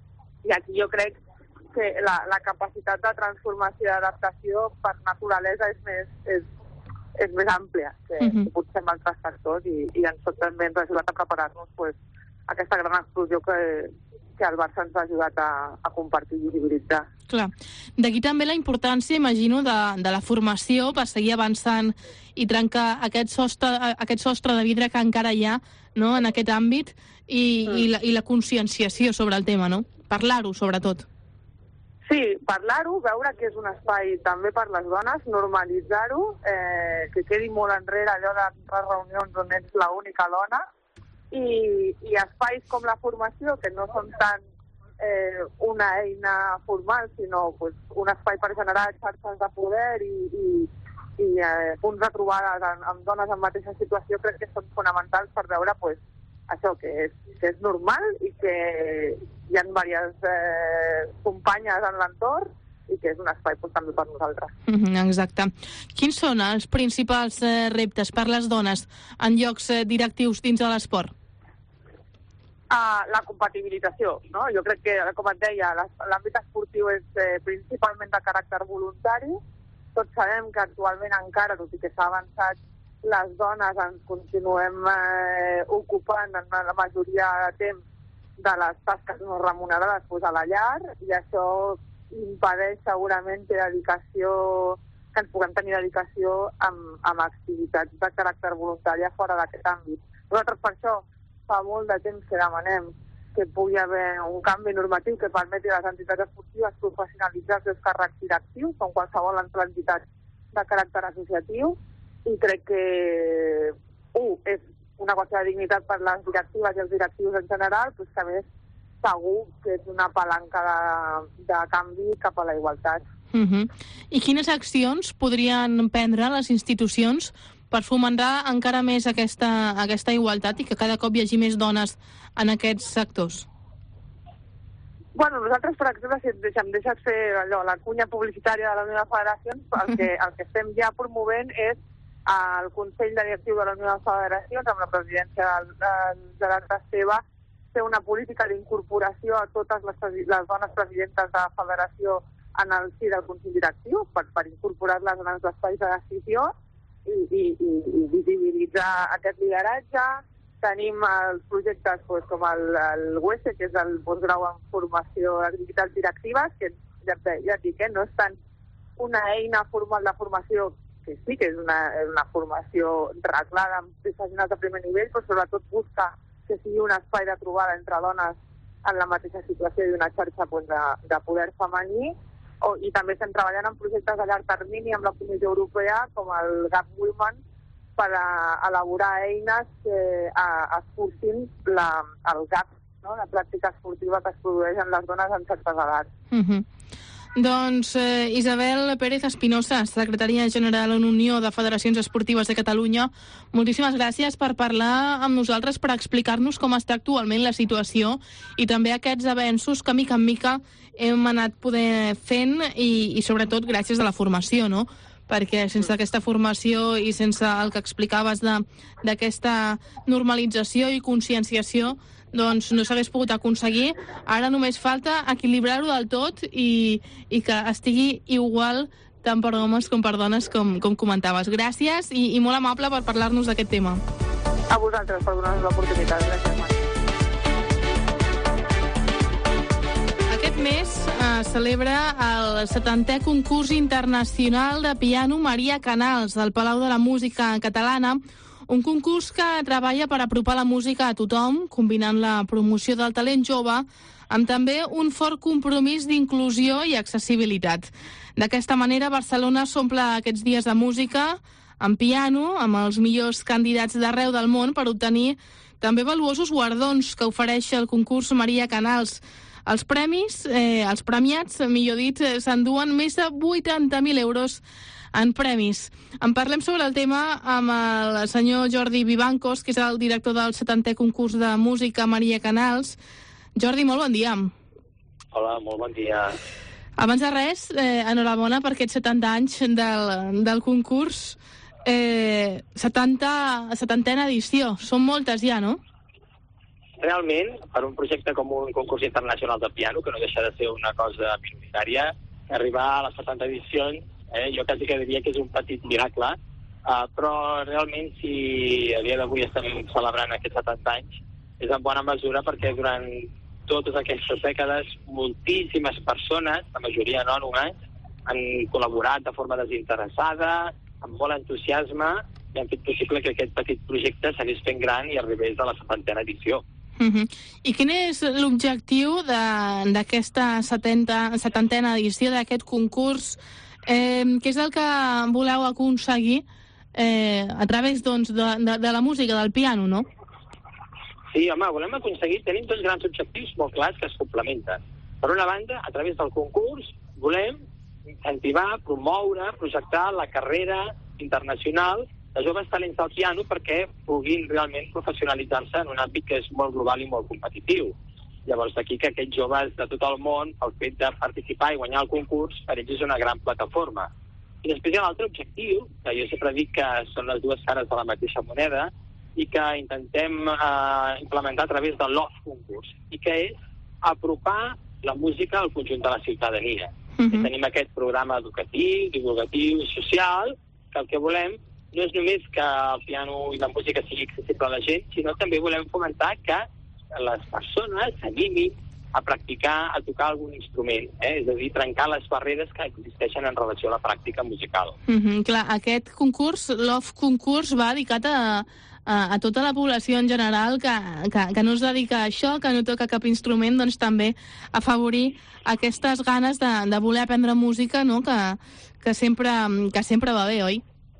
I aquí jo crec que la, la capacitat de transformació i d'adaptació per naturalesa és més, és, és més àmplia que, Mhm. que potser en altres sectors i, i ens tot també ens ha ajudat a preparar-nos pues, a aquesta gran explosió que, que el Barça ens ha ajudat a, a compartir i visibilitzar. Clar. D'aquí també la importància, imagino, de, de la formació per seguir avançant i trencar aquest sostre, aquest sostre de vidre que encara hi ha, no?, en aquest àmbit, i, mm. i, la, i la conscienciació sobre el tema, no? Parlar-ho, sobretot. Sí, parlar-ho, veure que és un espai també per les dones, normalitzar-ho, eh, que quedi molt enrere allò de les reunions on ets l'única dona, i, i espais com la formació, que no són tant eh, una eina formal, sinó pues, un espai per generar xarxes de poder i, i, i eh, punts de trobades amb, amb dones en mateixa situació, crec que són fonamentals per veure pues, això, que és, que és normal i que hi ha diverses eh, companyes en l'entorn i que és un espai pues, també per nosaltres. Mhm, exacte. Quins són els principals eh, reptes per les dones en llocs eh, directius dins de l'esport? Uh, la compatibilització, no? Jo crec que, com et deia, la- l'àmbit esportiu és eh, principalment de caràcter voluntari. Tots sabem que actualment encara, tot i que s'ha avançat, les dones ens continuem eh, ocupant en la majoria de temps de les tasques no remunerades pues, a la llar, i això impedeix segurament que dedicació que ens puguem tenir dedicació amb, amb activitats de caràcter voluntari fora d'aquest àmbit. Nosaltres per això fa molt de temps que demanem que pugui haver un canvi normatiu que permeti a les entitats esportives professionalitzar els seus càrrecs directius, com qualsevol altra entitat de caràcter associatiu, i crec que, un, és una qüestió de dignitat per les directives i els directius en general, però que a més segur que és una palanca de, de canvi cap a la igualtat. Mhm. I quines accions podrien prendre les institucions per fomentar encara més aquesta, aquesta igualtat i que cada cop hi hagi més dones en aquests sectors? Bueno, nosaltres, per exemple, si et deixa, em deixes fer allò, la cunya publicitària de la Unió de Federacions, el que, el que estem ja promovent és el Consell de Directiu de la Unió de Federacions, amb la presidència del, del Gerard Esteve, fer una política d'incorporació a totes les, presi- les dones presidentes de la federació en el si del Consell Directiu, per, per incorporar-les en els espais de decisió i, i, i, i visibilitzar aquest lideratge. Tenim els projectes pues, com el, el U E S E, que és el postgrau en formació d'activitats directives, que ja, ja et dic, eh, no és tant una eina formal de formació, que sí que és una, una formació reglada amb professionals de primer nivell, però sobretot busca que sigui un espai de trobada entre dones en la mateixa situació i una xarxa pues, de, de poder femení. O, I també estem treballant en projectes a llarg termini amb la Comissió Europea, com el Gap Women, per a elaborar eines que a, escurcin la, el gap, no?, la pràctica esportiva que es produeix en les dones en certes edats. Mhm. Doncs eh, Isabel Pérez Espinosa, secretària general en Unió de Federacions Esportives de Catalunya, moltíssimes gràcies per parlar amb nosaltres, per explicar-nos com està actualment la situació i també aquests avenços que mica en mica hem anat poder fent i, i sobretot gràcies a la formació, no? Perquè sense aquesta formació i sense el que explicaves d'aquesta normalització i conscienciació, doncs no s'hagués pogut aconseguir. Ara només falta equilibrar-ho del tot i, i que estigui igual tant per homes com per dones, com, com comentaves. Gràcies i, i molt amable per parlar-nos d'aquest tema. A vosaltres per donar-nos l'oportunitat. Gràcies, Marc. Aquest mes eh, celebra el setantè concurs internacional de piano Maria Canals del Palau de la Música Catalana, un concurs que treballa per apropar la música a tothom, combinant la promoció del talent jove amb també un fort compromís d'inclusió i accessibilitat. D'aquesta manera, Barcelona s'omple aquests dies de música amb piano, amb els millors candidats d'arreu del món per obtenir també valuosos guardons que ofereix el concurs Maria Canals. Els premis, eh, els premiats, millor dit, eh, s'enduen més de vuitanta mil euros en premis. En parlem sobre el tema amb el senyor Jordi Vivancos, que és el director del setantè concurs de música Maria Canals. Jordi, molt bon dia. Hola, molt bon dia. Abans de res, eh, enhorabona per aquests setanta anys del, del concurs. Eh, setanta, setantena edició. Són moltes ja, no? Realment, per un projecte com un concurs internacional de piano, que no deixa de ser una cosa minoritària, arribar a les setanta edicions, eh, jo quasi que diria que és un petit miracle, uh, però realment si a dia d'avui estem celebrant aquests setanta anys, és en bona mesura perquè durant totes aquestes dècades moltíssimes persones, la majoria anònimes, han col·laborat de forma desinteressada, amb molt entusiasme, i han fet possible que aquest petit projecte s'anés fent gran i arribés a la setantena edició. Uh-huh. I quin és l'objectiu d'aquesta setantena edició d'aquest concurs? Eh, què és el que voleu aconseguir eh, a través doncs, de, de, de la música, del piano, no? Sí, home, volem aconseguir, tenim dos grans objectius molt clars que es complementen. Per una banda, a través del concurs, volem incentivar, promoure, projectar la carrera internacional de joves talents del piano perquè puguin realment professionalitzar-se en un àmbit que és molt global i molt competitiu. Llavors, d'aquí que aquests joves de tot el món, el fet de participar i guanyar el concurs, per ells és una gran plataforma. I després hi ha l'altre objectiu, que jo sempre dic que són les dues cares de la mateixa moneda, i que intentem eh, implementar a través de l'O F concurs, i que és apropar la música al conjunt de la ciutadania. Uh-huh. Tenim aquest programa educatiu, divulgatiu i social, que el que volem no és només que el piano i la música sigui accessible a la gent, sinó també volem fomentar que les persones s'animin a practicar, a tocar algun instrument, eh? És a dir, trencar les barreres que existeixen en relació a la pràctica musical. Mm-hmm, clar, aquest concurs, l'O F concurs, va dedicat a, a, a tota la població en general que, que, que no es dedica a això, que no toca cap instrument, doncs també afavorir aquestes ganes de, de voler aprendre música, no? que, que, sempre, que sempre va bé, oi?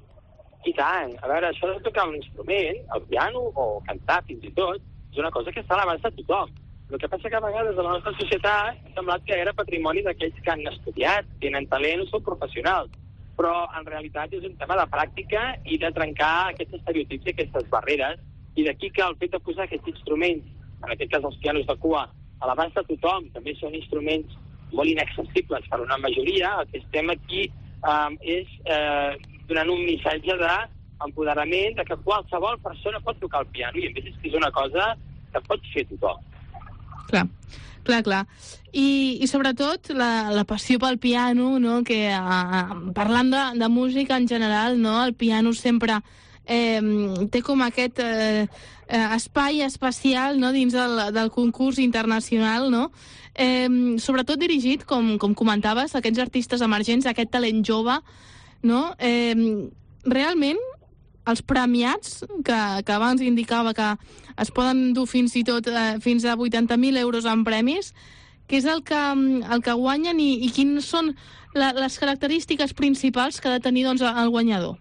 I tant. A veure, això de tocar un instrument, el piano o cantar fins i tot, és una cosa que està a l'abast de tothom. El que passa que a vegades a la nostra societat ha semblat que era patrimoni d'aquells que han estudiat, tenen talent o són professionals. Però en realitat és un tema de pràctica i de trencar aquests estereotips i aquestes barreres. I d'aquí que el fet de posar aquests instruments, en aquest cas els pianos de cua, a l'abast de tothom, també són instruments molt inaccessibles per una majoria. El que estem aquí eh, és eh, donant un missatge d'empoderament, de que qualsevol persona pot tocar el piano, i a més és que és una cosa que pot fer tothom. Clar, clar, clar. I, i sobretot la, la passió pel piano, no? Que a, a, parlant de, de música en general, no? El piano sempre eh, té com aquest eh, espai especial, no? Dins del, del concurs internacional, no? Eh, sobretot dirigit, com, com comentaves, a aquests artistes emergents, a aquest talent jove, no? Eh, realment, els premiats, que, que abans indicava que es poden dur fins i tot eh, fins a vuitanta mil euros en premis, què és el que, el que guanyen i, i quines són la, les característiques principals que ha de tenir doncs, el guanyador?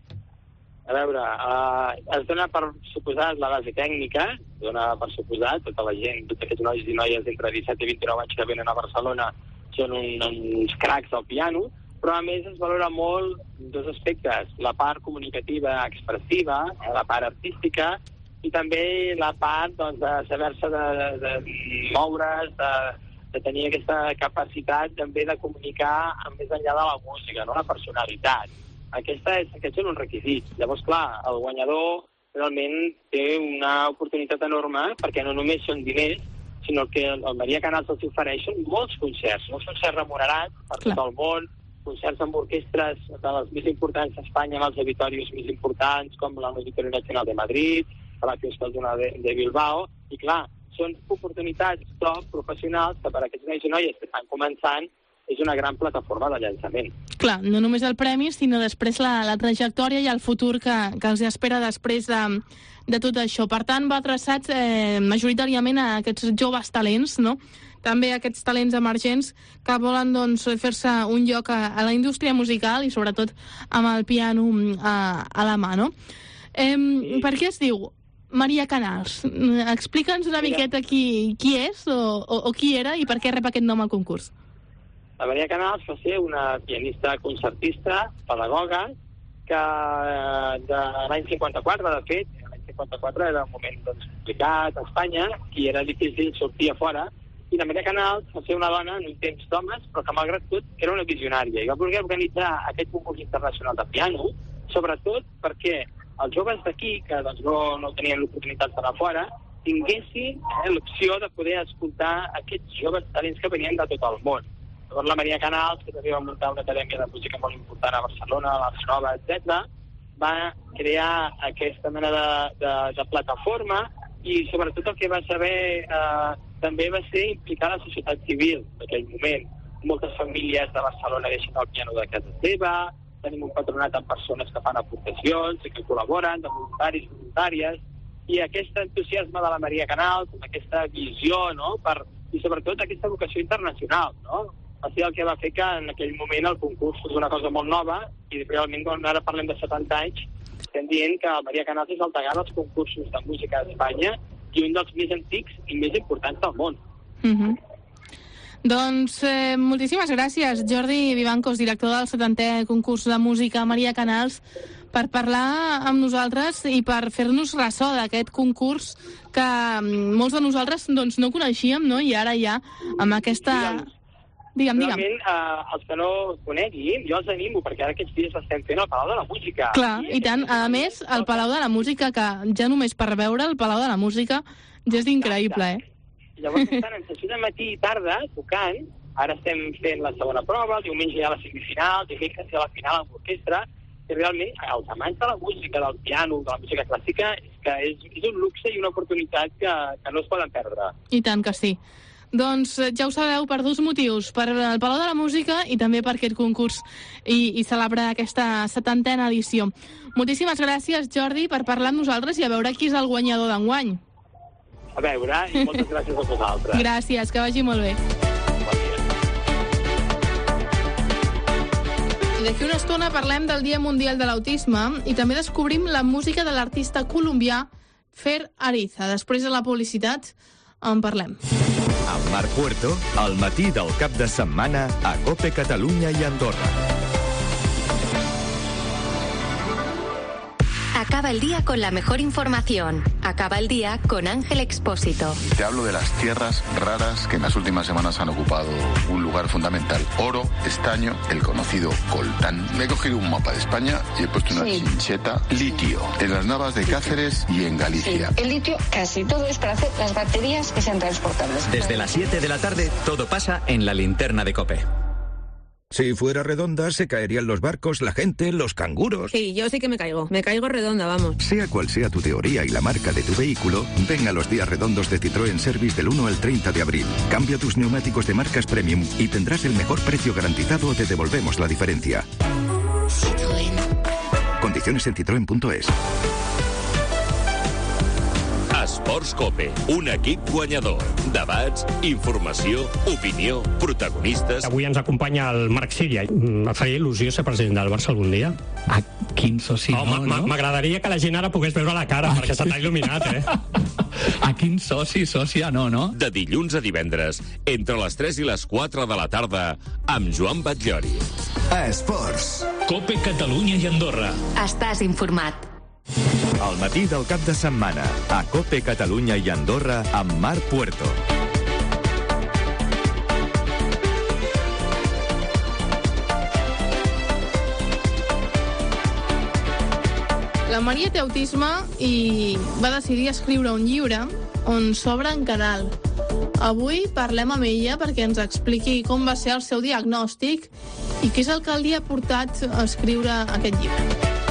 A veure, eh, es dona per suposat la base tècnica, es dona per suposat tota la gent, tots aquests nois i noies d'entre disset i vint-i-nou anys que venen a Barcelona són un, uns cracs del piano, però a més es valora molt dos aspectes, la part comunicativa expressiva, la part artística, i també la part doncs, de saber-se de, de, de moure's, de, de tenir aquesta capacitat també de comunicar més enllà de la música, no? La personalitat. Aquesta és, aquests són uns requisits. Llavors, clar, el guanyador realment té una oportunitat enorme perquè no només són diners, sinó que el Maria Canals els ofereix són molts concerts, molts concerts remunerats per tot el món, concerts amb orquestres de les més importants d'Espanya, amb els auditorios més importants, com l'Auditorio Nacional de Madrid, la Fiesta de, de Bilbao, i clar, són oportunitats top professionals que per a aquests nois i noies que estan començant és una gran plataforma de llançament. Clar, no només el premi, sinó després la, la trajectòria i el futur que, que els espera després de, de tot això. Per tant, va adreçat eh, majoritàriament a aquests joves talents, no? També aquests talents emergents que volen doncs, fer-se un lloc a, a la indústria musical i sobretot amb el piano a, a la mà, no? Eh, sí. Per què es diu Maria Canals? Explica'ns una Mira. miqueta qui, qui és o, o, o qui era i per què rep aquest nom al concurs. La Maria Canals va ser una pianista concertista, pedagoga, que de l'any cinquanta-quatre, de fet, l'any cinquanta-quatre era un moment doncs, complicat a Espanya i era difícil sortir a fora, i la Maria Canals va ser una dona en un temps d'homes, però que malgrat tot era una visionària, i va voler organitzar aquest concurs internacional de piano, sobretot perquè els joves d'aquí, que doncs, no, no tenien l'oportunitat d'anar fora, tinguessin eh, l'opció de poder escoltar aquests joves talents que venien de tot el món. Llavors la Maria Canals, que també va muntar una acadèmia de música molt important a Barcelona, a la Nova, etcètera, va crear aquesta mena de, de, de plataforma i sobretot el que va saber eh, també va ser implicar la societat civil d'aquell moment. Moltes famílies de Barcelona deixen el piano de casa seva, tenim un patronat amb persones que fan aportacions i que col·laboren, de voluntaris, voluntàries, i aquest entusiasme de la Maria Canals, aquesta visió, no?, per, i sobretot aquesta vocació internacional, no?, va ser el que va fer que en aquell moment el concurs fos una cosa molt nova i realment quan ara parlem de setanta anys estem dient que el Maria Canals és el degà dels concursos de música d'Espanya i un dels més antics i més importants del món. Mm-hmm. Doncs eh, moltíssimes gràcies, Jordi Vivancos, director del setantè concurs de música Maria Canals, per parlar amb nosaltres i per fer-nos ressò d'aquest concurs que molts de nosaltres doncs, no coneixíem, no? I ara ja, amb aquesta... Digue'm, digue'm. Realment, eh, els que no coneguin, jo els animo, perquè ara aquests dies l'estem fent al Palau de la Música. Clar, i, i tant. A més, el Palau de la Música, que ja només per veure el Palau de la Música ja és increïble, eh? Llavors estan en sessió de matí i tarda tocant, ara estem fent la segona prova, el diumenge hi ha la semifinal, dimecres hi ha la final amb l'orquestra, i realment els amants de la música, del piano, de la música clàssica, és que és, és un luxe i una oportunitat que, que no es poden perdre. I tant que sí. Doncs ja ho sabeu, per dos motius, per el Palau de la Música i també per aquest concurs i, i celebrar aquesta setantena edició. Moltíssimes gràcies, Jordi, per parlar amb nosaltres i a veure qui és el guanyador d'enguany. A veure, i moltes gràcies a vosaltres. Gràcies, que vagi molt bé. I d'aquí una estona parlem del Dia Mundial de l'Autisme i també descobrim la música de l'artista colombià Fer Ariza. Després de la publicitat en parlem. Amb Marc Puerto, al matí del cap de setmana a COPE Catalunya i Andorra. Acaba el día con la mejor información. Acaba el día con Ángel Expósito. Te hablo de las tierras raras que en las últimas semanas han ocupado un lugar fundamental. Oro, estaño, el conocido coltán. Me he cogido un mapa de España y he puesto una sí. chincheta. Litio, en las Navas de Cáceres y en Galicia. Sí. El litio casi todo es para hacer las baterías que sean transportables. Desde las siete de la tarde todo pasa en la linterna de COPE. Si fuera redonda, se caerían los barcos, la gente, los canguros. Sí, yo sí que me caigo. Me caigo redonda, vamos. Sea cual sea tu teoría y la marca de tu vehículo, ven a los días redondos de Citroën Service del uno al treinta de abril. Cambia tus neumáticos de marcas premium y tendrás el mejor precio garantizado o te devolvemos la diferencia. Citroën. Condiciones en citroen punto es. Esports COPE, un equip guanyador. Debats, informació, opinió, protagonistes... Avui ens acompanya el Marc Síria. Em faria il·lusió ser president del Barça algun dia. Ah, quin soci, oh, no, no? M'agradaria que la gent ara pogués veure la cara, ah, perquè se t'ha il·luminat, eh? A quin soci, sòcia, no, no? De dilluns a divendres, entre les tres i les quatre de la tarda, amb Joan Batllori. Esports. Cope Catalunya i Andorra. Estàs informat. El matí del cap de setmana, a Cope Catalunya i Andorra, amb Marc Puerto. La Maria té autisme i va decidir escriure un llibre on s'obre en canal. Avui parlem amb ella perquè ens expliqui com va ser el seu diagnòstic i què és el que li ha portat a escriure aquest llibre.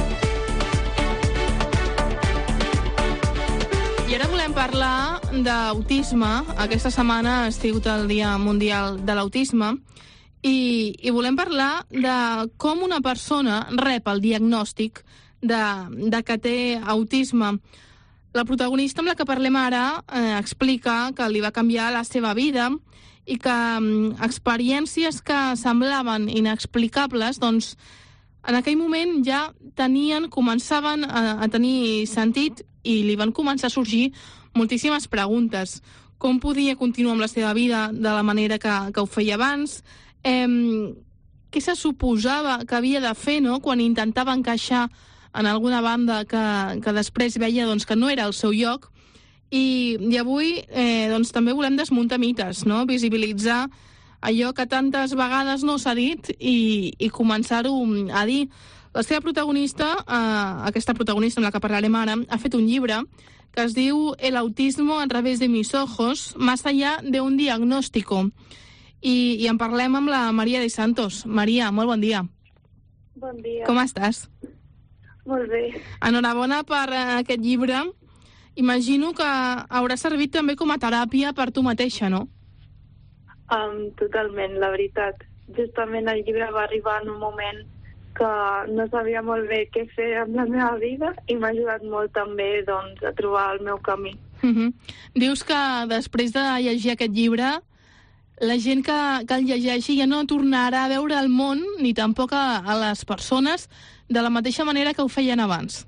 I ara volem parlar d'autisme. Aquesta setmana ha sigut el Dia Mundial de l'Autisme i, i volem parlar de com una persona rep el diagnòstic de, de que té autisme. La protagonista amb la que parlem ara eh, explica que li va canviar la seva vida i que eh, experiències que semblaven inexplicables, doncs, en aquell moment ja tenien, començaven a, a tenir sentit i li van començar a sorgir moltíssimes preguntes. Com podia continuar amb la seva vida de la manera que, que ho feia abans? Eh, què se suposava que havia de fer, no?, quan intentava encaixar en alguna banda que, que després veia doncs, que no era el seu lloc. I, i avui eh, doncs, també volem desmuntar mites, no?, visibilitzar allò que tantes vegades no s'ha dit i, i començar-ho a dir. La seva protagonista, eh, aquesta protagonista amb la que parlarem ara, ha fet un llibre que es diu El autismo a través de mis ojos, más allá de un diagnóstico. I, i en parlem amb la Maria de Santos. Maria, molt bon dia. Bon dia. Com estàs? Molt bé. Enhorabona per aquest llibre. Imagino que haurà servit també com a teràpia per tu mateixa, no? Um, totalment, la veritat. Justament el llibre va arribar en un moment que no sabia molt bé què fer amb la meva vida i m'ha ajudat molt també doncs, a trobar el meu camí. Uh -huh. Dius que després de llegir aquest llibre la gent que, que el llegeixi ja no tornarà a veure el món ni tampoc a, a les persones de la mateixa manera que ho feien abans.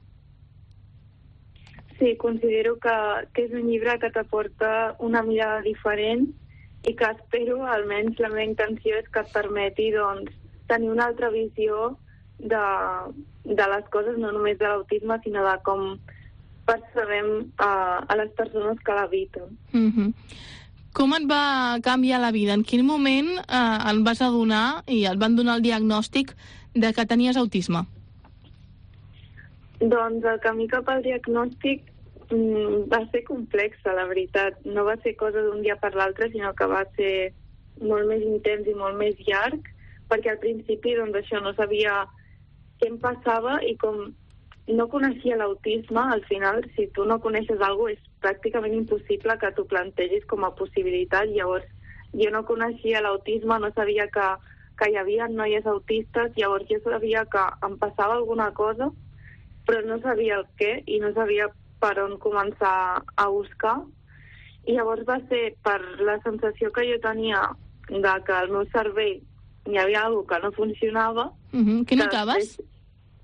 Sí, considero que, que és un llibre que t'aporta una mirada diferent i que espero, almenys la meva intenció és que et permeti doncs, tenir una altra visió de, de les coses, no només de l'autisme, sinó de com percebem a, a les persones que l'habiten. Uh-huh. Com et va canviar la vida? En quin moment eh, et vas adonar i et van donar el diagnòstic de que tenies autisme? Doncs el camí cap al diagnòstic mm, va ser complexa, la veritat. No va ser cosa d'un dia per l'altre, sinó que va ser molt més intens i molt més llarg, perquè al principi doncs, això no sabia què em passava i com no coneixia l'autisme, al final, si tu no coneixes alguna cosa, és pràcticament impossible que t'ho plantegis com a possibilitat. Llavors, jo no coneixia l'autisme, no sabia que, que hi havia noies autistes, llavors jo sabia que em passava alguna cosa, però no sabia el què i no sabia per on començar a buscar. I llavors va ser per la sensació que jo tenia de que al meu cervell hi havia alguna cosa que no funcionava. Uh-huh. Què notaves? Després,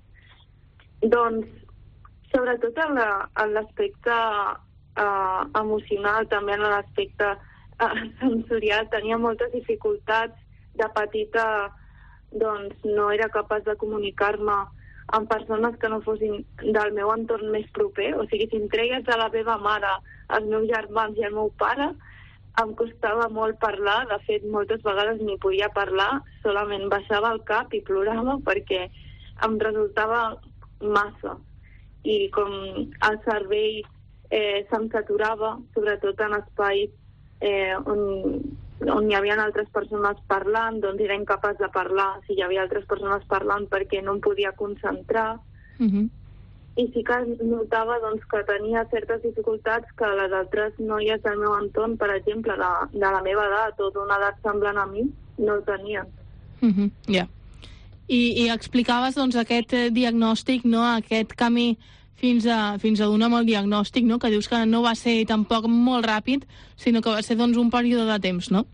doncs, sobretot en l'aspecte uh, emocional, també en l'aspecte uh, sensorial, tenia moltes dificultats. De petita, doncs, no era capaç de comunicar-me amb persones que no fossin del meu entorn més proper. O sigui, si em treies de la meva mare, els meus germans i el meu pare, em costava molt parlar. De fet, moltes vegades ni podia parlar, solament baixava el cap i plorava perquè em resultava massa. I com el cervell eh, se'm saturava, sobretot en espais eh, on, on hi havia altres persones parlant, doncs era incapaç de parlar si hi havia altres persones parlant perquè no em podia concentrar. Uh-huh. I sí que notava doncs, que tenia certes dificultats que les altres noies del meu entorn, per exemple, de, de la meva edat o d'una edat semblant a mi, no el tenien. Uh-huh. Ja. Yeah. I, I explicaves doncs, aquest eh, diagnòstic, no? Aquest camí fins a, fins a donar amb el diagnòstic, no? Que dius que no va ser tampoc molt ràpid, sinó que va ser doncs, un període de temps, no?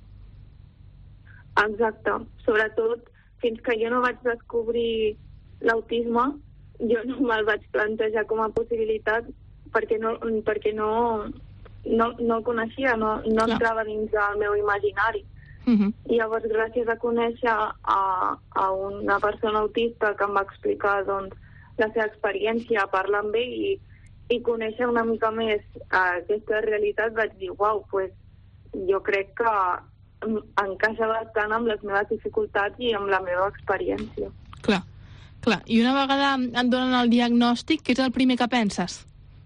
Exacte. Sobretot, fins que jo no vaig descobrir l'autisme, jo no me'l vaig plantejar com a possibilitat perquè no, perquè no, no, no el coneixia, no, no entrava dins del meu imaginari. Uh-huh. I llavors, gràcies a conèixer a, a una persona autista que em va explicar doncs, la seva experiència, parlar amb ell i, i conèixer una mica més aquesta realitat, vaig dir, uau, pues, jo crec que encaixa bastant amb les meves dificultats i amb la meva experiència. Clar, clar. I una vegada et donen el diagnòstic, què és el primer que penses?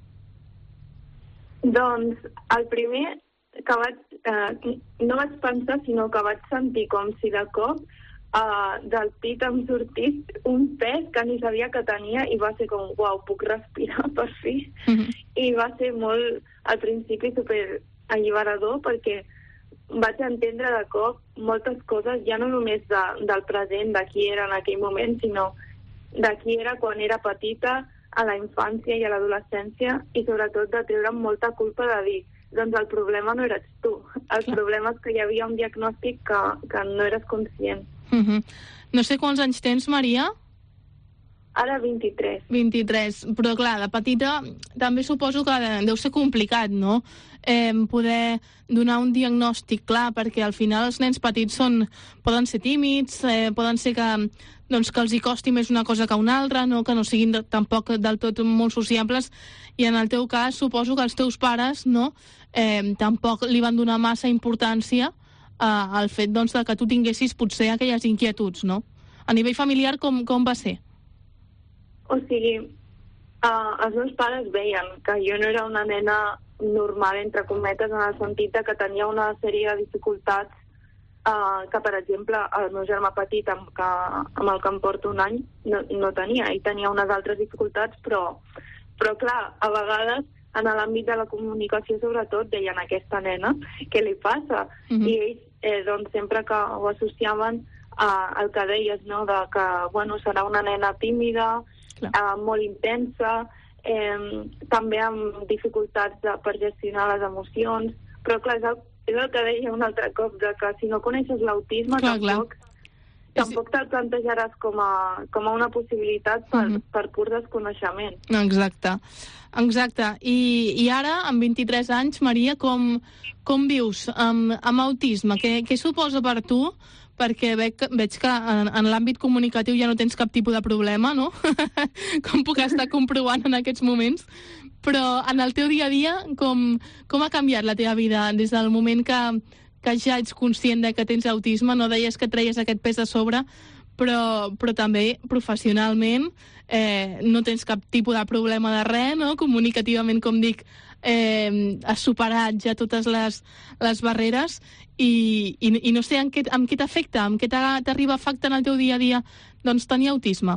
Doncs el primer que vaig, eh, no vaig pensar, sinó que vaig sentir com si de cop eh, del pit em sortís un pes que ni sabia que tenia i va ser com, uau, puc respirar per fi. Mm-hmm. I va ser molt, al principi, super alliberador perquè vaig entendre de cop moltes coses, ja no només de, del present, de qui era en aquell moment, sinó de qui era quan era petita, a la infància i a l'adolescència, i sobretot de treure'm molta culpa de dir, doncs el problema no eres tu, el Clar. problema és que hi havia un diagnòstic que, que no eres conscient. Uh-huh. No sé quants anys tens, Maria? Ara vint-i-tres. vint-i-tres, però clar, de petita també suposo que deu ser complicat, no?, eh, poder donar un diagnòstic clar, perquè al final els nens petits són, poden ser tímids, eh, poden ser que, doncs, que els hi costi més una cosa que una altra, no? Que no siguin de, tampoc del tot molt sociables, i en el teu cas suposo que els teus pares, no?, eh, tampoc li van donar massa importància eh, al fet, doncs, de que tu tinguessis potser aquelles inquietuds, no? A nivell familiar, com, com va ser? O sigui, uh, els meus pares veien que jo no era una nena normal, entre cometes, en el sentit que tenia una sèrie de dificultats uh, que, per exemple, el meu germà petit, amb, que, amb el que em porto un any, no, no tenia. Ell tenia unes altres dificultats, però, però clar, a vegades, en l'àmbit de la comunicació, sobretot, deien aquesta nena, què li passa? Uh-huh. I ells, eh, doncs, sempre que ho associaven uh, al que deies, no?, de que, bueno, serà una nena tímida, Uh, molt intensa, eh, també amb dificultats de, per gestionar les emocions, però clar, és el, és el que deia un altre cop, de que si no coneixes l'autisme clar, tampoc, clar. tampoc te'l plantejaràs com a, com a una possibilitat per, uh-huh. per pur desconeixement. Exacte, exacte. I, i ara, amb vint-i-tres anys, Maria, com, com vius amb, amb autisme? Què, què suposa per tu? Perquè veig, veig que en, en l'àmbit comunicatiu ja no tens cap tipus de problema, no? Com puc estar comprovant en aquests moments. Però en el teu dia a dia, com, com ha canviat la teva vida des del moment que, que ja ets conscient de que tens autisme? No deies que treies aquest pes de sobre, però, però també professionalment eh, no tens cap tipus de problema de res, no? Comunicativament, com dic, eh, has superat ja totes les, les barreres i, i, i no sé en què, en què t'afecta, en què t'arriba a afectar en el teu dia a dia doncs tenir autisme?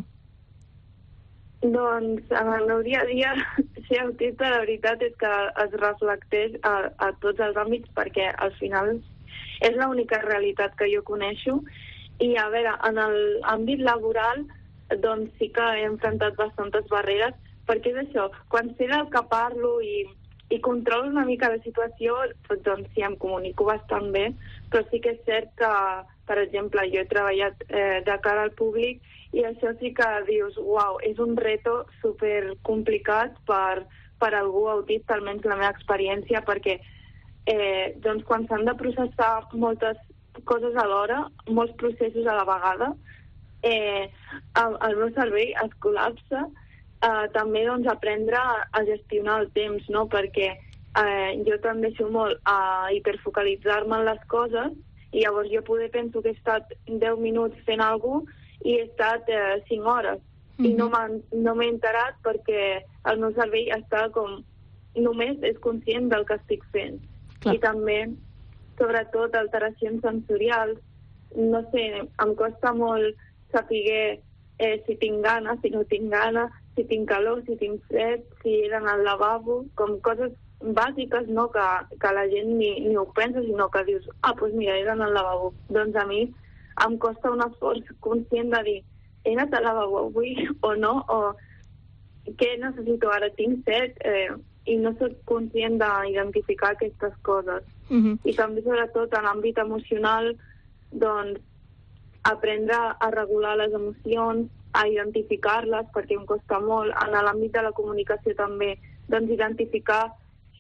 Doncs en el meu dia a dia ser autista, la veritat és que es reflecteix a, a tots els àmbits, perquè al final és l'única realitat que jo coneixo. I a veure, en l'àmbit laboral doncs sí que he enfrontat bastantes barreres, perquè és això, quan sé del que parlo i i controlo una mica la situació, doncs sí, em comunico bastant bé, però sí que és cert que, per exemple, jo he treballat eh, de cara al públic i això sí que dius, uau, és un reto super complicat per, per algú autista, almenys la meva experiència, perquè eh, doncs quan s'han de processar moltes coses alhora, molts processos a la vegada, eh, el, el meu cervell es col·lapsa. Uh, també doncs, aprendre a gestionar el temps, no? Perquè uh, jo tendeixo molt a hiperfocalitzar-me en les coses i llavors jo poder penso que he estat deu minuts fent alguna cosa i he estat uh, cinc hores mm-hmm. i no, no m'he enterat perquè el meu cervell està com només és conscient del que estic fent. Clar. I també, sobretot, alteracions sensorials, no sé, em costa molt saber eh, si tinc gana, si no tinc gana, si tinc calor, si tinc fred, si he d'anar al lavabo, com coses bàsiques, no?, que, que la gent ni, ni ho pensa, sinó que dius, ah, doncs mira, he d'anar al lavabo. Doncs a mi em costa un esforç conscient de dir, he anat al lavabo avui o no, o què necessito ara, tinc set, eh, i no soc conscient d'identificar aquestes coses. Uh-huh. I també, sobretot, en l'àmbit emocional, doncs, aprendre a regular les emocions, a identificar-les, perquè em costa molt. En l'àmbit de la comunicació també, doncs identificar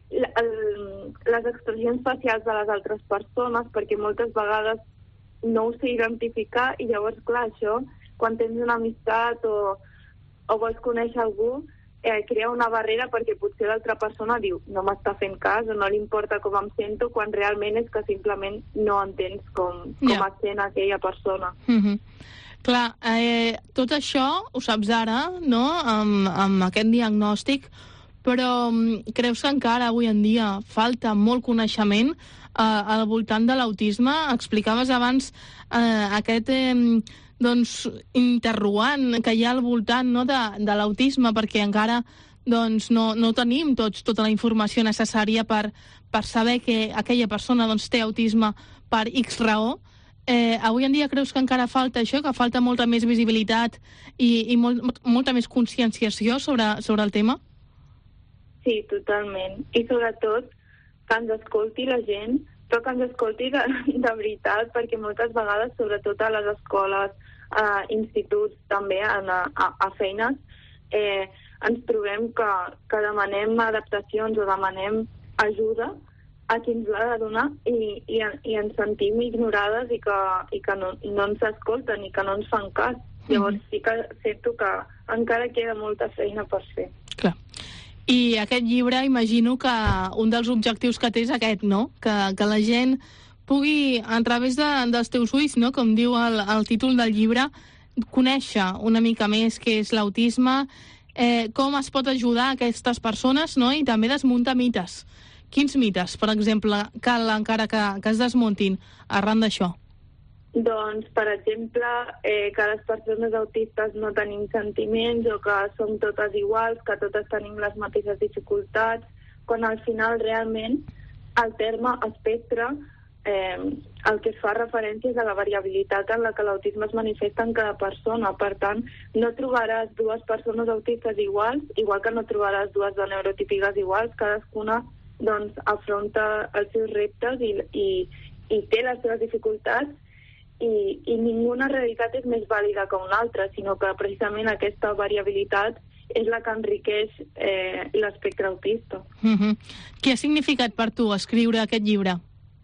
el, les expressions facials de les altres persones, perquè moltes vegades no ho sé identificar i llavors, clar, això, quan tens una amistat o, o vols conèixer algú, eh, crea una barrera perquè potser l'altra persona diu no m'està fent cas o no li importa com em sento, quan realment és que simplement no entens com, com Ja. es sent aquella persona. Mhm. Clar, eh, tot això ho saps ara, no?, amb, amb aquest diagnòstic, però mm, creus que encara avui en dia falta molt coneixement eh, al voltant de l'autisme? Explicaves abans eh, aquest eh, doncs, interrogant que hi ha al voltant, no, de, de l'autisme, perquè encara doncs, no, no tenim tots tota la informació necessària per, per saber que aquella persona doncs, té autisme per X raó. Eh, avui en dia creus que encara falta això, que falta molta més visibilitat i, i molt, molta més conscienciació sobre, sobre el tema? Sí, totalment. I sobretot que ens escolti la gent, però que ens escolti de, de veritat, perquè moltes vegades, sobretot a les escoles, a instituts, també a, a, a feines, eh, ens trobem que, que demanem adaptacions o demanem ajuda a qui ens l'ha de donar i, i, i ens sentim ignorades i que, i que no, no ens escolten i que no ens fan cas. Llavors sí que sento que encara queda molta feina per fer. Clar. I aquest llibre, imagino que un dels objectius que té és aquest, no? Que, que la gent pugui, a través de, dels teus ulls, no?, com diu el, el títol del llibre, conèixer una mica més què és l'autisme, eh, com es pot ajudar a aquestes persones, no?, i també desmuntar mites. Quins mites, per exemple, cal encara que, que es desmuntin arran d'això? Doncs, per exemple, eh, que les persones autistes no tenim sentiments o que som totes iguals, que totes tenim les mateixes dificultats, quan al final realment el terme espectre eh, el que fa referència és a la variabilitat en la que l'autisme es manifesta en cada persona. Per tant, no trobaràs dues persones autistes iguals, igual que no trobaràs dues de neurotípiques iguals, cadascuna doncs, afronta els seus reptes i, i, i té les seves dificultats i, i ninguna realitat és més vàlida que una altra, sinó que precisament aquesta variabilitat és la que enriqueix eh, l'espectre autista. Mm-hmm. Què ha significat per tu escriure aquest llibre?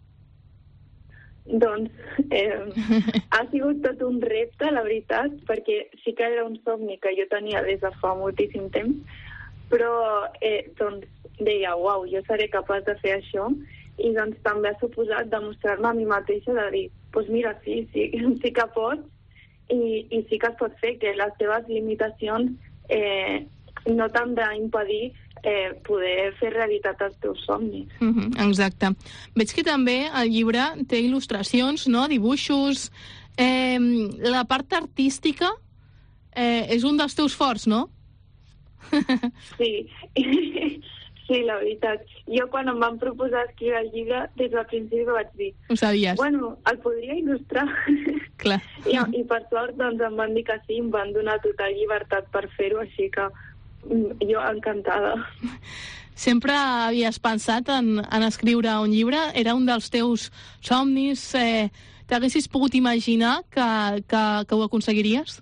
Doncs eh, ha sigut tot un repte, la veritat, perquè sí que era un somni que jo tenia des de fa moltíssim temps, però eh, doncs deia, uau, jo seré capaç de fer això, i doncs també ha suposat demostrar-me a mi mateixa de dir, doncs pues mira, sí, sí, sí que pots, i, i sí que es pot fer, que les teves limitacions eh, no t'han d'impedir eh, poder fer realitat els teus somnis. Mm-hmm, exacte. Veig que també el llibre té il·lustracions, no?, dibuixos. Eh, la part artística eh, és un dels teus forts, no? Sí, sí, la veritat. Jo quan em van proposar escriure el llibre, des del principi vaig dir... Ho sabies. Bueno, el podria il·lustrar. Clar. I, I per sort doncs, em van dir que sí, em van donar total llibertat per fer-ho, així que jo encantada. Sempre havies pensat en, en escriure un llibre? Era un dels teus somnis? Eh, T'haguessis pogut imaginar que, que, que ho aconseguiries?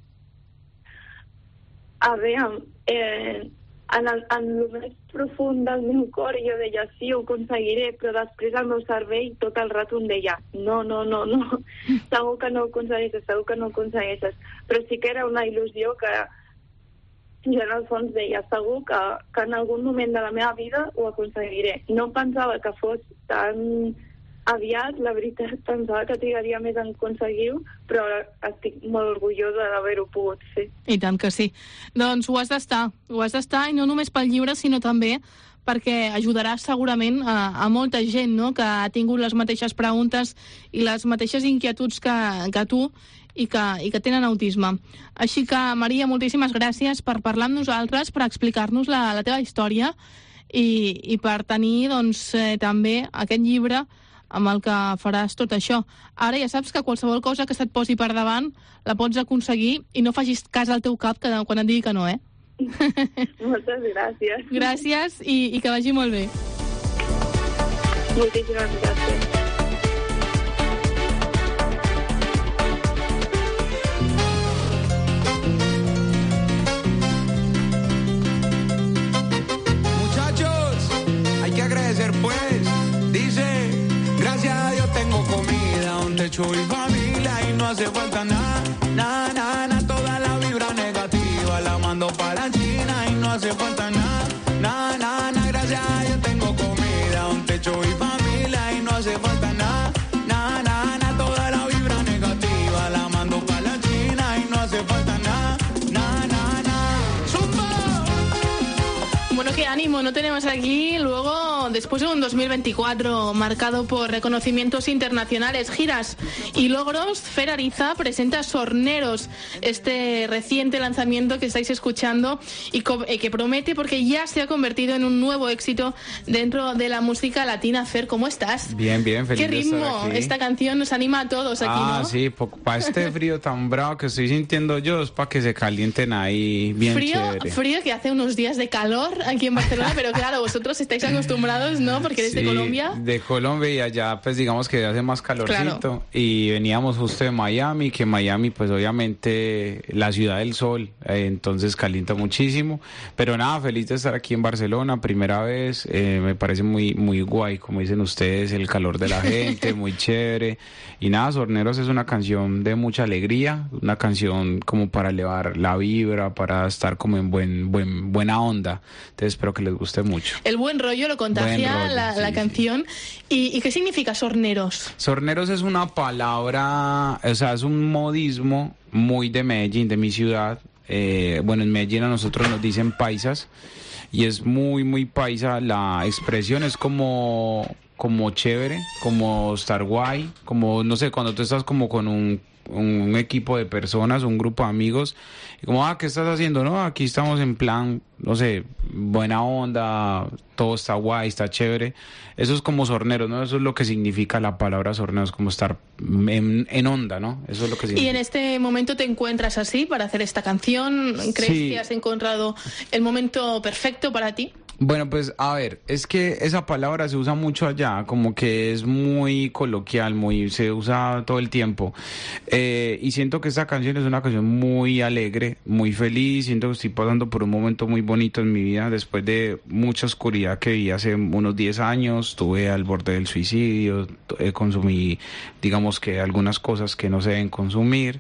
A veure, eh, en, el, en el més profund del meu cor jo deia sí, ho aconseguiré, però després el meu cervell tot el rato em deia no, no, no, no, segur que no ho aconsegueixes, segur que no ho aconsegueixes. Però sí que era una il·lusió que jo en el fons deia segur que, que en algun moment de la meva vida ho aconseguiré. No pensava que fos tan aviat, la veritat, pensava que trigaria més en aconseguir-ho, però estic molt orgullosa d'haver-ho pogut fer. I tant que sí. Doncs ho has d'estar, ho has d'estar, i no només pel llibre, sinó també perquè ajudarà segurament a, a molta gent, no?, que ha tingut les mateixes preguntes i les mateixes inquietuds que, que tu i que, i que tenen autisme. Així que, Maria, moltíssimes gràcies per parlar amb nosaltres, per explicar-nos la, la teva història i, i per tenir doncs, eh, també aquest llibre amb el que faràs tot això. Ara ja saps que qualsevol cosa que se't posi per davant la pots aconseguir i no facis cas al teu cap que, quan et digui que no, eh? Moltes gràcies. Gràcies i, i que vagi molt bé. Moltíssimes gràcies. Muchachos, hay que agradecer hace falta nada, nada, nada, nada, toda la vibra negativa la mando para China y no hace falta nada, nada, nada, nada, gracias a Dios tengo comida, un techo y familia y no hace falta nada, nada, nada, nada, toda la vibra negativa la mando para China y no hace falta nada, nada, nada, nada, ¡zumba! Bueno, qué ánimo, no tenemos aquí luego, después de un dos mil veinticuatro marcado por reconocimientos internacionales, giras y logros, Fer Ariza presenta Sorneros, este reciente lanzamiento que estáis escuchando y que promete porque ya se ha convertido en un nuevo éxito dentro de la música latina. Fer, ¿cómo estás? Bien, bien, feliz ¿Qué ritmo? de estar aquí. Esta canción nos anima a todos aquí, ah, ¿no? sí, para este frío tan bravo que estoy sintiendo yo, es para que se calienten ahí bien frío, chévere. Frío que hace unos días de calor aquí en Barcelona, pero claro, vosotros estáis acostumbrados, ¿no? Porque eres sí, de Colombia. de Colombia y allá pues digamos que hace más calorcito, claro. Y veníamos justo de Miami, que Miami pues obviamente la ciudad del sol, eh, entonces calienta muchísimo, pero nada, feliz de estar aquí en Barcelona, primera vez, eh, me parece muy, muy guay, como dicen ustedes, el calor de la gente, muy chévere, y nada, Sorneros es una canción de mucha alegría, una canción como para elevar la vibra, para estar como en buen, buen, buena onda, entonces espero que les guste mucho. El buen rollo lo contagia rollo, la, sí, la canción. Sí. ¿Y, ¿Y qué significa Sorneros? Sorneros es una palabra, o sea, es un modismo muy de Medellín, de mi ciudad. Eh, bueno, en Medellín a nosotros nos dicen paisas y es muy, muy paisa. La expresión es como, como chévere, como estar guay, como, no sé, cuando tú estás como con un un equipo de personas, un grupo de amigos, y como, ah, ¿qué estás haciendo? No, aquí estamos en plan, no sé, buena onda, todo está guay, está chévere. Eso es como Sorneros, ¿no? Eso es lo que significa la palabra Sorneros, como estar en, en onda, ¿no? Eso es lo que significa. ¿Y en este momento te encuentras así para hacer esta canción? ¿Crees sí. que has encontrado el momento perfecto para ti? Bueno, pues a ver, es que esa palabra se usa mucho allá, como que es muy coloquial, muy se usa todo el tiempo. Eh, y siento que esta canción es una canción muy alegre, muy feliz, siento que estoy pasando por un momento muy bonito en mi vida, después de mucha oscuridad que viví hace unos diez años, estuve al borde del suicidio, eh, consumí, digamos que algunas cosas que no se deben consumir.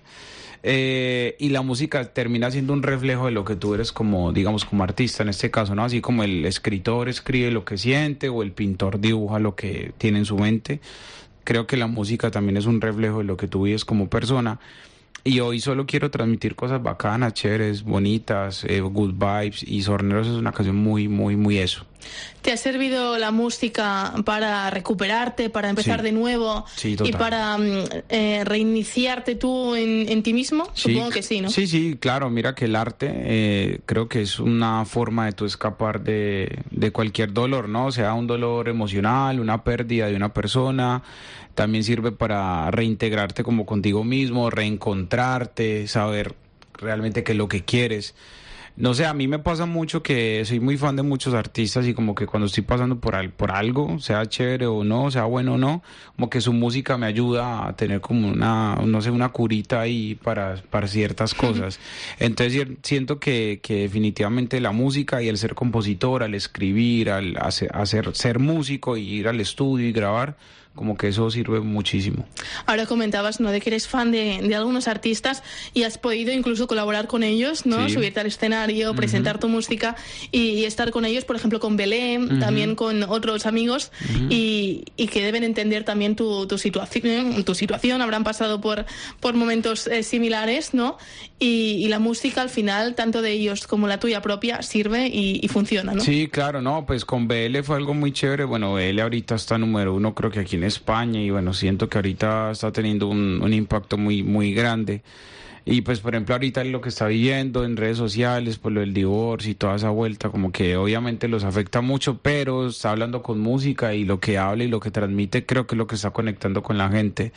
Eh, y la música termina siendo un reflejo de lo que tú eres como, digamos, como artista en este caso, ¿no? Así como el escritor escribe lo que siente o el pintor dibuja lo que tiene en su mente. Creo que la música también es un reflejo de lo que tú vives como persona. Y hoy solo quiero transmitir cosas bacanas, chéveres, bonitas, eh, good vibes, y Sorneros es una canción muy, muy, muy eso. ¿Te ha servido la música para recuperarte, para empezar sí. de nuevo sí, y para eh, reiniciarte tú en, en ti mismo? Sí, supongo que sí, ¿no? Sí, sí, claro. Mira que el arte eh, creo que es una forma de tú escapar de, de cualquier dolor, ¿no? O sea, un dolor emocional, una pérdida de una persona. También sirve para reintegrarte como contigo mismo, reencontrarte, saber realmente qué es lo que quieres. No sé, a mí me pasa mucho que soy muy fan de muchos artistas y como que cuando estoy pasando por, al, por algo, sea chévere o no, sea bueno o no, como que su música me ayuda a tener como una, no sé, una curita ahí para, para ciertas cosas. Entonces siento que, que definitivamente la música y el ser compositor, al escribir, al hacer, hacer ser músico y ir al estudio y grabar, como que eso sirve muchísimo. Ahora comentabas, ¿no?, de que eres fan de, de algunos artistas y has podido incluso colaborar con ellos, ¿no? Sí. Subirte al escenario, uh-huh. presentar tu música y, y estar con ellos, por ejemplo, con Belén, uh-huh. también con otros amigos uh-huh. y, y que deben entender también tu, tu situación, tu situación, habrán pasado por, por momentos eh, similares, ¿no? Y, y la música al final, tanto de ellos como la tuya propia, sirve y, y funciona, ¿no? Sí, claro, no, pues con B L fue algo muy chévere. Bueno, B L ahorita está número uno, creo que aquí en España, y bueno, siento que ahorita está teniendo un, un impacto muy, muy grande. Y pues, por ejemplo, ahorita lo que está viviendo en redes sociales, pues lo del divorcio y toda esa vuelta, como que obviamente los afecta mucho, pero está hablando con música y lo que habla y lo que transmite, creo que es lo que está conectando con la gente.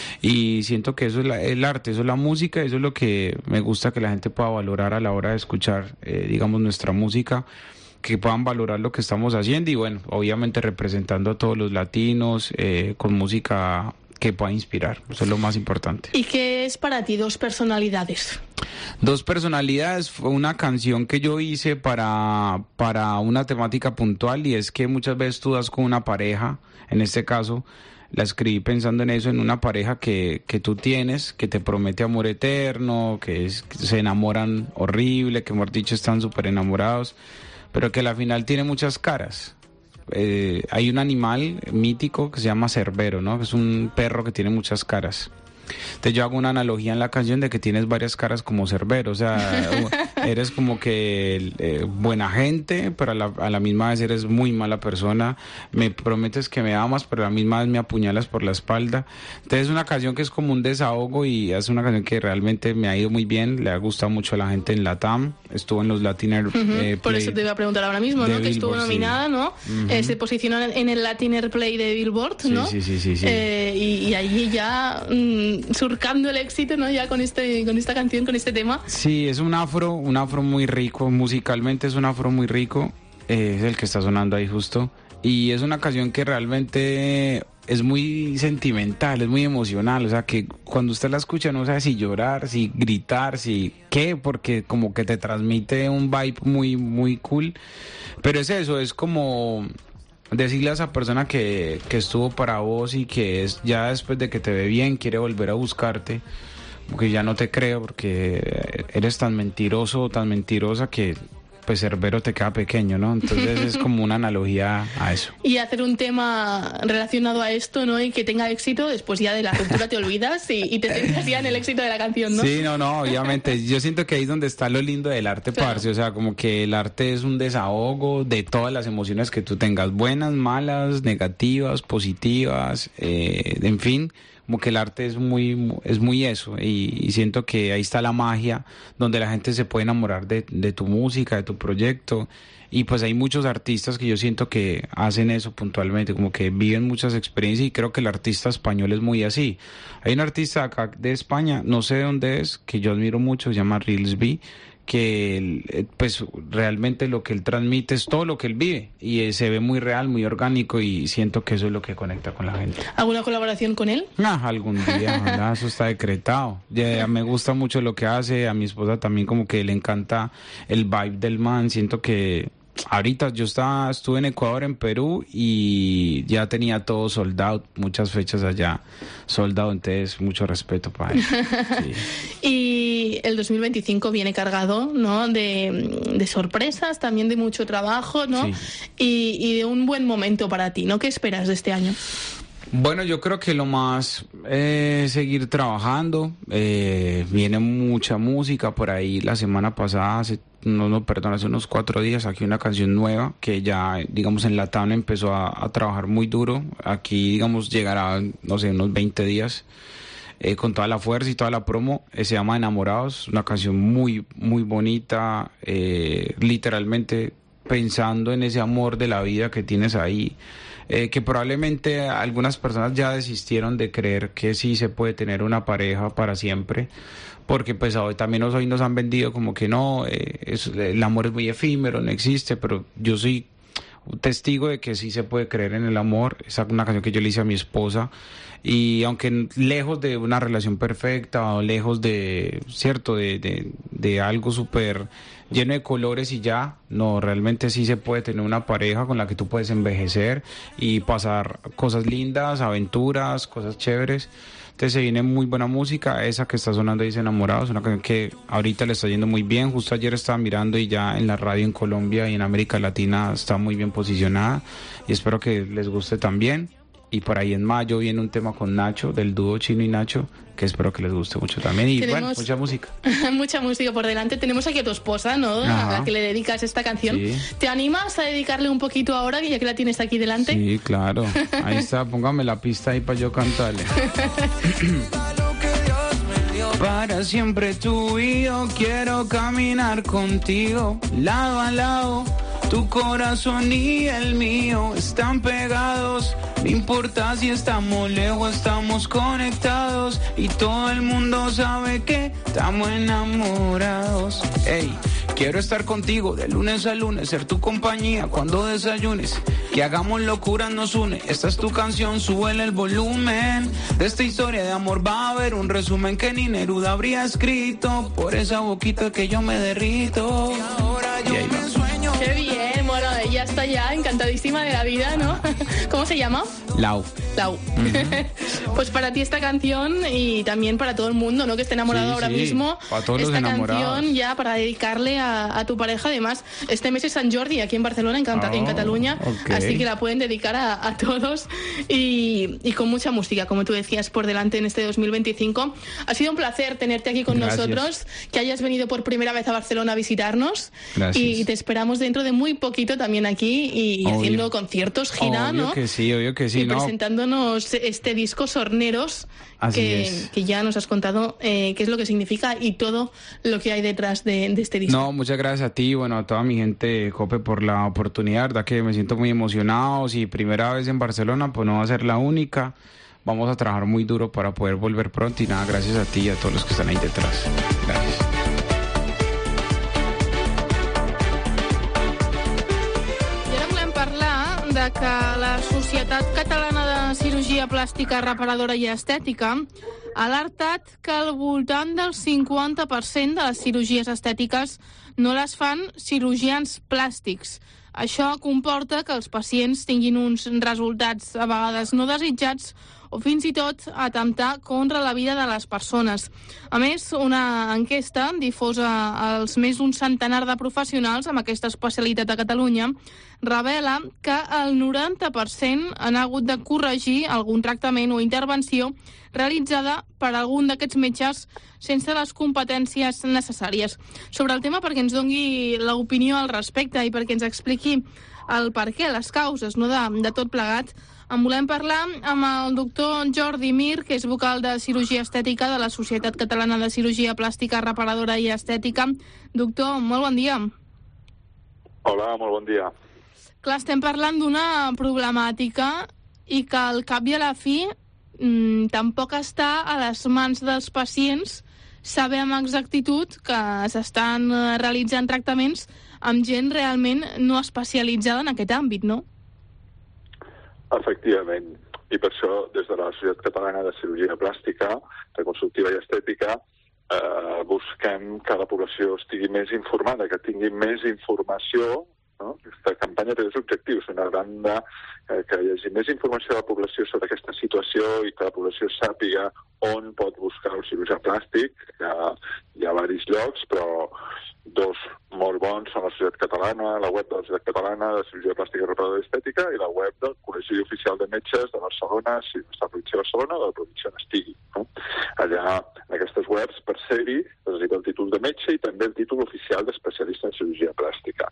Y siento que eso es la, el arte, eso es la música, eso es lo que me gusta que la gente pueda valorar a la hora de escuchar, eh, digamos, nuestra música, que puedan valorar lo que estamos haciendo y bueno, obviamente representando a todos los latinos eh, con música que pueda inspirar, eso es lo más importante. ¿Y qué es para ti Dos Personalidades? Dos Personalidades fue una canción que yo hice para, para una temática puntual, y es que muchas veces tú das con una pareja, en este caso, la escribí pensando en eso, en una pareja que, que tú tienes, que te promete amor eterno, que, es, que se enamoran horrible, que, mejor dicho, están súper enamorados, pero que al final tiene muchas caras. Eh, hay un animal mítico que se llama Cerbero, ¿no? Que es un perro que tiene muchas caras. Entonces yo hago una analogía en la canción de que tienes varias caras como Cerbero, o sea, eres como que eh, buena gente, pero a la, a la misma vez eres muy mala persona, me prometes que me amas, pero a la misma vez me apuñalas por la espalda. Entonces es una canción que es como un desahogo y es una canción que realmente me ha ido muy bien, le ha gustado mucho a la gente en Latam, estuvo en los Latiner uh-huh. eh, Por eso te iba a preguntar ahora mismo, ¿no? Que Billboard, estuvo nominada, sí. ¿no? Uh-huh. Eh, se posicionó en el Latiner Play de Billboard, ¿no? Sí, sí, sí, sí, sí. Eh, y, y allí ya mmm, surcando el éxito, ¿no? Ya con este con esta canción, con este tema. Sí, es un afro, un afro muy rico, musicalmente es un afro muy rico, eh, es el que está sonando ahí justo, y es una canción que realmente es muy sentimental, es muy emocional, o sea que cuando usted la escucha no sabe si llorar, si gritar, si qué, porque como que te transmite un vibe muy, muy cool, pero es eso, es como decirle a esa persona que, que estuvo para vos y que es ya después de que te ve bien quiere volver a buscarte, porque ya no te creo porque eres tan mentiroso o tan mentirosa que pues Cerbero te queda pequeño, ¿no? Entonces es como una analogía a eso. Y hacer un tema relacionado a esto, ¿no? Y que tenga éxito, después ya de la ruptura te olvidas y, y te centras ya en el éxito de la canción, ¿no? Sí, no, no, obviamente. Yo siento que ahí es donde está lo lindo del arte, claro. Parce. O sea, como que el arte es un desahogo de todas las emociones que tú tengas, buenas, malas, negativas, positivas, eh, en fin. Como que el arte es muy es muy eso y, y siento que ahí está la magia donde la gente se puede enamorar de, de tu música, de tu proyecto, y pues hay muchos artistas que yo siento que hacen eso puntualmente, como que viven muchas experiencias, y creo que el artista español es muy así. Hay un artista acá de España, no sé de dónde es, que yo admiro mucho, se llama Reelsby, que pues realmente lo que él transmite es todo lo que él vive y eh, se ve muy real, muy orgánico, y siento que eso es lo que conecta con la gente. ¿Alguna colaboración con él? Ah, algún día, ¿verdad? Eso está decretado. Ya, me gusta mucho lo que hace, a mi esposa también como que le encanta el vibe del man, siento que ahorita yo estaba, estuve en Ecuador, en Perú, y ya tenía todo sold out, muchas fechas allá sold out, entonces mucho respeto para él. Sí. Y el dos mil veinticinco viene cargado, ¿no? De, de sorpresas, también de mucho trabajo, ¿no? Sí. Y, y de un buen momento para ti, ¿no? ¿Qué esperas de este año? Bueno, yo creo que lo más es eh, seguir trabajando, eh, viene mucha música por ahí. La semana pasada, hace, no, no, perdón, hace unos cuatro días, aquí una canción nueva que ya, digamos, en Latam empezó a, a trabajar muy duro. Aquí, digamos, llegará, no sé, unos veinte días. Eh, con toda la fuerza y toda la promo, eh, se llama Enamorados, una canción muy, muy bonita, eh, literalmente pensando en ese amor de la vida que tienes ahí, eh, que probablemente algunas personas ya desistieron de creer que sí se puede tener una pareja para siempre, porque pues hoy también hoy nos han vendido como que no, eh, es, el amor es muy efímero, no existe, pero yo soy un testigo de que sí se puede creer en el amor. Es una canción que yo le hice a mi esposa, y aunque lejos de una relación perfecta o lejos de, cierto, de, de, de algo súper lleno de colores y ya, no, realmente sí se puede tener una pareja con la que tú puedes envejecer y pasar cosas lindas, aventuras, cosas chéveres. Entonces se viene muy buena música. Esa que está sonando dice Enamorados, una canción que ahorita le está yendo muy bien. Justo ayer estaba mirando y ya en la radio en Colombia y en América Latina está muy bien posicionada, y espero que les guste también. Y por ahí en mayo viene un tema con Nacho, del dúo Chino y Nacho, que espero que les guste mucho también. Y Tenemos... bueno, mucha música. Mucha música por delante. Tenemos aquí a tu esposa, ¿no? Ajá. A la que le dedicas esta canción. Sí. ¿Te animas a dedicarle un poquito ahora, ya que la tienes aquí delante? Sí, claro. Ahí está, póngame la pista ahí para yo cantarle. Para siempre tú y yo, quiero caminar contigo, lado a lado. Tu corazón y el mío están pegados. No importa si estamos lejos, estamos conectados. Y todo el mundo sabe que estamos enamorados. Ey, quiero estar contigo de lunes a lunes, ser tu compañía cuando desayunes. Que hagamos locuras nos une. Esta es tu canción, súbele el volumen. De esta historia de amor va a haber un resumen que ni Neruda habría escrito. Por esa boquita que yo me derrito. Y ahora yo me sueño. ¡Qué bien! Bueno, ella ya está ya encantadísima de la vida, ¿no? ¿Cómo se llama? Lau. Lau. Uh-huh. Pues para ti esta canción y también para todo el mundo, ¿no? Que esté enamorado Sí, ahora sí, mismo. para todos esta los enamorados. canción ya para dedicarle a, a tu pareja. Además, este mes es San Jordi aquí en Barcelona, en, Canta- Oh, en Cataluña. okay. Así que la pueden dedicar a, a todos y, y con mucha música, como tú decías, por delante en este dos mil veinticinco. Ha sido un placer tenerte aquí con Gracias. nosotros, que hayas venido por primera vez a Barcelona a visitarnos. Gracias. Y te esperamos dentro de muy poquito también aquí y, y Obvio. haciendo conciertos, gira, Obvio ¿no? que sí, obvio que sí, y ¿no? presentándonos este disco Sorneros, Así que, es. que ya nos has contado eh, qué es lo que significa y todo lo que hay detrás de, de este disco. No, muchas gracias a ti, bueno, a toda mi gente de Cope por la oportunidad, verdad que me siento muy emocionado, si primera vez en Barcelona, pues no va a ser la única, vamos a trabajar muy duro para poder volver pronto y nada, gracias a ti y a todos los que están ahí detrás. Gracias. I ara volem parlar de que la Societat Catalana de Cirurgia Plàstica Reparadora i Estètica ha alertat que al voltant del cinquanta per cent de les cirurgies estètiques no les fan cirurgians plàstics. Això comporta que els pacients tinguin uns resultats a vegades no desitjats o fins i tot atemptar contra la vida de les persones. A més, una enquesta difosa als més d'un centenar de professionals amb aquesta especialitat a Catalunya revela que el noranta per cent han hagut de corregir algun tractament o intervenció realitzada per algun d'aquests metges sense les competències necessàries. Sobre el tema, perquè ens doni l'opinió al respecte i perquè ens expliqui el per què, les causes, no, de, de tot plegat, en volem parlar amb el doctor Jordi Mir, que és vocal de cirurgia estètica de la Societat Catalana de Cirurgia Plàstica Reparadora i Estètica. Doctor, molt bon dia. Hola, molt bon dia. Clar, estem parlant d'una problemàtica i que al cap i a la fi mmm, tampoc està a les mans dels pacients saber amb exactitud que s'estan realitzant tractaments amb gent realment no especialitzada en aquest àmbit, no? Efectivament. I per això, des de la Societat Catalana de Cirurgia Plàstica, Reconstructiva i Estètica, eh, busquem que la població estigui més informada, que tingui més informació. No? Aquesta campanya té dos objectius. Una banda, eh, que hi hagi més informació a la població sobre aquesta situació i que la població sàpiga on pot buscar el cirurgià plàstic. Hi ha, hi ha diversos llocs, però dos molt bons són la Societat Catalana, la web de la Societat Catalana de Cirurgia Plàstica Reparadora i Estètica i la web del Col·legi Oficial de Metges de Barcelona, si està a la província de Barcelona o de la província on estigui. No? Allà, en aquestes webs, per ser-hi, necessita el títol de metge i també el títol oficial d'especialista en cirurgia plàstica.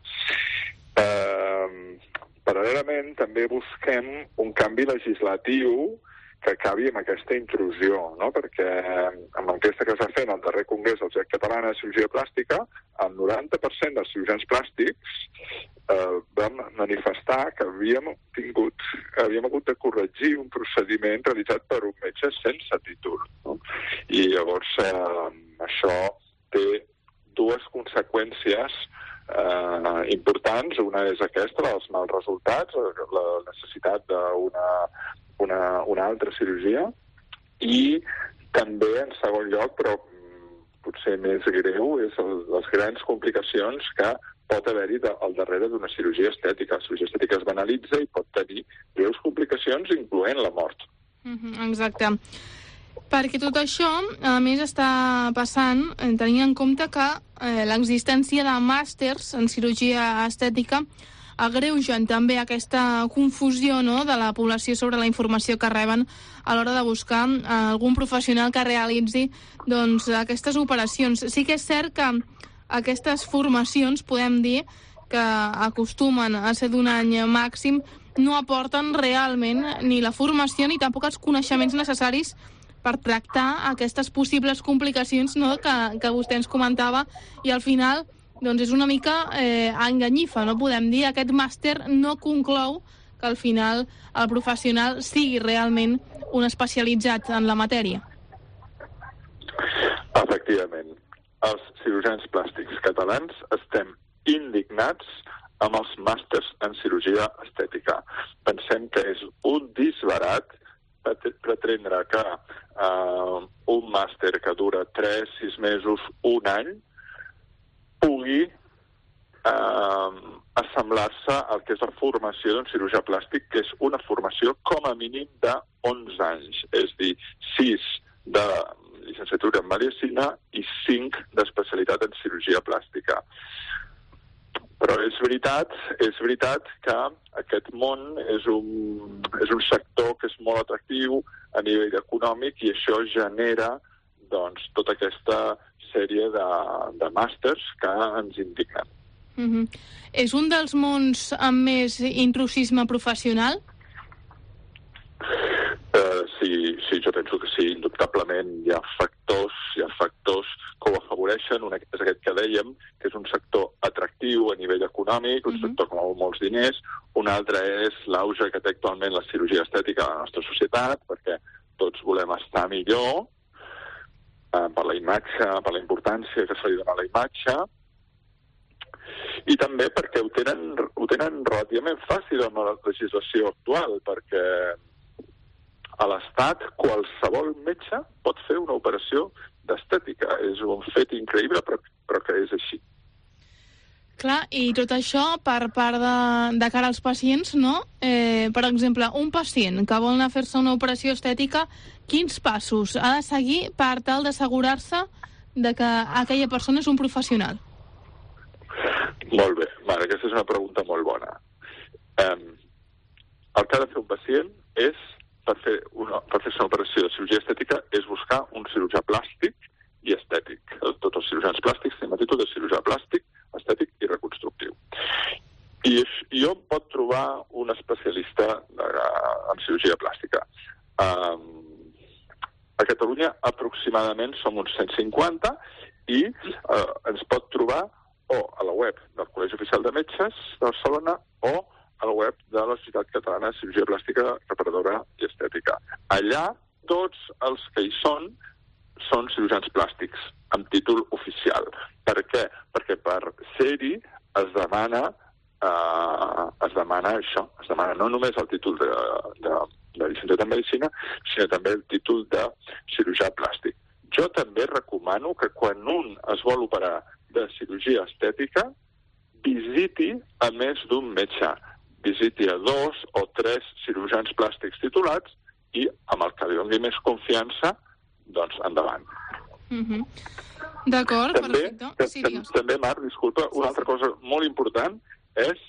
Eh, paral·lelament, també busquem un canvi legislatiu que acabi amb aquesta intrusió, no? Perquè amb l'enquesta que es va fer en el darrer congrés de la Societat Catalana de Cirurgia Plàstica, el noranta per cent dels cirurgians plàstics eh, vam manifestar que havíem tingut, havíem hagut de corregir un procediment realitzat per un metge sense títol. No? I llavors eh, això té dues conseqüències eh, importants. Una és aquesta, els mals resultats, la necessitat d'una Una, una altra cirurgia i també, en segon lloc, però potser més greu, és el, les grans complicacions que pot haver-hi de, al darrere d'una cirurgia estètica. La cirurgia estètica es banalitza i pot tenir greus complicacions, incloent la mort. Mm-hmm, exacte. Perquè tot això, a més, està passant tenint en compte que eh, l'existència de màsters en cirurgia estètica agreugen també aquesta confusió, no?, de la població sobre la informació que reben a l'hora de buscar algun professional que realitzi doncs, aquestes operacions. Sí que és cert que aquestes formacions, podem dir, que acostumen a ser d'un any màxim, no aporten realment ni la formació ni tampoc els coneixements necessaris per tractar aquestes possibles complicacions, no?, que, que vostè ens comentava, i al final doncs és una mica eh, enganyifa, no podem dir. Aquest màster no conclou que al final el professional sigui realment un especialitzat en la matèria. Efectivament. Els cirurgians plàstics catalans estem indignats amb els màsters en cirurgia estètica. Pensem que és un disbarat pretendre que eh, un màster que dura tres, sis mesos, un any, pugui eh, assemblar-se al que és la formació d'un cirurgià plàstic, que és una formació com a mínim de onze anys, és a dir, sis de llicenciatura en medicina i cinc d'especialitat en cirurgia plàstica. Però és veritat, és veritat que aquest món és un, és un sector que és molt atractiu a nivell econòmic i això genera doncs, tota aquesta sèrie de, de màsters que ens indignen. Mm-hmm. És un dels mons amb més intrusisme professional? Uh, sí, sí, jo penso que sí, indubtablement hi ha factors, hi ha factors que ho afavoreixen. Un és aquest que dèiem, que és un sector atractiu a nivell econòmic, un uh-huh. sector que mou molts diners. Un altre és l'auge que té actualment la cirurgia estètica a la nostra societat, perquè tots volem estar millor uh, per la imatge, per la importància que se li dona a la imatge, i també perquè ho tenen, ho tenen relativament fàcil amb la legislació actual, perquè a l'Estat qualsevol metge pot fer una operació d'estètica. És un fet increïble, però, però que és així. Clar, i tot això per part de, de cara als pacients, no? Eh, per exemple, un pacient que vol anar a fer-se una operació estètica, quins passos ha de seguir per tal d'assegurar-se de que aquella persona és un professional? Molt bé, vale, aquesta és una pregunta molt bona. Um, el que ha de fer un pacient és per fer una, per fer-se una operació de cirurgia estètica és buscar un cirurgià plàstic i estètic. Tots els cirurgians plàstics tenen el títol de cirurgià plàstic, estètic i reconstructiu. I, i on pot trobar un especialista en cirurgia plàstica? Um, a Catalunya aproximadament som uns cent cinquanta i uh, ens pot trobar o a la web del Col·legi Oficial de Metges de Barcelona o a la web de la Societat Catalana de Cirurgia Plàstica, Reparadora i Estètica. Allà, tots els que hi són, són cirurgians plàstics, amb títol oficial. Per què? Perquè per ser-hi es demana, eh, es demana això, es demana no només el títol de, de, de llicenciat en Medicina, sinó també el títol de cirurgià plàstic. Jo també recomano que quan un es vol operar de cirurgia estètica, visiti a més d'un metge. Visiti a dos o tres cirurgians plàstics titulats i amb el que li doni més confiança, doncs endavant. Mm-hmm. D'acord, també, perfecte. Que, sí, tam, també, Marc, disculpa, una altra cosa molt important és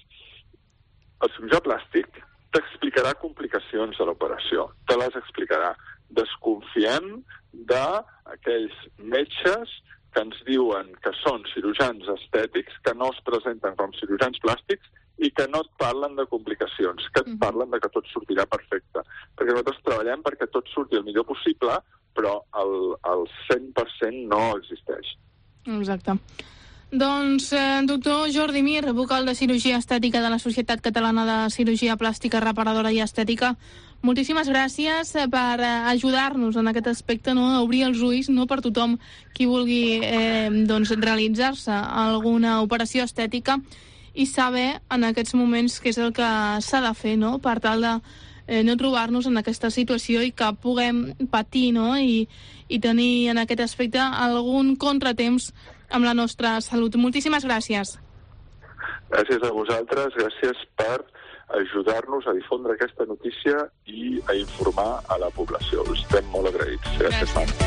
el cirurgià plàstic t'explicarà complicacions de l'operació, te les explicarà. Desconfiem d'aquells metges que ens diuen que són cirurgians estètics, que no es presenten com cirurgians plàstics i que no et parlen de complicacions, que et uh-huh. parlen de que tot sortirà perfecte. Perquè nosaltres treballem perquè tot surti el millor possible, però el, el cent per cent no existeix. Exacte. Doncs, eh, doctor Jordi Mir, vocal de cirurgia estètica de la Societat Catalana de Cirurgia Plàstica, Reparadora i Estètica, moltíssimes gràcies per ajudar-nos en aquest aspecte, no? A obrir els ulls, no per tothom qui vulgui eh, doncs, realitzar-se alguna operació estètica i saber en aquests moments què és el que s'ha de fer, no? Per tal de eh, no trobar-nos en aquesta situació i que puguem patir, no? I, i tenir en aquest aspecte algun contratemps amb la nostra salut. Moltíssimes gràcies. Gràcies a vosaltres, gràcies per ajudar-nos a difondre aquesta notícia i a informar a la població. Estem molt agraïts. Gràcies, Marc.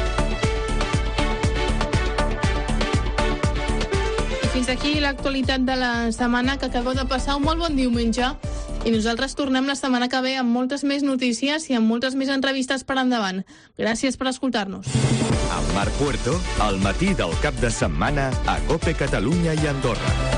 Fins aquí l'actualitat de la setmana, que acabeu de passar un molt bon diumenge i nosaltres tornem la setmana que ve amb moltes més notícies i amb moltes més entrevistes per endavant. Gràcies per escoltar-nos. Amb Marc Puerto, al matí del cap de setmana a COPE Catalunya i Andorra.